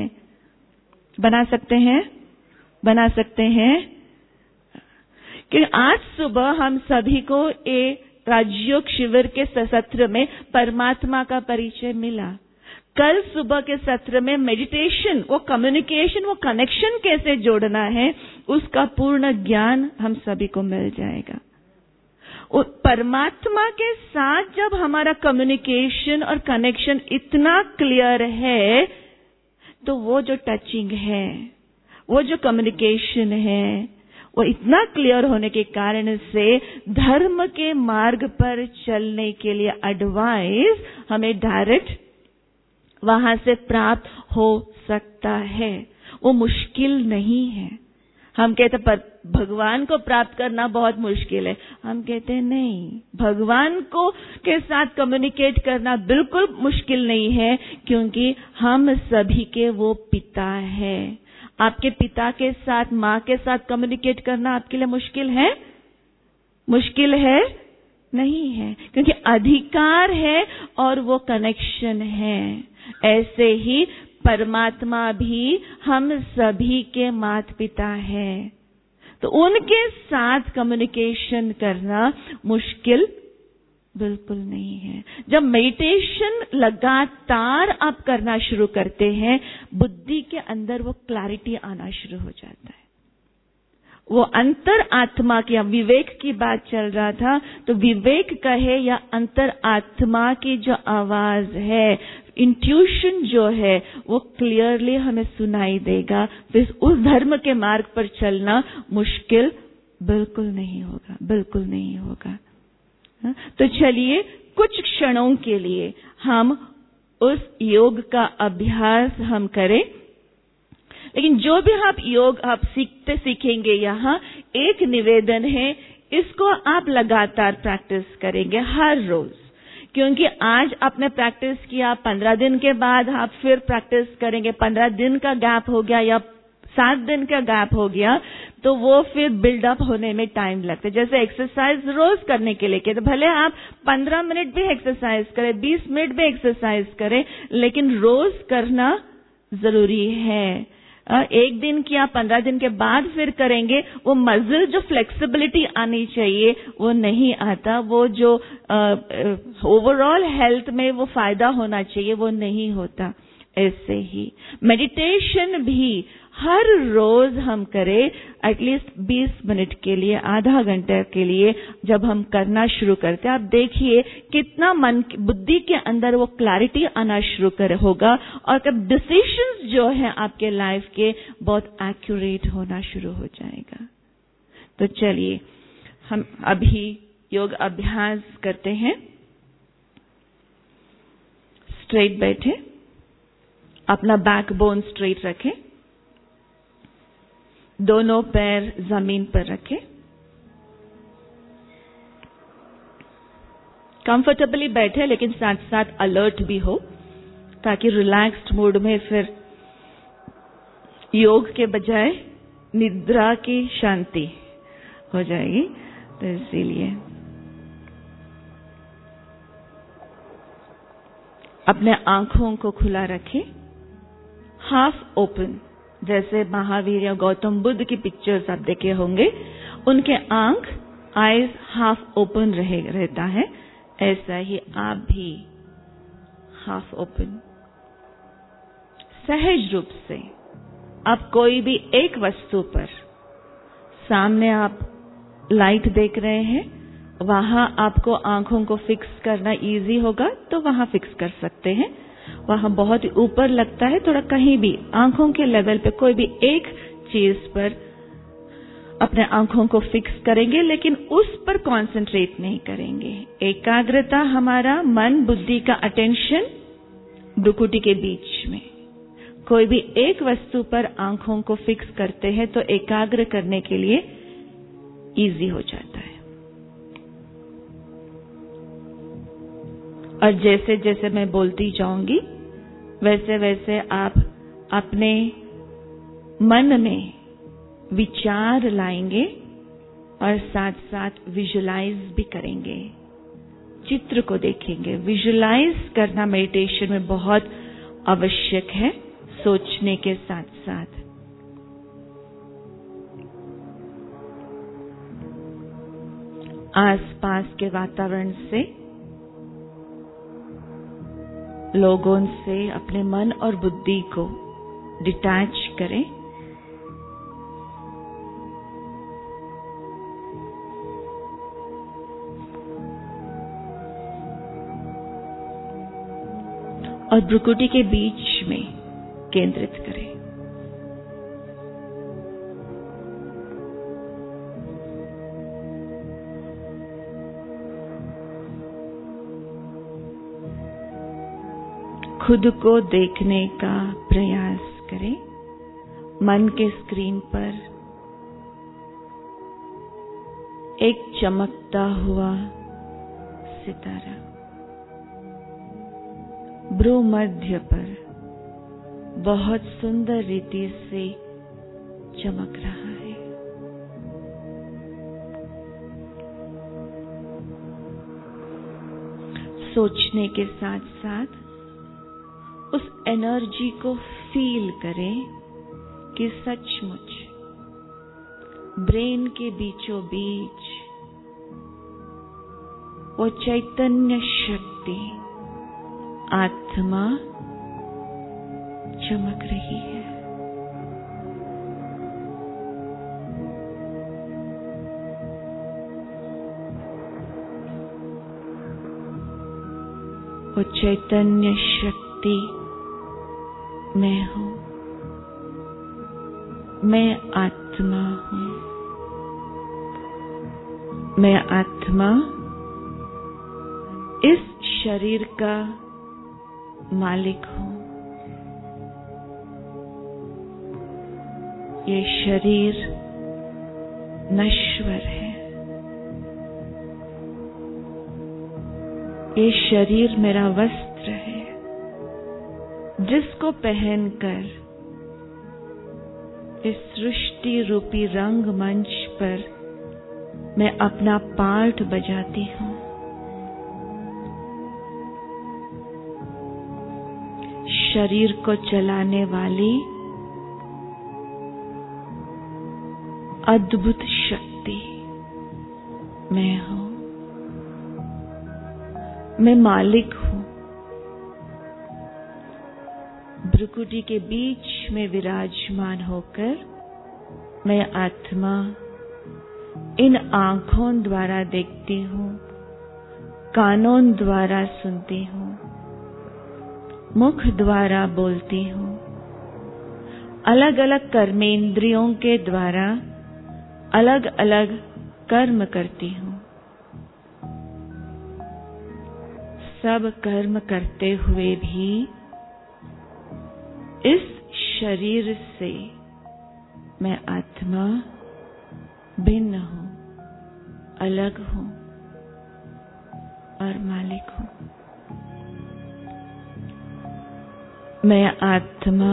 हैं? कि आज सुबह हम सभी को एक राजयोग शिविर के सत्र में परमात्मा का परिचय मिला। कल सुबह के सत्र में मेडिटेशन, वो कम्युनिकेशन, वो कनेक्शन कैसे जोड़ना है, उसका पूर्ण ज्ञान हम सभी को मिल जाएगा। परमात्मा के साथ जब हमारा कम्युनिकेशन और कनेक्शन इतना क्लियर है, तो वो जो टचिंग है, वो जो कम्युनिकेशन है, वो इतना क्लियर होने के कारण से धर्म के मार्ग पर चलने के लिए एडवाइस हमें डायरेक्ट वहां से प्राप्त हो सकता है। वो मुश्किल नहीं है। हम कहते पर भगवान को प्राप्त करना बहुत मुश्किल है, हम कहते हैं नहीं, भगवान को के साथ कम्युनिकेट करना बिल्कुल मुश्किल नहीं है, क्योंकि हम सभी के वो पिता है। आपके पिता के साथ, माँ के साथ कम्युनिकेट करना आपके लिए मुश्किल है? मुश्किल है? नहीं है, क्योंकि अधिकार है और वो कनेक्शन है। ऐसे ही परमात्मा भी हम सभी के माता पिता है, तो उनके साथ कम्युनिकेशन करना मुश्किल बिल्कुल नहीं है। जब मेडिटेशन लगातार आप करना शुरू करते हैं, बुद्धि के अंदर वो क्लैरिटी आना शुरू हो जाता है। वो अंतर आत्मा की, विवेक की बात चल रहा था, तो विवेक कहे या अंतर आत्मा की जो आवाज है, इंट्यूशन जो है, वो क्लियरली हमें सुनाई देगा। फिर उस धर्म के मार्ग पर चलना मुश्किल बिल्कुल नहीं होगा, बिल्कुल नहीं होगा। तो चलिए कुछ क्षणों के लिए हम उस योग का अभ्यास हम करें। लेकिन जो भी आप सीखेंगे यहाँ, एक निवेदन है, इसको आप लगातार प्रैक्टिस करेंगे हर रोज। क्योंकि आज आपने प्रैक्टिस किया, 15 दिन के बाद आप फिर प्रैक्टिस करेंगे, 15 दिन का गैप हो गया या 7 दिन का गैप हो गया, तो वो फिर बिल्डअप होने में टाइम लगता है। जैसे एक्सरसाइज रोज करने के लिए, तो भले आप 15 मिनट भी एक्सरसाइज करें, 20 मिनट भी एक्सरसाइज करें, लेकिन रोज करना जरूरी है। एक दिन किया, 15 दिन के बाद फिर करेंगे, वो मसल जो फ्लेक्सिबिलिटी आनी चाहिए वो नहीं आता, वो जो ओवरऑल हेल्थ में वो फायदा होना चाहिए वो नहीं होता। ऐसे ही मेडिटेशन भी हर रोज हम करें, एटलीस्ट 20 मिनट के लिए, आधा घंटे के लिए जब हम करना शुरू करते हैं, आप देखिए कितना मन बुद्धि के अंदर वो क्लैरिटी आना शुरू होगा, और कब डिसीजंस जो है आपके लाइफ के बहुत एक्यूरेट होना शुरू हो जाएगा। तो चलिए हम अभी योग अभ्यास करते हैं। स्ट्रेट बैठे, अपना बैकबोन स्ट्रेट रखें, दोनों पैर जमीन पर रखें, कंफर्टेबली बैठे लेकिन साथ साथ अलर्ट भी हो, ताकि रिलैक्स्ड मूड में फिर योग के बजाय निद्रा की शांति हो जाएगी। तो इसीलिए अपने आंखों को खुला रखें, हाफ ओपन, जैसे महावीर या गौतम बुद्ध की पिक्चर्स आप देखे होंगे, उनके आईज हाफ ओपन रहता है, ऐसा ही आप भी हाफ ओपन। सहज रूप से आप कोई भी एक वस्तु पर, सामने आप लाइट देख रहे हैं, वहां आपको आंखों को फिक्स करना इजी होगा तो वहां फिक्स कर सकते हैं। वहां बहुत ही ऊपर लगता है, थोड़ा कहीं भी आंखों के लेवल पे कोई भी एक चीज पर अपने आंखों को फिक्स करेंगे, लेकिन उस पर कंसंट्रेट नहीं करेंगे। एकाग्रता हमारा मन बुद्धि का अटेंशन भ्रुकुटी के बीच में, कोई भी एक वस्तु पर आंखों को फिक्स करते हैं तो एकाग्र करने के लिए इजी हो जाता है। और जैसे जैसे मैं बोलती जाऊंगी वैसे वैसे आप अपने मन में विचार लाएंगे और साथ साथ विजुलाइज भी करेंगे, चित्र को देखेंगे। विजुलाइज करना मेडिटेशन में बहुत आवश्यक है, सोचने के साथ साथ। आसपास के वातावरण से, लोगों से अपने मन और बुद्धि को डिटैच करें। और भ्रुकुटी के बीच में केंद्रित करें। खुद को देखने का प्रयास करें। मन के स्क्रीन पर एक चमकता हुआ सितारा भ्रू मध्य पर बहुत सुंदर रीति से चमक रहा है। सोचने के साथ साथ उस एनर्जी को फील करें कि सचमुच ब्रेन के बीचों बीच वो चैतन्य शक्ति आत्मा चमक रही है। वो चैतन्य शक्ति मैं हूं, मैं आत्मा हूं। मैं आत्मा इस शरीर का मालिक हूं। ये शरीर नश्वर है। ये शरीर मेरा वस्त्र है, जिसको पहनकर इस सृष्टि रूपी रंगमंच पर मैं अपना पार्ट बजाती हूं। शरीर को चलाने वाली अद्भुत शक्ति मैं हूं। मैं मालिक हूं। भ्रुकुटी के बीच में विराजमान होकर मैं आत्मा इन आंखों द्वारा देखती हूं, कानों द्वारा सुनती हूं, मुख द्वारा बोलती हूं, अलग अलग कर्मेंद्रियों के द्वारा अलग अलग कर्म करती हूं। सब कर्म करते हुए भी इस शरीर से मैं आत्मा भिन्न हूं, अलग हूं और मालिक हूं। मैं आत्मा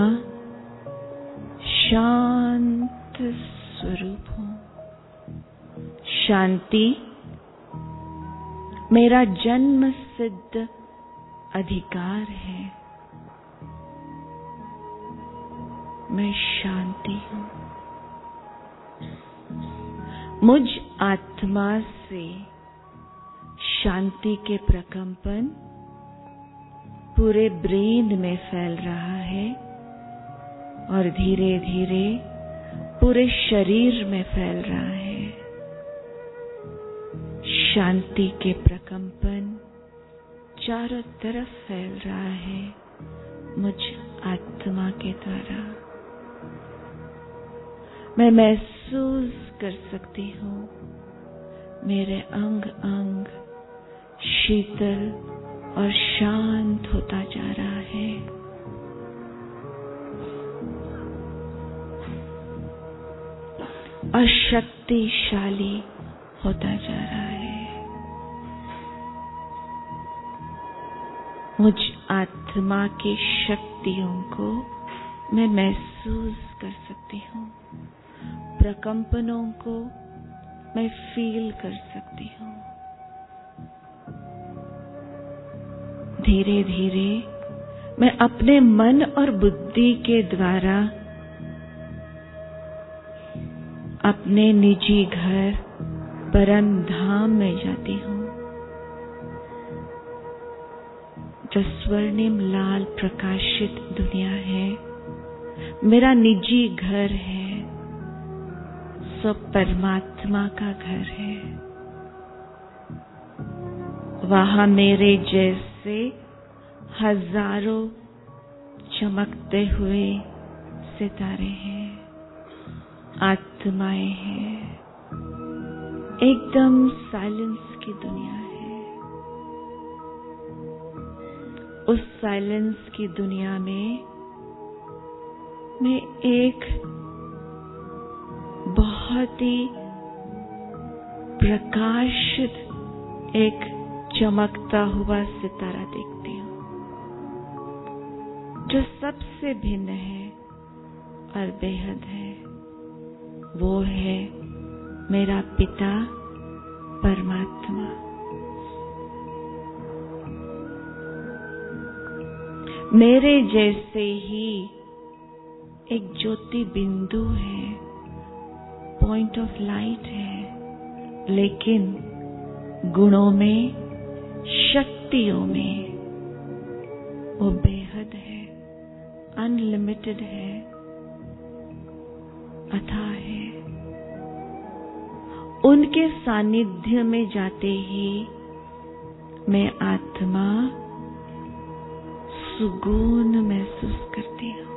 शांत स्वरूप हूं। शांति मेरा जन्म सिद्ध अधिकार है। मैं शांति हूं। मुझ आत्मा से शांति के प्रकंपन पूरे ब्रेन में फैल रहा है और धीरे धीरे पूरे शरीर में फैल रहा है। शांति के प्रकंपन चारों तरफ फैल रहा है मुझ आत्मा के द्वारा। मैं महसूस कर सकती हूं मेरे अंग अंग शीतल और शांत होता जा रहा है। और शक्तिशाली होता जा रहा है। मुझ आत्मा की शक्तियों को मैं महसूस कर सकती हूँ। प्रकंपनों को मैं फील कर सकती हूँ। धीरे धीरे मैं अपने मन और बुद्धि के द्वारा अपने निजी घर परम धाम में जाती हूँ, जो स्वर्णिम लाल प्रकाशित दुनिया है, मेरा निजी घर है, सो परमात्मा का घर है। वहां मेरे जैसे हजारों चमकते हुए सितारे हैं, आत्माएं हैं। एकदम साइलेंस की दुनिया है। उस साइलेंस की दुनिया में मैं एक बहुत ही प्रकाशित, एक चमकता हुआ सितारा देखती हूँ, जो सबसे भिन्न है और बेहद है। वो है मेरा पिता परमात्मा। मेरे जैसे ही एक ज्योति बिंदु है, पॉइंट ऑफ लाइट है, लेकिन गुणों में शक्तियों में वो बेहद है, अनलिमिटेड है, अथाह है। उनके सानिध्य में जाते ही मैं आत्मा सुकून महसूस करती हूँ।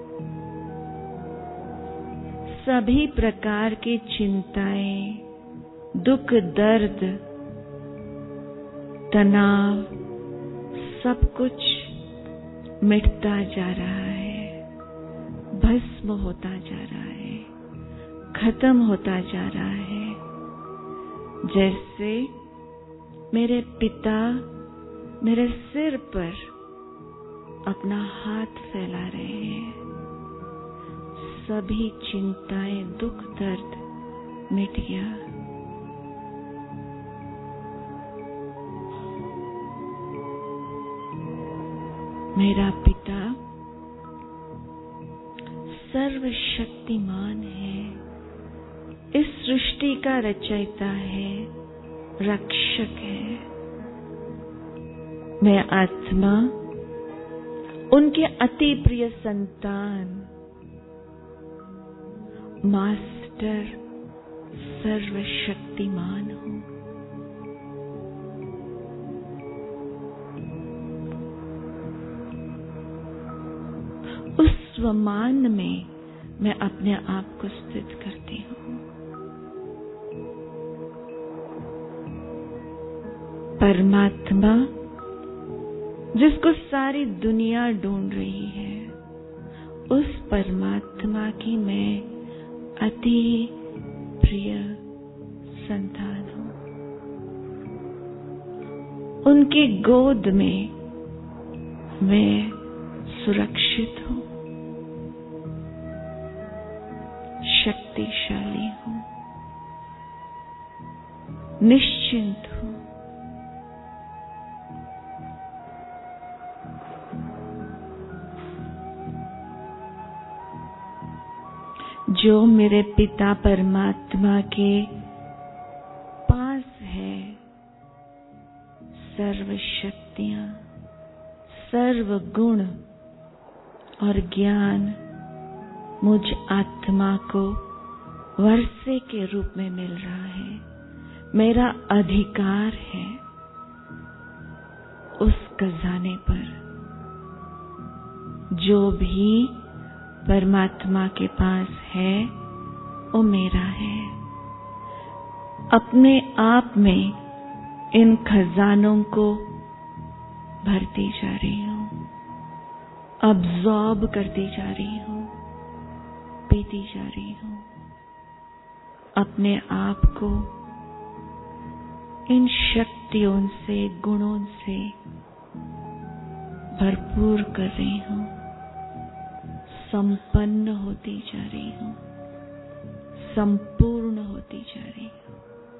सभी प्रकार की चिंताएं, दुख, दर्द, तनाव, सब कुछ मिटता जा रहा है, भस्म होता जा रहा है, खत्म होता जा रहा है। जैसे मेरे पिता मेरे सिर पर अपना हाथ फैला रहे हैं, सभी चिंताएं, दुख, दर्द मिट गया। मेरा पिता सर्वशक्तिमान है, इस सृष्टि का रचयिता है, रक्षक है। मैं आत्मा उनके अति प्रिय संतान, मास्टर सर्वशक्तिमान हूं। उस स्वमान में मैं अपने आप को स्थित करती हूं। परमात्मा जिसको सारी दुनिया ढूंढ रही है, उस परमात्मा की मैं अति प्रिय संतान हूं। उनकी गोद में मैं सुरक्षित हूं, शक्तिशाली हूं, निश्चिंत हूं। जो मेरे पिता परमात्मा के पास है, सर्व शक्तियां, सर्व गुण और ज्ञान मुझ आत्मा को वर्षे के रूप में मिल रहा है, मेरा अधिकार है उस खजाने पर। जो भी परमात्मा के पास है वो मेरा है। अपने आप में इन खजानों को भरती जा रही हूं, अब्सॉर्ब करती जा रही हूं, पीती जा रही हूं। अपने आप को इन शक्तियों से, गुणों से भरपूर कर रही हूं, संपन्न होती जा रही हूं, संपूर्ण होती जा रही हूं।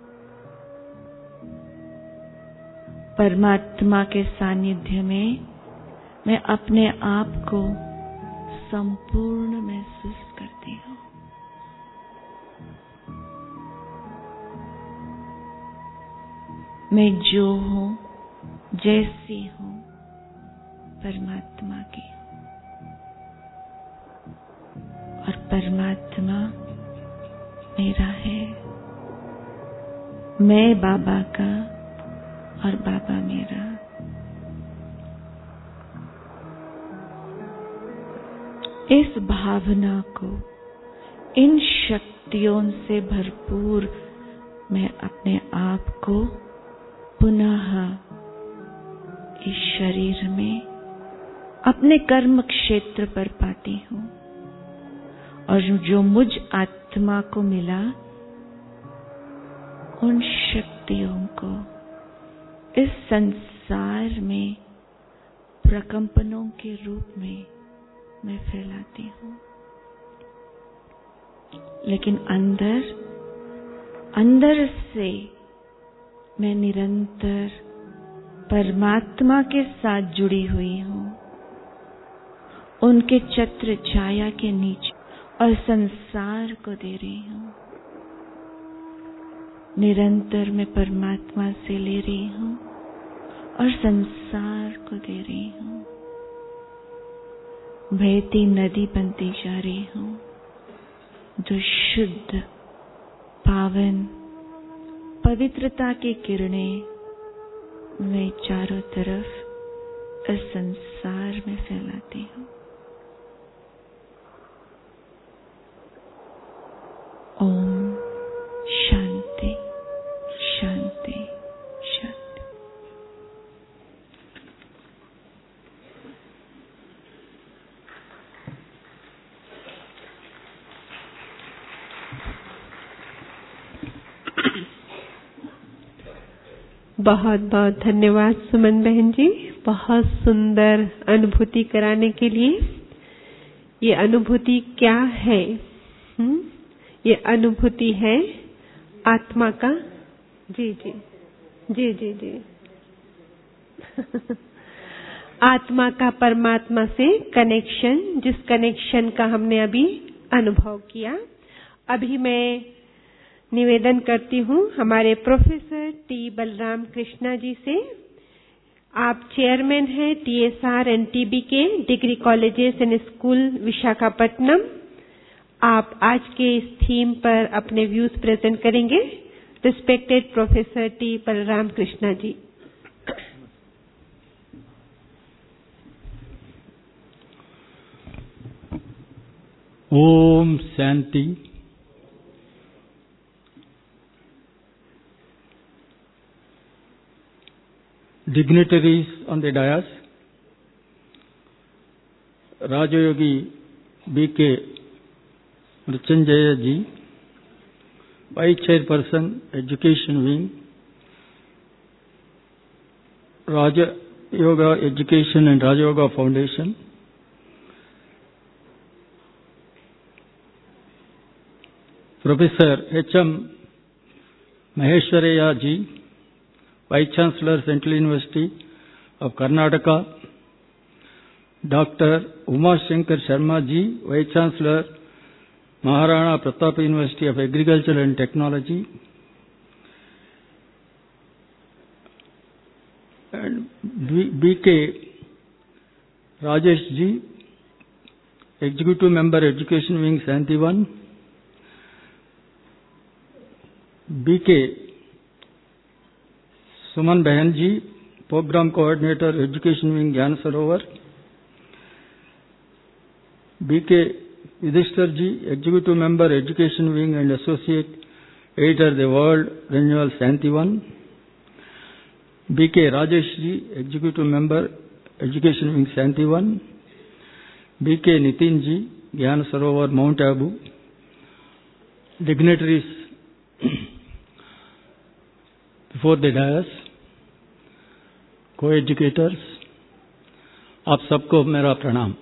परमात्मा के सानिध्य में मैं अपने आप को संपूर्ण महसूस करती हूं। मैं जो हूं, जैसी हूं, परमात्मा की, और परमात्मा मेरा है। मैं बाबा का और बाबा मेरा। इस भावना को, इन शक्तियों से भरपूर मैं अपने आप को पुनः इस शरीर में, अपने कर्म क्षेत्र पर पाती हूं। और जो मुझ आत्मा को मिला, उन शक्तियों को इस संसार में प्रकंपनों के रूप में मैं फैलाती हूं। लेकिन अंदर से मैं निरंतर परमात्मा के साथ जुड़ी हुई हूं, उनके छत्र छाया के नीचे, और संसार को दे रही हूं। निरंतर मैं परमात्मा से ले रही हूं और संसार को दे रही हूँ। बहती नदी बनती जा रही हूँ, जो शुद्ध, पावन, पवित्रता की किरणें मैं चारों तरफ इस संसार में फैलाती हूँ। ओम शांति शांति शांति। बहुत बहुत धन्यवाद सुमन बहन जी, बहुत सुंदर अनुभूति कराने के लिए। ये अनुभूति क्या है? ये अनुभूति है आत्मा का। जी जी जी जी जी आत्मा का परमात्मा से कनेक्शन, जिस कनेक्शन का हमने अभी अनुभव किया। अभी मैं निवेदन करती हूँ हमारे प्रोफेसर टी बलराम कृष्णा जी से। आप चेयरमैन हैं TSR एंड TB के degree colleges and school Visakhapatnam. आप आज के इस थीम पर अपने व्यूज प्रेजेंट करेंगे। Respected professor T Balram Krishna ji. Om Shanti. Dignitaries on the dais, Rajayogi B.K. Mrutyunjaya ji, Vice Chairperson, Education Wing, Raja Yoga Education and Raja Yoga Foundation, Professor H.M. Maheshwaraya ji, Vice Chancellor, Central University of Karnataka, Dr. Uma Shankar Sharma ji, Vice Chancellor, Maharana Pratap University of Agriculture and Technology, and B.K. Rajesh ji, Executive Member, Education Wing, Santivan, B.K. Suman Behan ji, Program Coordinator, Education Wing, Gyan Sarovar, B.K. Yudhishthar ji, Executive Member, Education Wing and Associate Editor, The World Renewal, Santivan, B.K. Rajesh ji, Executive Member, Education Wing, Santivan, B.K. Nitin ji, Gyan Sarovar, Mount Abu, dignitaries before the dais, co-educators, आप सबको मेरा प्रणाम।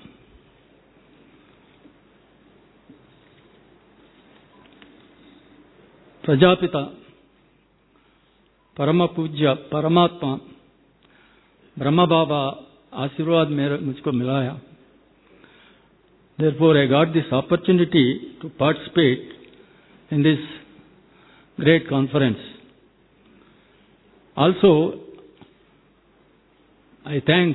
प्रजापिता परम पूज्य परमात्मा ब्रह्मा बाबा आशीर्वाद मेरा मुझको मिला है। Therefore, I got this opportunity to participate in this great conference. Also, I thank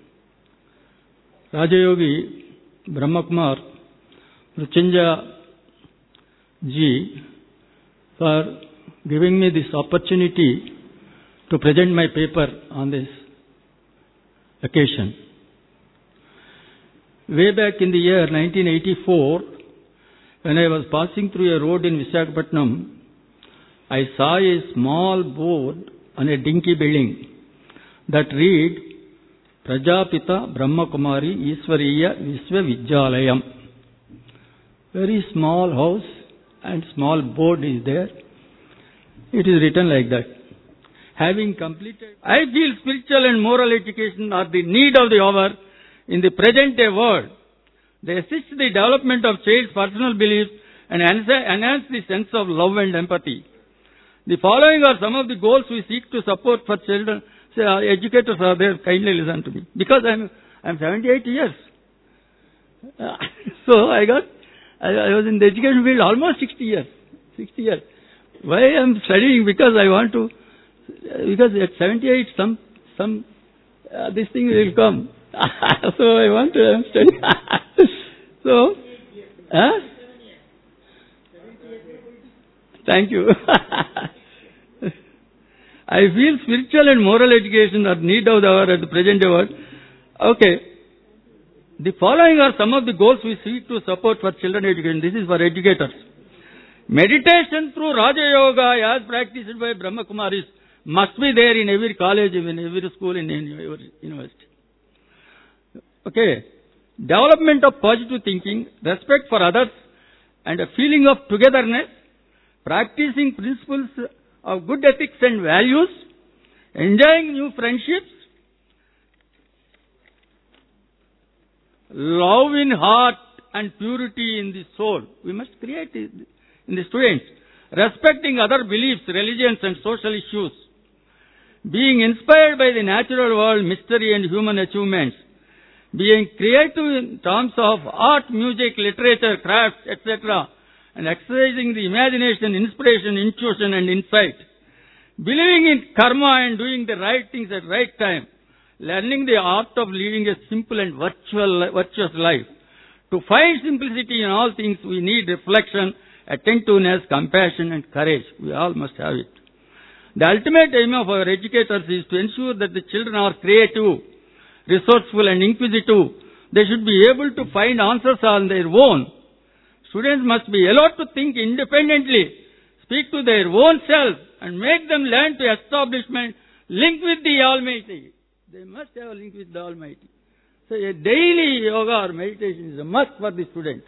Rajayogi Brahmakumar Mrutyunjaya ji for giving me this opportunity to present my paper on this occasion. Way back in the year 1984, when I was passing through a road in Visakhapatnam, I saw a small board on a dinky building that read Prajapita Brahmakumari Iswariya Viswavidyalayam. Very small house and small board is there. It is written like that. Having completed, I feel spiritual and moral education are the need of the hour in the present day world. They assist the development of child's personal beliefs and enhance the sense of love and empathy. The following are some of the goals we seek to support for children. Say, educators are there, kindly listen to me. Because I'm 78 years. So I was in the education field almost 60 years. 60 years. Why I'm studying? Because I want to, because at 78, some this thing will come. So I want to study. So, thank you. I feel spiritual and moral education are need of the hour at the present hour. Okay. The following are some of the goals we seek to support for children education. This is for educators. Meditation through Raja Yoga as practiced by Brahma Kumaris must be there in every college, in every school, in every university. Okay. Development of positive thinking, respect for others, and a feeling of togetherness, practicing principles of good ethics and values, enjoying new friendships, love in heart and purity in the soul. We must create it in the students. Respecting other beliefs, religions and social issues. Being inspired by the natural world, mystery and human achievements. Being creative in terms of art, music, literature, crafts, etc. And exercising the imagination, inspiration, intuition and insight. Believing in karma and doing the right things at right time. Learning the art of living a simple and virtuous life. To find simplicity in all things, we need reflection, attentiveness, compassion and courage. We all must have it. The ultimate aim of our educators is to ensure that the children are creative, resourceful and inquisitive. They should be able to find answers on their own. Students must be allowed to think independently, speak to their own self and make them learn to establishment, link with the Almighty. They must have a link with the Almighty. So a daily yoga or meditation is a must for the student.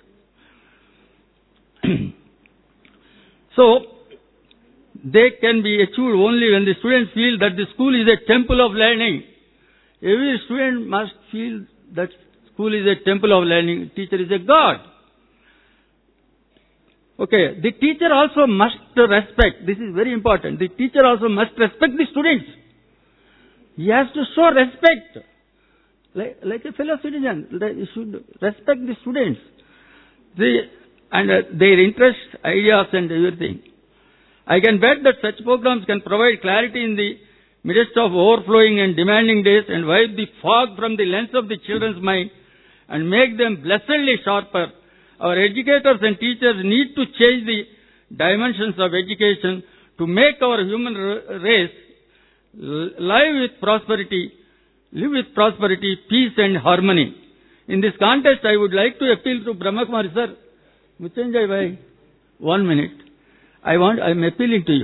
So, they can be achieved only when the students feel that the school is a temple of learning. Every student must feel that school is a temple of learning. Teacher is a God. Okay, the teacher also must respect. This is very important. The teacher also must respect the students. He has to show respect. Like a fellow citizen, he should respect the students. Their interests, ideas and everything. I can bet that such programs can provide clarity in the midst of overflowing and demanding days and wipe the fog from the lens of the children's mind and make them blessedly sharper. Our educators and teachers need to change the dimensions of education to make our human race live with prosperity, peace and harmony. In this context, I would like to appeal to Brahma Kumari sir. Muchanjay bhai, 1 minute. I am appealing to you.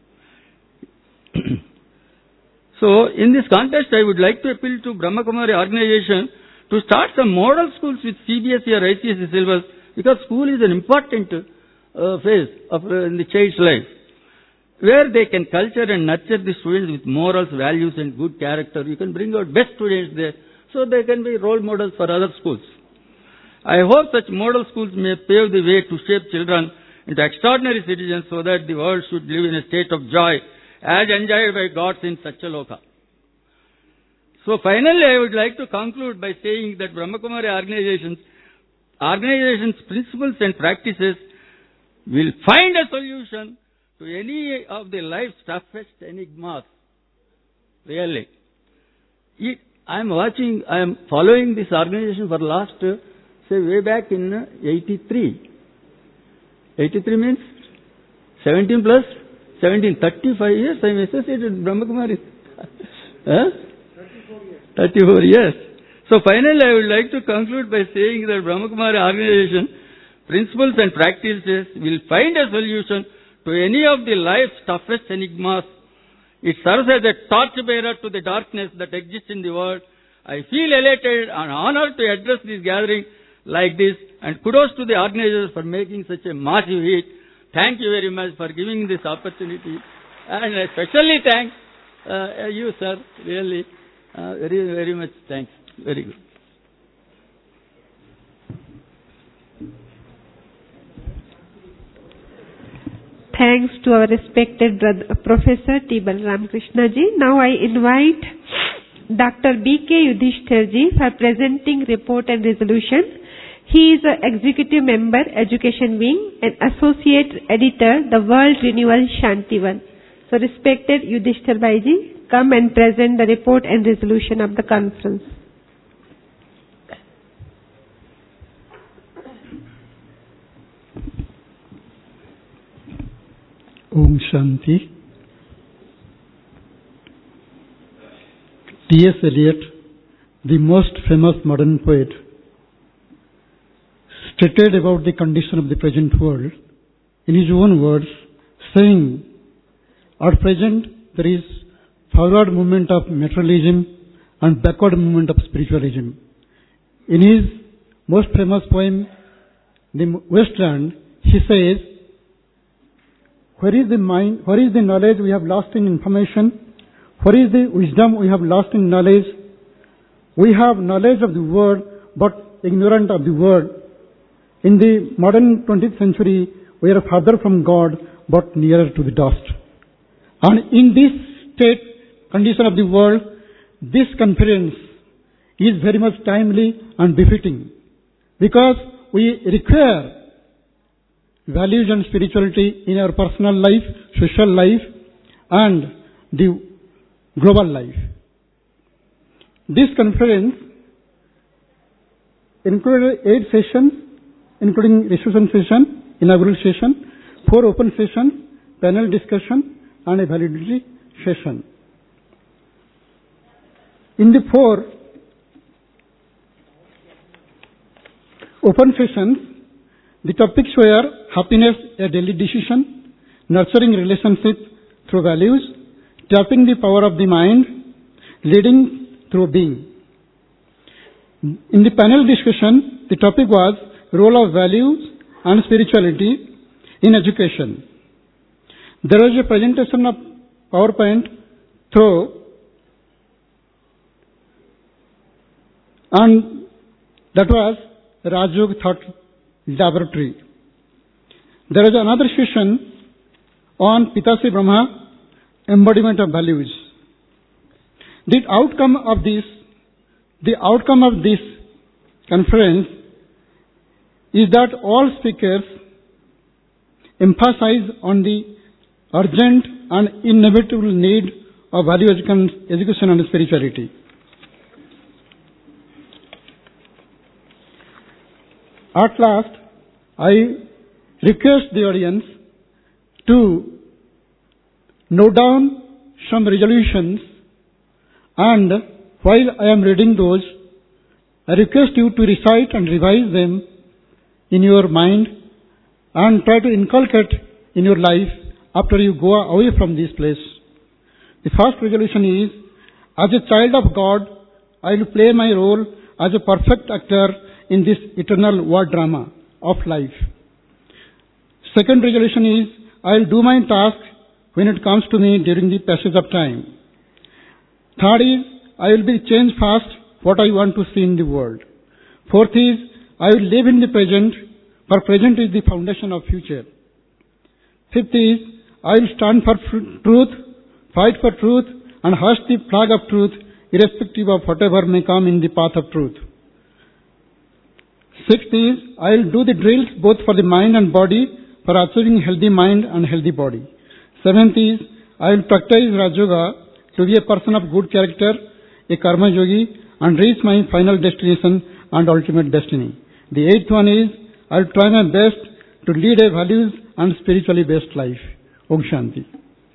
So, in this context, I would like to appeal to Brahma Kumari organization to start some model schools with CBSE or ICSE syllabus, because school is an important phase in the child's life, where they can culture and nurture the students with morals, values and good character. You can bring out best students there, so they can be role models for other schools. I hope such model schools may pave the way to shape children into extraordinary citizens, so that the world should live in a state of joy as enjoyed by gods in Satyaloka. So finally, I would like to conclude by saying that Brahma Kumari organization's principles and practices will find a solution to any of the life's toughest enigmas. Really. I am following this organization for last, way back in 83. 83 means 17 plus 17, 35 years I am associated with Brahma Kumaris. 34 years. So finally I would like to conclude by saying that Brahma Kumari organization principles and practices will find a solution to any of the life's toughest enigmas. It serves as a torchbearer to the darkness that exists in the world. I feel elated and honored to address this gathering like this, and kudos to the organizers for making such a massive hit. Thank you very much for giving this opportunity, and I especially thank you, sir. Really, very, very much thanks. Very good. Thanks to our respected brother, Professor T. Balram Krishna ji. Now I invite Dr. B.K. Yudhishthir ji for presenting report and resolution. He is an executive member, Education Wing, and associate editor, The World Renewal Shantivan. So respected Yudhishthir Bhai ji. come and present the report and resolution of the conference. Om Shanti. T.S. Eliot, the most famous modern poet, stated about the condition of the present world in his own words, saying, at present there is forward movement of materialism and backward movement of spiritualism. In his most famous poem, The Wasteland, he says, where is the mind, where is the knowledge we have lost in information? Where is the wisdom we have lost in knowledge? We have knowledge of the world, but ignorant of the world. In the modern 20th century, we are farther from God, but nearer to the dust. And in this state, condition of the world, this conference is very much timely and befitting, because we require values and spirituality in our personal life, social life, and the global life. This conference included 8 sessions, including reception session, inaugural session, 4 open sessions, panel discussion, and a validity session. In the 4 open sessions, the topics were happiness, a daily decision, nurturing relationship through values, tapping the power of the mind, leading through being. In the panel discussion, the topic was role of values and spirituality in education. There was a presentation of PowerPoint through, and that was Rajyog Thought Laboratory. There is another session on Pitasi Brahma, embodiment of values. The outcome of this conference is that all speakers emphasize on the urgent and inevitable need of value education and spirituality. At last, I request the audience to note down some resolutions, and while I am reading those, I request you to recite and revise them in your mind and try to inculcate in your life after you go away from this place. The first resolution is, as a child of God, I will play my role as a perfect actor in this eternal war drama of life. Second resolution is, I will do my task when it comes to me during the passage of time. Third is, I will be change fast what I want to see in the world. Fourth is, I will live in the present, for present is the foundation of future. Fifth is, I will stand for truth, fight for truth, and hoist the flag of truth, irrespective of whatever may come in the path of truth. Sixth is, I will do the drills both for the mind and body for achieving healthy mind and healthy body. Seventh is, I will practice Raj Yoga to be a person of good character, a karma yogi, and reach my final destination and ultimate destiny. The eighth one is, I will try my best to lead a values and spiritually based life. Om Shanti.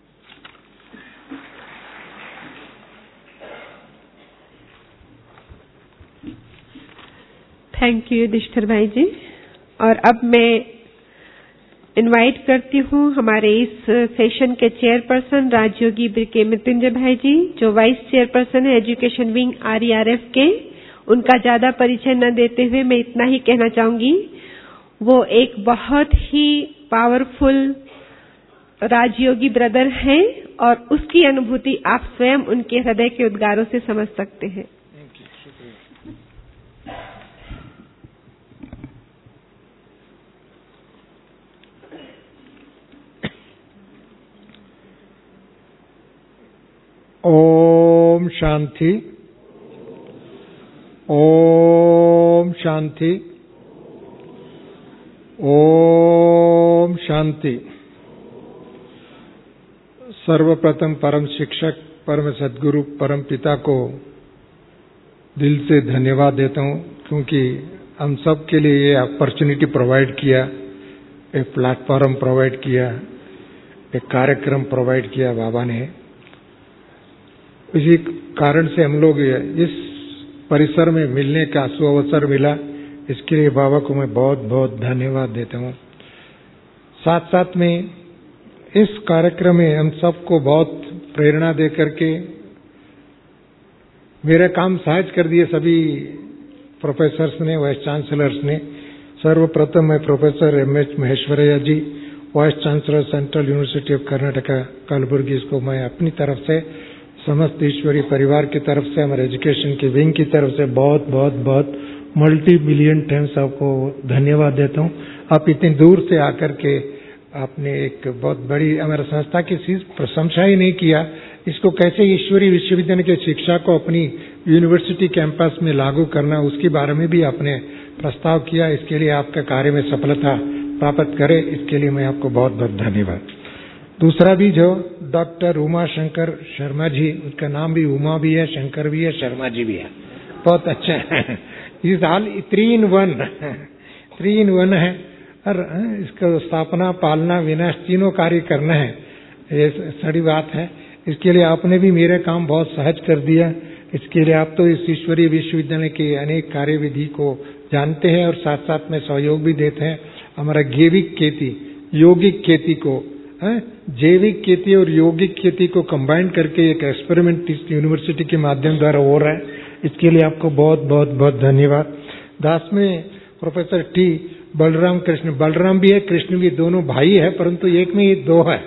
Thank you Yudhishthir भाई जी। और अब मैं invite करती हूँ हमारे इस session के चेयरपर्सन राजयोगी बीके मृत्युंजय भाई जी, जो वाइस चेयरपर्सन है एजुकेशन विंग RERF के। उनका ज्यादा परिचय न देते हुए मैं इतना ही कहना चाहूंगी, वो एक बहुत ही पावरफुल राजयोगी ब्रदर हैं और उसकी अनुभूति आप स्वयं उनके हृदय के उद्गारों से समझ सकते हैं। ओम शांति, ओम शांति, ओम शांति। सर्वप्रथम परम शिक्षक परम सद्गुरु परम पिता को दिल से धन्यवाद देता हूँ, क्योंकि हम सब के लिए ये अपॉर्चुनिटी प्रोवाइड किया, एक प्लेटफॉर्म प्रोवाइड किया, एक कार्यक्रम प्रोवाइड किया बाबा ने। इसी कारण से हम लोग इस परिसर में मिलने का सुअवसर मिला, इसके लिए बाबा को मैं बहुत बहुत धन्यवाद देता हूँ। साथ साथ में इस कार्यक्रम में हम सबको बहुत प्रेरणा दे करके मेरा काम सहज कर दिए सभी प्रोफेसर्स ने, वाइस चांसलर्स ने। सर्वप्रथम मैं professor M.H. Maheshwaraiah ji, vice chancellor central university of Karnataka Kalaburagi, इसको मैं अपनी तरफ से, समस्त ईश्वरी परिवार की तरफ से, हमारे एजुकेशन की विंग की तरफ से बहुत बहुत बहुत मल्टी मिलियन टाइम्स आपको धन्यवाद देता हूँ। आप इतनी दूर से आकर के आपने एक बहुत बड़ी हमारा संस्था की चीज प्रशंसा ही नहीं किया, इसको कैसे ईश्वरी विश्वविद्यालय की शिक्षा को अपनी यूनिवर्सिटी कैंपस में लागू करना, उसके बारे में भी आपने प्रस्ताव किया। इसके लिए आपके कार्य में सफलता प्राप्त करे, इसके लिए मैं आपको बहुत बहुत धन्यवाद। दूसरा भी जो डॉक्टर उमा शंकर शर्मा जी, उसका नाम भी उमा भी है, शंकर भी है, शर्मा जी भी है, बहुत अच्छा है। इस हाल 3 in 1 है, और इसका स्थापना, पालना, विनाश तीनों कार्य करना है, ये सड़ी बात है। इसके लिए आपने भी मेरे काम बहुत सहज कर दिया। इसके लिए आप तो इस ईश्वरीय विश्वविद्यालय के अनेक कार्यविधि को जानते हैं और साथ साथ में सहयोग भी देते हैं। हमारा जैविक खेती, यौगिक खेती को, जैविक खेती और यौगिक खेती को कंबाइन करके एक एक्सपेरिमेंट इस यूनिवर्सिटी के माध्यम द्वारा हो रहा है, इसके लिए आपको बहुत बहुत बहुत धन्यवाद। दास में प्रोफेसर टी बलराम कृष्ण, बलराम भी है, कृष्ण भी, दोनों भाई है, परंतु एक में ये 2 है,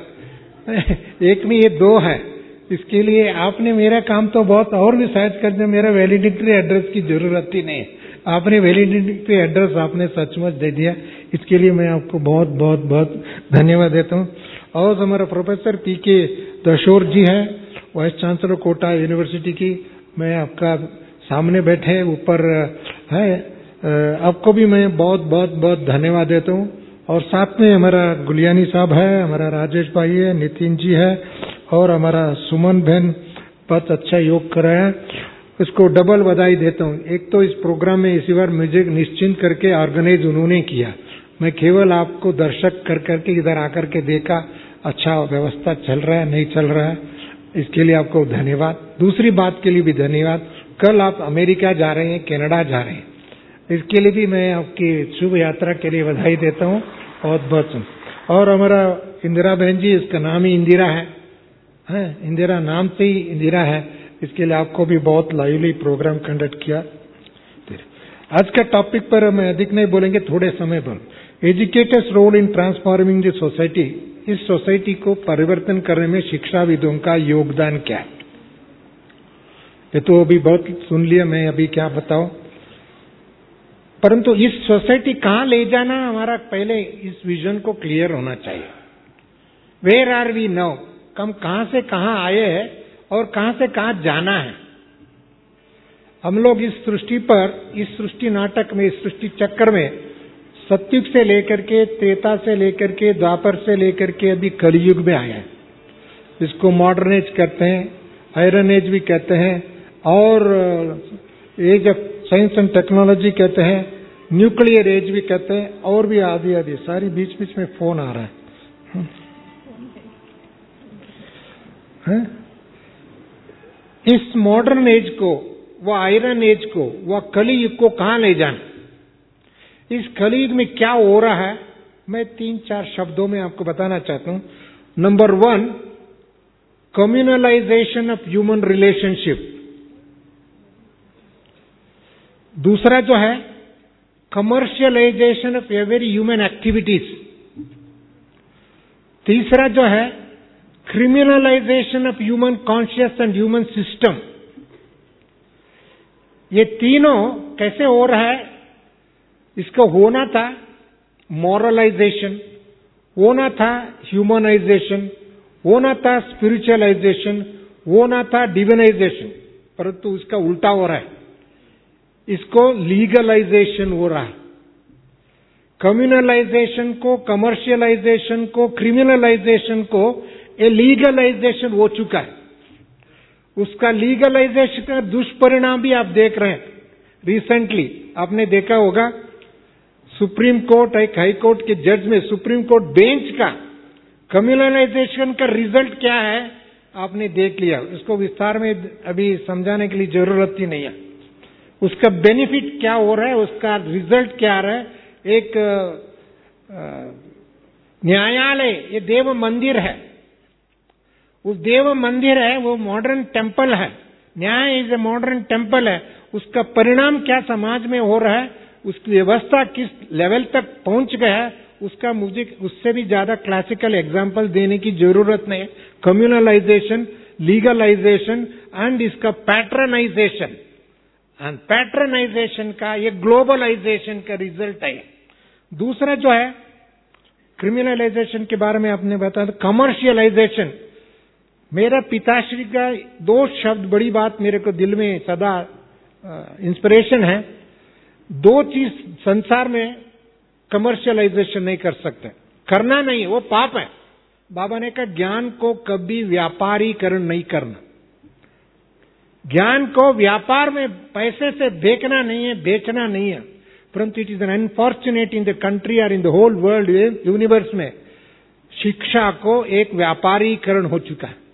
एक में ये 2 है। इसके लिए आपने मेरा काम तो बहुत और भी सहज कर दिया, मेरा वैलिडिटी एड्रेस की जरूरत ही नहीं, आपने वैलिडिटी एड्रेस आपने सचमुच दे दिया, इसके लिए मैं आपको बहुत बहुत बहुत धन्यवाद देता हूँ। और हमारा प्रोफेसर पीके दशोर जी है, वाइस चांसलर कोटा यूनिवर्सिटी की, मैं आपका सामने बैठे ऊपर है, आपको भी मैं बहुत बहुत बहुत धन्यवाद देता हूँ। और साथ में हमारा गुलियानी साहब है, हमारा राजेश भाई है, नितिन जी है, और हमारा सुमन बहन बहुत अच्छा योग कराया, इसको डबल बधाई देता हूँ। एक तो इस प्रोग्राम में इसी बार मुझे निश्चिंत करके ऑर्गेनाइज उन्होंने किया, मैं केवल आपको दर्शक कर करके इधर आकर के देखा, अच्छा व्यवस्था चल रहा है नहीं चल रहा है, इसके लिए आपको धन्यवाद। दूसरी बात के लिए भी धन्यवाद, कल आप अमेरिका जा रहे हैं, कनाडा जा रहे हैं, इसके लिए भी मैं आपकी शुभ यात्रा के लिए बधाई देता हूँ बहुत बहुत। और हमारा इंदिरा बहन जी, इसका नाम ही इंदिरा है, इंदिरा नाम से ही इंदिरा है, इसके लिए आपको भी बहुत लाइवली प्रोग्राम कंडक्ट किया। आज का टॉपिक पर मैं अधिक नहीं बोलेंगे, थोड़े समय पर educators role in transforming the society, इस सोसाइटी को परिवर्तन करने में शिक्षाविदों का योगदान क्या है। ये तो अभी बहुत सुन लिया, मैं अभी क्या बताऊं, परंतु इस सोसाइटी कहां ले जाना, हमारा पहले इस विजन को क्लियर होना चाहिए। वेयर आर वी नाउ, हम कहां से कहां आए हैं और कहां से कहां जाना है। हम लोग इस सृष्टि पर, इस सृष्टि नाटक में, इस सृष्टि चक्र में सतयुग से लेकर के, त्रेता से लेकर के, द्वापर से लेकर के अभी कलयुग में आए हैं। इसको मॉडर्न एज कहते हैं, आयरन एज भी कहते हैं, और age of science and technology कहते हैं, न्यूक्लियर एज भी कहते हैं, और भी आदि आदि सारी। बीच बीच में फोन आ रहा है। इस मॉडर्न एज को, वह आयरन एज को, वह कलयुग को कहां ले जाना, इस कलयुग में क्या हो रहा है, मैं 3-4 शब्दों में आपको बताना चाहता हूं। Number 1, communalization of human relationship. दूसरा जो है commercialization of every human activities. तीसरा जो है criminalization of human conscious and human system. ये तीनों कैसे हो रहा है, इसका होना था मॉरलाइजेशन, होना था ह्यूमनाइजेशन, होना था स्पिरिचुअलाइजेशन, होना था डिविनाइजेशन, परंतु इसका उल्टा हो रहा है, इसको लीगलाइजेशन हो रहा है। कम्युनलाइजेशन को, कमर्शियलाइजेशन को, क्रिमिनलाइजेशन को, ये लीगलाइजेशन हो चुका है। उसका लीगलाइजेशन का दुष्परिणाम भी आप देख रहे हैं। रिसेंटली आपने देखा होगा, सुप्रीम कोर्ट, एक हाई कोर्ट के जज में सुप्रीम कोर्ट बेंच का कम्युनलाइजेशन का रिजल्ट क्या है आपने देख लिया। उसको विस्तार में अभी समझाने के लिए जरूरत ही नहीं है। उसका बेनिफिट क्या हो रहा है, उसका रिजल्ट क्या आ रहा है। एक न्यायालय, ये देव मंदिर है, उस देव मंदिर है, वो मॉडर्न टेम्पल है, न्याय इज ए मॉडर्न टेम्पल है। उसका परिणाम क्या समाज में हो रहा है, उसकी व्यवस्था किस लेवल तक पहुंच गया है, उसका मुझे उससे भी ज्यादा क्लासिकल एग्जाम्पल देने की जरूरत नहीं है। कम्युनलाइजेशन, लीगलाइजेशन एंड इसका पैट्रनाइजेशन, एंड पैट्रनाइजेशन का ये ग्लोबलाइजेशन का रिजल्ट है। दूसरा जो है क्रिमिनलाइजेशन के बारे में आपने बताया, कमर्शियलाइजेशन। मेरा पिताश्री का दो शब्द, बड़ी बात मेरे को दिल में सदा इंस्पिरेशन है। दो चीज संसार में कमर्शियलाइजेशन नहीं कर सकते, करना नहीं, वो पाप है। बाबा ने कहा ज्ञान को कभी व्यापारीकरण नहीं करना, ज्ञान को व्यापार में पैसे से बेचना नहीं है, बेचना नहीं है। परंतु it is an unfortunate in the country और in the whole world universe में शिक्षा को एक व्यापारीकरण हो चुका है।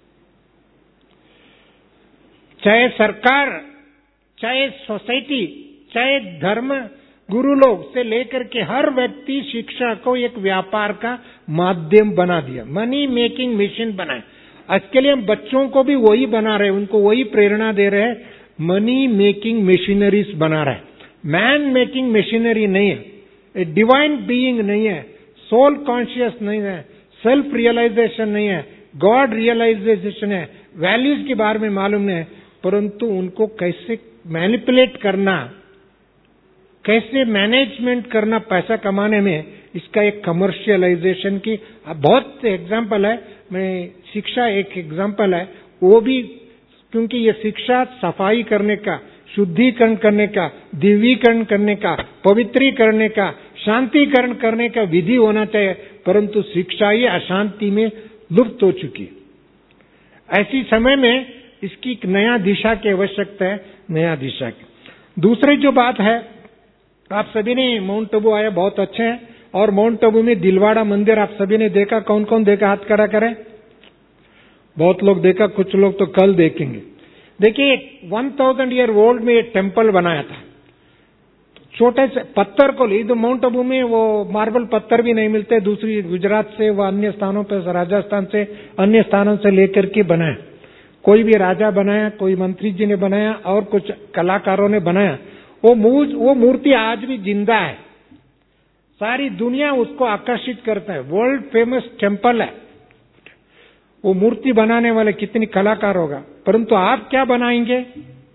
चाहे सरकार, चाहे सोसाइटी, चाहे धर्म गुरु लोग से लेकर के हर व्यक्ति शिक्षा को एक व्यापार का माध्यम बना दिया, मनी मेकिंग मशीन बनाए। आज के लिए हम बच्चों को भी वही बना रहे हैं, उनको वही प्रेरणा दे रहे हैं, मनी मेकिंग मशीनरीज बना रहे हैं। मैन मेकिंग मशीनरी नहीं है, डिवाइन बीइंग नहीं है, सोल कॉन्शियस नहीं है, सेल्फ रियलाइजेशन नहीं है, गॉड रियलाइजेशन है, वैल्यूज के बारे में मालूम नहीं है, परंतु उनको कैसे मैनिपुलेट करना, कैसे मैनेजमेंट करना पैसा कमाने में, इसका एक कमर्शियलाइजेशन की बहुत एग्जाम्पल है। मैं शिक्षा एक एग्जाम्पल है, वो भी क्योंकि ये शिक्षा सफाई करने का, शुद्धिकरण करने का, दिव्यीकरण करने का, पवित्रीकरण का, शांतिकरण करने का विधि होना चाहिए, परंतु शिक्षा ही अशांति में लुप्त हो चुकी है। ऐसी समय में इसकी एक नया दिशा की आवश्यकता है, नया दिशा की। दूसरी जो बात है, आप सभी ने माउंट आबू आया, बहुत अच्छे हैं, और माउंट आबू में दिलवाड़ा मंदिर आप सभी ने देखा, कौन कौन देखा हाथ खड़ा करें। बहुत लोग देखा, कुछ लोग तो कल देखेंगे। देखिए 1000 ईयर ओल्ड में एक टेम्पल बनाया था, छोटे से पत्थर को ले, तो माउंट आबू में वो मार्बल पत्थर भी नहीं मिलते, दूसरी गुजरात से व अन्य स्थानों पर, राजस्थान से, अन्य स्थानों से लेकर के बनाया। कोई भी राजा बनाया, कोई मंत्री जी ने बनाया, और कुछ कलाकारों ने बनाया। वो मूर्ति आज भी जिंदा है, सारी दुनिया उसको आकर्षित करता है, वर्ल्ड फेमस टेम्पल है। वो मूर्ति बनाने वाले कितनी कलाकार होगा, परंतु आप क्या बनाएंगे,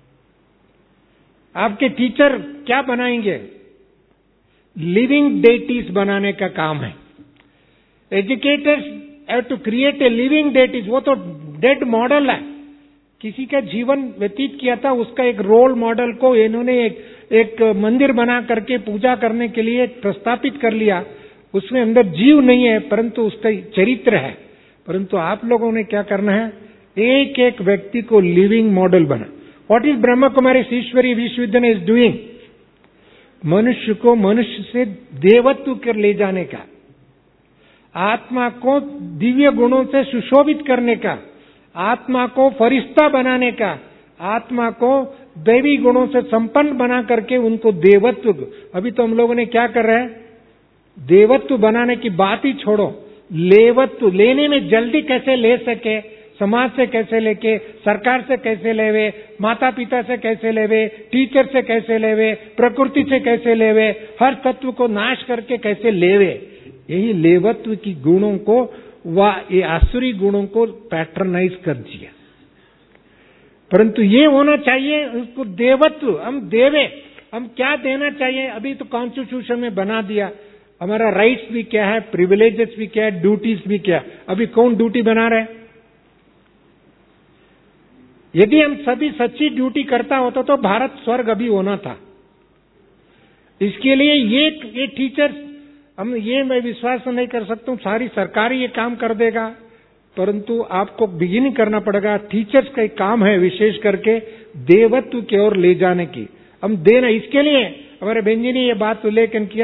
आपके टीचर क्या बनाएंगे? लिविंग डेटीज बनाने का काम है। Educators have to create a living deities. वो तो डेड मॉडल है, किसी का जीवन व्यतीत किया था, उसका एक रोल मॉडल को इन्होंने एक मंदिर बना करके पूजा करने के लिए प्रस्तापित कर लिया। उसमें अंदर जीव नहीं है, परंतु उसका चरित्र है। परंतु आप लोगों ने क्या करना है, एक एक व्यक्ति को लिविंग मॉडल बना। What is Brahma Kumari Ishwari Vishwavidyalaya is doing? मनुष्य को मनुष्य से देवत्व कर ले जाने का, आत्मा को दिव्य गुणों से सुशोभित करने का, आत्मा को फरिश्ता बनाने का, आत्मा को दैवी गुणों से संपन्न बना करके उनको देवत्व। अभी तो हम लोगों ने क्या कर रहे हैं, देवत्व बनाने की बात ही छोड़ो, लेवत्व, लेने में जल्दी कैसे ले सके, समाज से कैसे लेके, सरकार से कैसे लेवे, माता पिता से कैसे लेवे, टीचर से कैसे लेवे, प्रकृति से कैसे लेवे, हर तत्व को नाश करके कैसे लेवे, यही लेवत्व की गुणों को ये आसुरी गुणों को पैटर्नाइज कर दिया। परंतु ये होना चाहिए उसको देवत्व, हम देवे, हम क्या देना चाहिए। अभी तो कॉन्स्टिट्यूशन में बना दिया, हमारा राइट्स भी क्या है, प्रिविलेजेस भी क्या है, ड्यूटीज भी क्या है। अभी कौन ड्यूटी बना रहे? यदि हम सभी सच्ची ड्यूटी करता होता तो भारत स्वर्ग अभी होना था। इसके लिए ये टीचर्स, हम ये मैं विश्वास नहीं कर सकता हूं सारी सरकार ये काम कर देगा। परंतु आपको बिगिनिंग करना पड़ेगा। टीचर्स का एक काम है विशेष करके देवत्व की ओर ले जाने की। हम देना, इसके लिए हमारे बहन जी ने ये बात उल्लेख किया,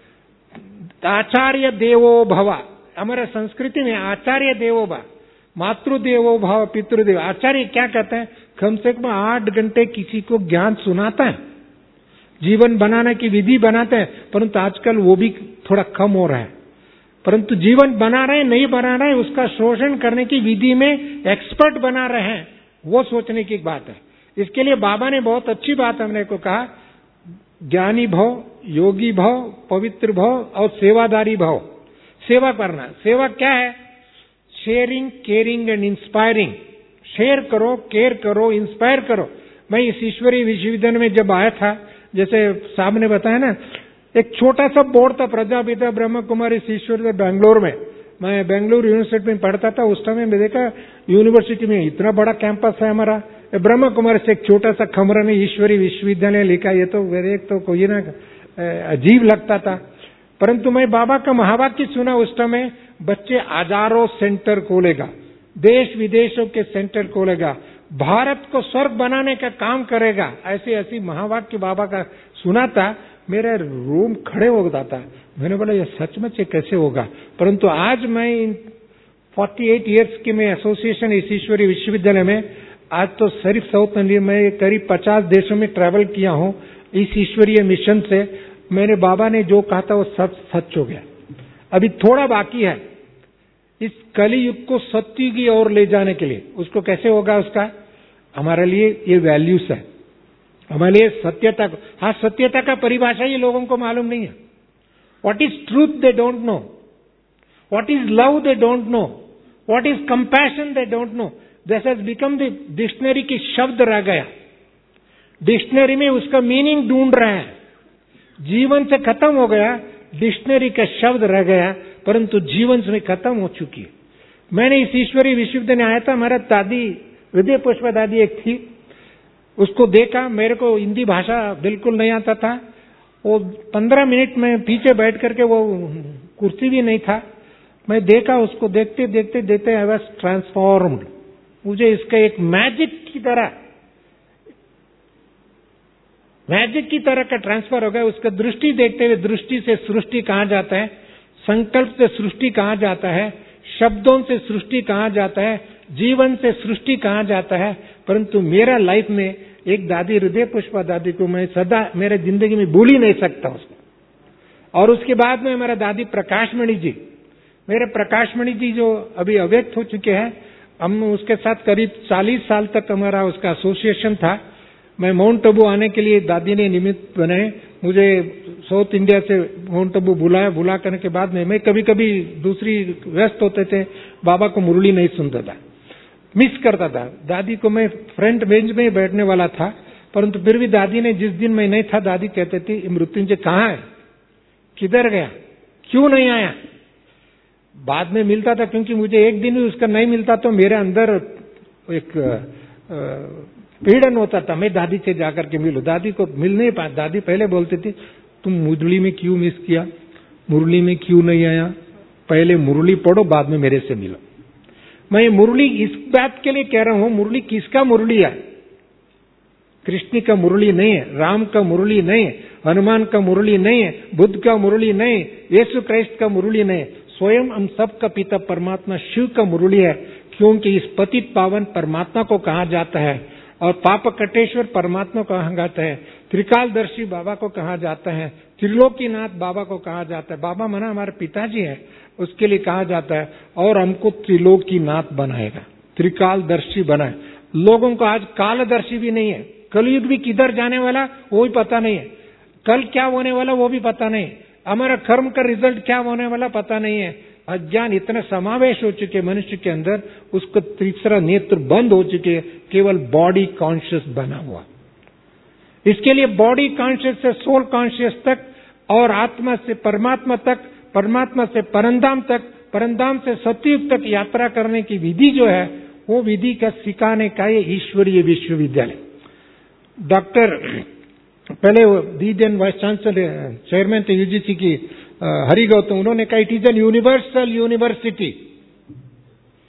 आचार्य देवो भव। हमारे संस्कृति में आचार्य देवो भव, मातृदेवो भव, पितृदेव। आचार्य क्या कहते हैं? कम से कम 8 घंटे किसी को ज्ञान सुनाता है, जीवन बनाने की विधि बनाते हैं, परंतु आजकल वो भी थोड़ा कम हो रहा है। परंतु जीवन बना रहे नहीं बना रहे, उसका शोषण करने की विधि में एक्सपर्ट बना रहे हैं, वो सोचने की बात है। इसके लिए बाबा ने बहुत अच्छी बात हमने को कहा, ज्ञानी भव, योगी भव, पवित्र भव और सेवादारी भव। सेवा करना, सेवा क्या है? Sharing, caring and inspiring. Share करो, केयर करो, इंस्पायर करो। मैं इस ईश्वरीय विश्वविद्यालय में जब आया था, जैसे साहब ने बताया ना, एक छोटा सा बोर्ड था, प्रजापिता ब्रह्म कुमारी ईश्वर बेंगलोर में। मैं बेंगलुरु यूनिवर्सिटी में पढ़ता था, उस समय मैं देखा यूनिवर्सिटी में इतना बड़ा कैंपस है हमारा, ब्रह्म कुमारी से एक छोटा सा खमरा में ईश्वरीय विश्वविद्यालय लिखा। ये तो मेरे एक तो कोई ना अजीब लगता था। परंतु मैं बाबा का महावाक्य सुना उस समय, बच्चे हजारों सेंटर खोलेगा, देश विदेशों के सेंटर खोलेगा, भारत को स्वर्ग बनाने का काम करेगा, ऐसे ऐसी महावाक्य बाबा का सुना था। मेरा रूम खड़े हो जाता। मैंने बोला ये सचमुच कैसे होगा? परंतु आज मैं 48 इयर्स की मैं एसोसिएशन इस ईश्वरीय विश्वविद्यालय में, आज तो सिर्फ साउथ इंडिया में करीब 50 देशों में ट्रैवल किया हूं इस ईश्वरीय मिशन से। मैंने बाबा ने जो कहा था वो सब सच हो गया। अभी थोड़ा बाकी है इस कलियुग को सत्य की ओर ले जाने के लिए। उसको कैसे होगा? उसका हमारे लिए ये वैल्यूज है, हमारे लिए सत्यता। हाँ, सत्यता का परिभाषा ये लोगों को मालूम नहीं है। What is truth they don't know, what is love they don't know, what is compassion they don't know. This has become the dictionary की शब्द रह गया, डिक्शनरी में उसका मीनिंग ढूंढ रहे हैं। जीवन से खत्म हो गया, डिक्शनरी का शब्द रह गया, परंतु जीवन से खत्म हो चुकी है। मैंने इस ईश्वरीय विश्वविद्यालय में आया था, हमारा दादी हृदय पुष्प दादी एक थी, उसको देखा। मेरे को हिंदी भाषा बिल्कुल नहीं आता था। वो 15 मिनट में पीछे बैठ करके, वो कुर्सी भी नहीं था, मैं देखा उसको, देखते देखते देखते आई वाज ट्रांसफॉर्म्ड। मुझे इसका एक मैजिक की तरह का ट्रांसफर हो गया। उसका दृष्टि देखते हुए, दृष्टि से सृष्टि कहा जाता है, संकल्प से सृष्टि कहा जाता है, शब्दों से सृष्टि कहा जाता है, जीवन से सृष्टि कहा जाता है। परंतु मेरा लाइफ में एक दादी, हृदय पुष्पा दादी को मैं सदा मेरे जिंदगी में भूल ही नहीं सकता उसको। और उसके बाद में हमारा दादी प्रकाशमणि जी, मेरे प्रकाशमणि जी जो अभी अव्यक्त हो चुके हैं, हम उसके साथ करीब 40 साल तक हमारा उसका एसोसिएशन था। मैं माउंट आबू आने के लिए दादी ने निमित्त बनाए, मुझे साउथ इंडिया से माउंट आबू बुला करने के बाद में मैं कभी कभी दूसरी व्यस्त होते थे, बाबा को मुरली नहीं सुनता था, मिस करता था। दादी को मैं फ्रंट बेंच में ही बैठने वाला था, परंतु फिर भी दादी ने, जिस दिन मैं नहीं था, दादी कहते थे मृत्युंजय कहाँ है, किधर गया, क्यों नहीं आया। बाद में मिलता था, क्योंकि मुझे एक दिन भी उसका नहीं मिलता तो मेरे अंदर एक पीड़न होता था, मैं दादी से जाकर के मिलूं। दादी को मिल नहीं पाया। दादी पहले बोलती थी, तुम मुरली में क्यों मिस किया, मुरली में क्यों नहीं आया, पहले मुरली पढ़ो, बाद में मेरे से मिलो। मैं मुरली इस बात के लिए कह रहा हूं, मुरली किसका मुरली है? कृष्ण का मुरली नहीं है, राम का मुरली नहीं है, हनुमान का मुरली नहीं है, बुद्ध का मुरली नहीं है, यीशु क्राइस्ट का मुरली नहीं है। स्वयं हम सबका पिता परमात्मा शिव का मुरली है, क्योंकि इस पतित पावन परमात्मा को कहा जाता है और पाप कटेश्वर परमात्मा को कहा जाता है, त्रिकालदर्शी बाबा को कहा जाता है, त्रिलोकीनाथ बाबा को कहा जाता है। बाबा मना हमारे पिताजी है, उसके लिए कहा जाता है, और हमको त्रिलोकीनाथ बनाएगा, त्रिकालदर्शी बनाए। लोगों को आज कालदर्शी भी नहीं है, कलयुग भी किधर जाने वाला वो भी पता नहीं है, कल क्या होने वाला वो भी पता नहीं, हमारा कर्म का रिजल्ट क्या होने वाला पता नहीं है। अज्ञान इतना समावेश हो चुके मनुष्य के अंदर, उसका तीसरा नेत्र बंद हो चुके, केवल बॉडी कॉन्शियस बना हुआ। इसके लिए बॉडी कॉन्शियस से सोल कॉन्शियस तक, और आत्मा से परमात्मा तक, परमात्मा से परमधाम तक, परमधाम से सतयुग तक यात्रा करने की विधि जो है, वो विधि का सिखाने का ये ईश्वरीय विश्वविद्यालय। डॉक्टर पहले डीन वाइस चांसलर चेयरमैन थे यूजीसी की हरि गौतम, उन्होंने कहा it is an universal university.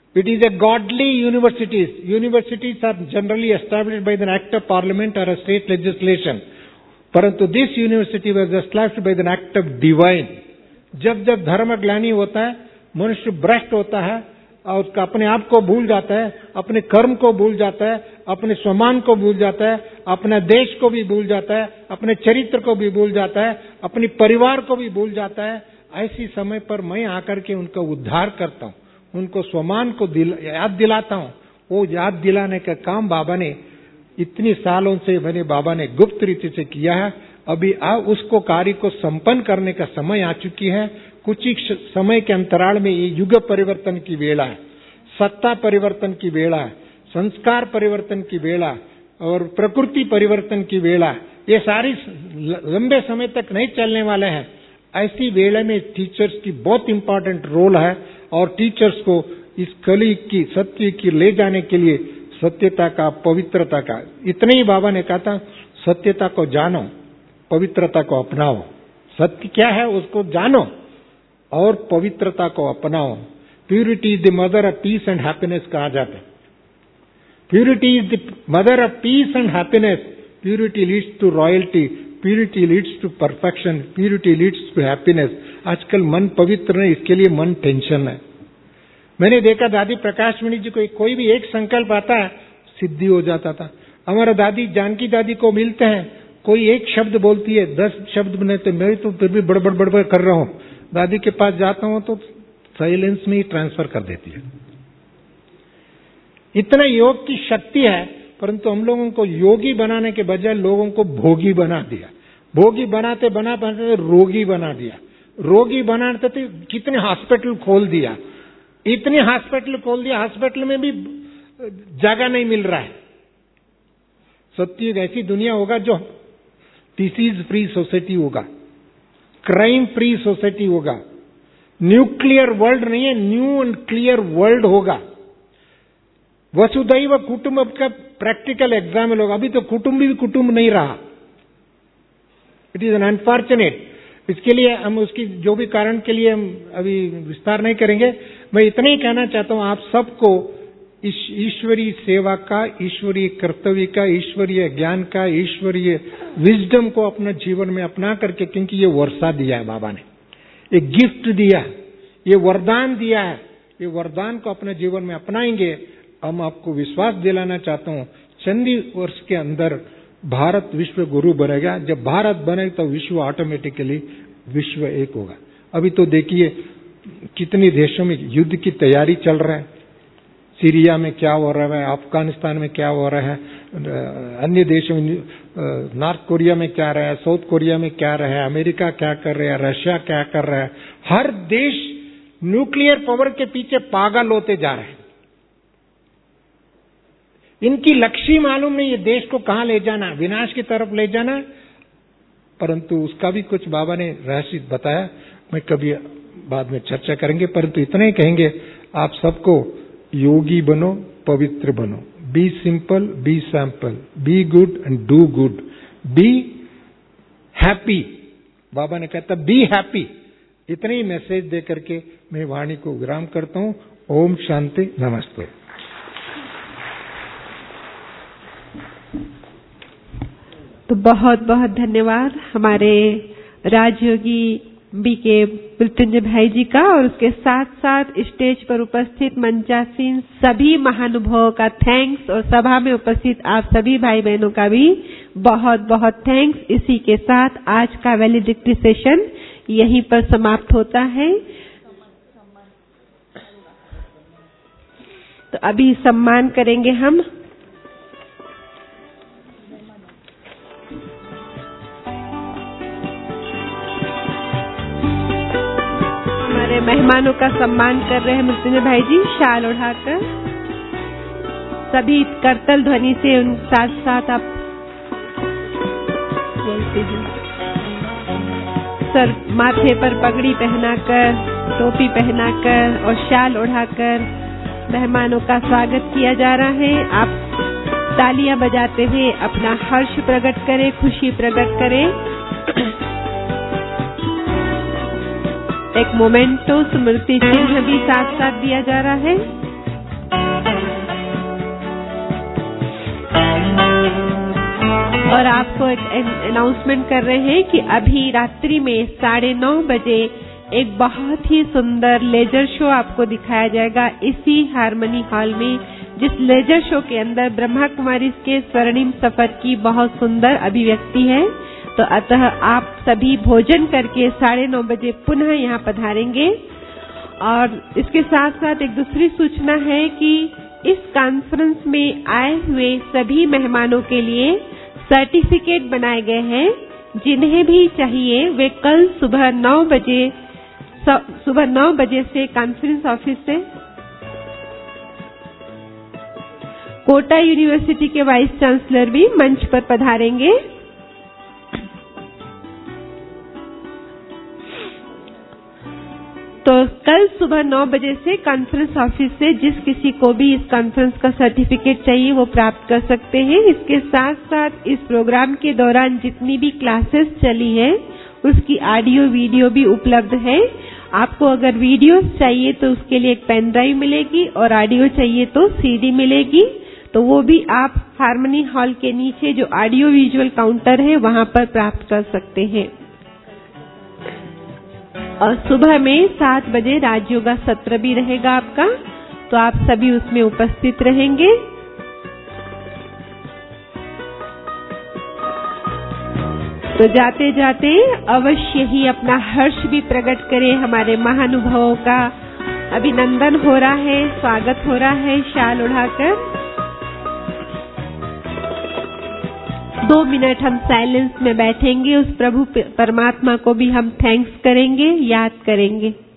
It is a godly universities. Universities are generally established by the act of parliament or a state legislation. परंतु this university was established by the act of divine. जब जब धर्म ग्लानि होता है, मनुष्य भ्रष्ट होता है और उसका अपने आप को भूल जाता है, अपने कर्म को भूल जाता है, अपने स्वमान को भूल जाता है, अपने देश को भी भूल जाता है, अपने चरित्र को भी भूल जाता है, अपने परिवार को भी भूल जाता है। ऐसी समय पर मैं आकर के उनका उद्धार करता हूँ, उनको स्वमान को याद दिलाता हूँ। वो याद दिलाने का काम बाबा ने इतनी सालों से मैंने बाबा ने गुप्त रीति से किया है। अभी उसको कार्य को संपन्न करने का समय आ चुकी है। कुछ ही समय के अंतराल में ये युग परिवर्तन की वेला है, सत्ता परिवर्तन की वेला है, संस्कार परिवर्तन की वेला और प्रकृति परिवर्तन की वेला। ये सारी लंबे समय तक नहीं चलने वाले हैं। ऐसी वेला में टीचर्स की बहुत इंपॉर्टेंट रोल है और टीचर्स को इस कली की सत्य की ले जाने के लिए सत्यता का, पवित्रता का, इतने ही बाबा ने कहा था, सत्यता को जानो, पवित्रता को अपनाओ। सत्य क्या है उसको जानो और पवित्रता को अपनाओ। Purity is the mother of peace and happiness कहा जाता है। Purity is the mother of peace and happiness. Purity leads to royalty, purity leads to perfection, purity leads to happiness. आजकल मन पवित्र नहीं, इसके लिए मन टेंशन है। मैंने देखा दादी प्रकाशमणि जी को कोई भी एक संकल्प आता है, सिद्धि हो जाता था। हमारा दादी जानकी दादी को मिलते हैं, कोई एक शब्द बोलती है, 10 शब्द बनाते, मैं तो फिर भी बड़बड़ बड़बड़ कर रहा हूँ। दादी के पास जाता हूँ तो साइलेंस में ही ट्रांसफर कर देती है। इतना योग की शक्ति है, परंतु हम लोगों को योगी बनाने के बजाय लोगों को भोगी बना दिया। भोगी बनाते बनाते रोगी बना दिया। रोगी बनाते थे कितने हॉस्पिटल खोल दिया, इतने हॉस्पिटल खोल दिया, हॉस्पिटल में भी जगह नहीं मिल रहा है। सत्य ऐसी दुनिया होगा जो डिसीज फ्री सोसाइटी होगा, क्राइम फ्री सोसाइटी होगा, न्यूक्लियर वर्ल्ड नहीं है, न्यू एंड क्लियर वर्ल्ड होगा। वसुधैव कुटुंब का प्रैक्टिकल एग्जाम्पल होगा। अभी तो कुटुंब भी कुटुंब नहीं रहा। It is an unfortunate. इसके लिए हम उसकी जो भी कारण के लिए हम अभी विस्तार नहीं करेंगे। मैं इतना ही कहना चाहता हूं आप सबको ईश्वरीय सेवा का, ईश्वरीय कर्तव्य का, ईश्वरीय ज्ञान का, ईश्वरीय विजडम को अपने जीवन में अपना करके, क्योंकि ये वर्षा दिया है बाबा ने, ये गिफ्ट दिया है, ये वरदान दिया है, ये वरदान को अपने जीवन में अपनाएंगे। हम आपको विश्वास दिलाना चाहता हूं, चंद वर्ष के अंदर भारत विश्व गुरु बनेगा। जब भारत बने तो विश्व ऑटोमेटिकली विश्व एक होगा। अभी तो देखिए कितने देशों में युद्ध की तैयारी चल रहा है। सीरिया में क्या हो रहा है, अफगानिस्तान में क्या हो रहा है, अन्य देशों में, नॉर्थ कोरिया में क्या रहा है, साउथ कोरिया में क्या रहा है, अमेरिका क्या कर रहा है, रशिया क्या कर रहा है। हर देश न्यूक्लियर पावर के पीछे पागल होते जा रहे हैं। इनकी लक्ष्य मालूम नहीं, ये देश को कहां ले जाना, विनाश की तरफ ले जाना। परंतु उसका भी कुछ बाबा ने रहस्य बताया, मैं कभी बाद में चर्चा करेंगे। परंतु इतना ही कहेंगे, आप सबको योगी बनो, पवित्र बनो। Be simple, be sample, be good and do good, be happy. बाबा ने कहता बी हैप्पी। इतने ही मैसेज दे करके मैं वाणी को विराम करता हूं। ओम शांति, नमस्ते। तो बहुत बहुत धन्यवाद हमारे राजयोगी बीके मृत्युंजय भाई जी का, और उसके साथ साथ स्टेज पर उपस्थित मंचासीन सभी महानुभावों का थैंक्स, और सभा में उपस्थित आप सभी भाई बहनों का भी बहुत बहुत थैंक्स। इसी के साथ आज का वैलिडिक्टी सेशन यहीं पर समाप्त होता है। तो अभी सम्मान करेंगे हम। मेहमानों का सम्मान कर रहे हैं मृत्युंजय भाई जी, शाल उठाकर। सभी करतल ध्वनि से उन साथ साथ आप बोलते हैं। सर माथे पर पगड़ी पहनाकर, टोपी पहनाकर और शाल उठाकर मेहमानों का स्वागत किया जा रहा है। आप तालियां बजाते हुए अपना हर्ष प्रकट करें, खुशी प्रकट करें। एक मोमेंटो स्मृति चिन्ह भी साथ साथ दिया जा रहा है। और आपको एक अनाउंसमेंट कर रहे हैं कि अभी रात्रि में 9:30 बजे एक बहुत ही सुंदर लेजर शो आपको दिखाया जाएगा इसी हार्मनी हॉल में, जिस लेजर शो के अंदर ब्रह्मा कुमारी के स्वर्णिम सफर की बहुत सुंदर अभिव्यक्ति है। तो अतः आप सभी भोजन करके 9:30 बजे पुनः यहाँ पधारेंगे। और इसके साथ साथ एक दूसरी सूचना है कि इस कॉन्फ्रेंस में आए हुए सभी मेहमानों के लिए सर्टिफिकेट बनाए गए हैं। जिन्हें भी चाहिए वे कल सुबह 9 बजे से कॉन्फ्रेंस ऑफिस से कोटा यूनिवर्सिटी के वाइस चांसलर भी मंच पर पधारेंगे। तो कल सुबह 9 बजे से कॉन्फ्रेंस ऑफिस से जिस किसी को भी इस कॉन्फ्रेंस का सर्टिफिकेट चाहिए वो प्राप्त कर सकते हैं। इसके साथ साथ इस प्रोग्राम के दौरान जितनी भी क्लासेस चली है उसकी ऑडियो वीडियो भी उपलब्ध है। आपको अगर वीडियो चाहिए तो उसके लिए एक पेन ड्राइव मिलेगी और ऑडियो चाहिए तो सीडी मिलेगी। तो वो भी आप हार्मनी हॉल के नीचे जो ऑडियो विजुअल काउंटर है वहां पर प्राप्त कर सकते हैं। और सुबह में 7 बजे राजयोगा सत्र भी रहेगा आपका, तो आप सभी उसमें उपस्थित रहेंगे। तो जाते जाते अवश्य ही अपना हर्ष भी प्रकट करें। हमारे महानुभावों का अभिनंदन हो रहा है, स्वागत हो रहा है शाल उड़ाकर। 2 मिनट हम साइलेंस में बैठेंगे, उस प्रभु परमात्मा को भी हम थैंक्स करेंगे, याद करेंगे।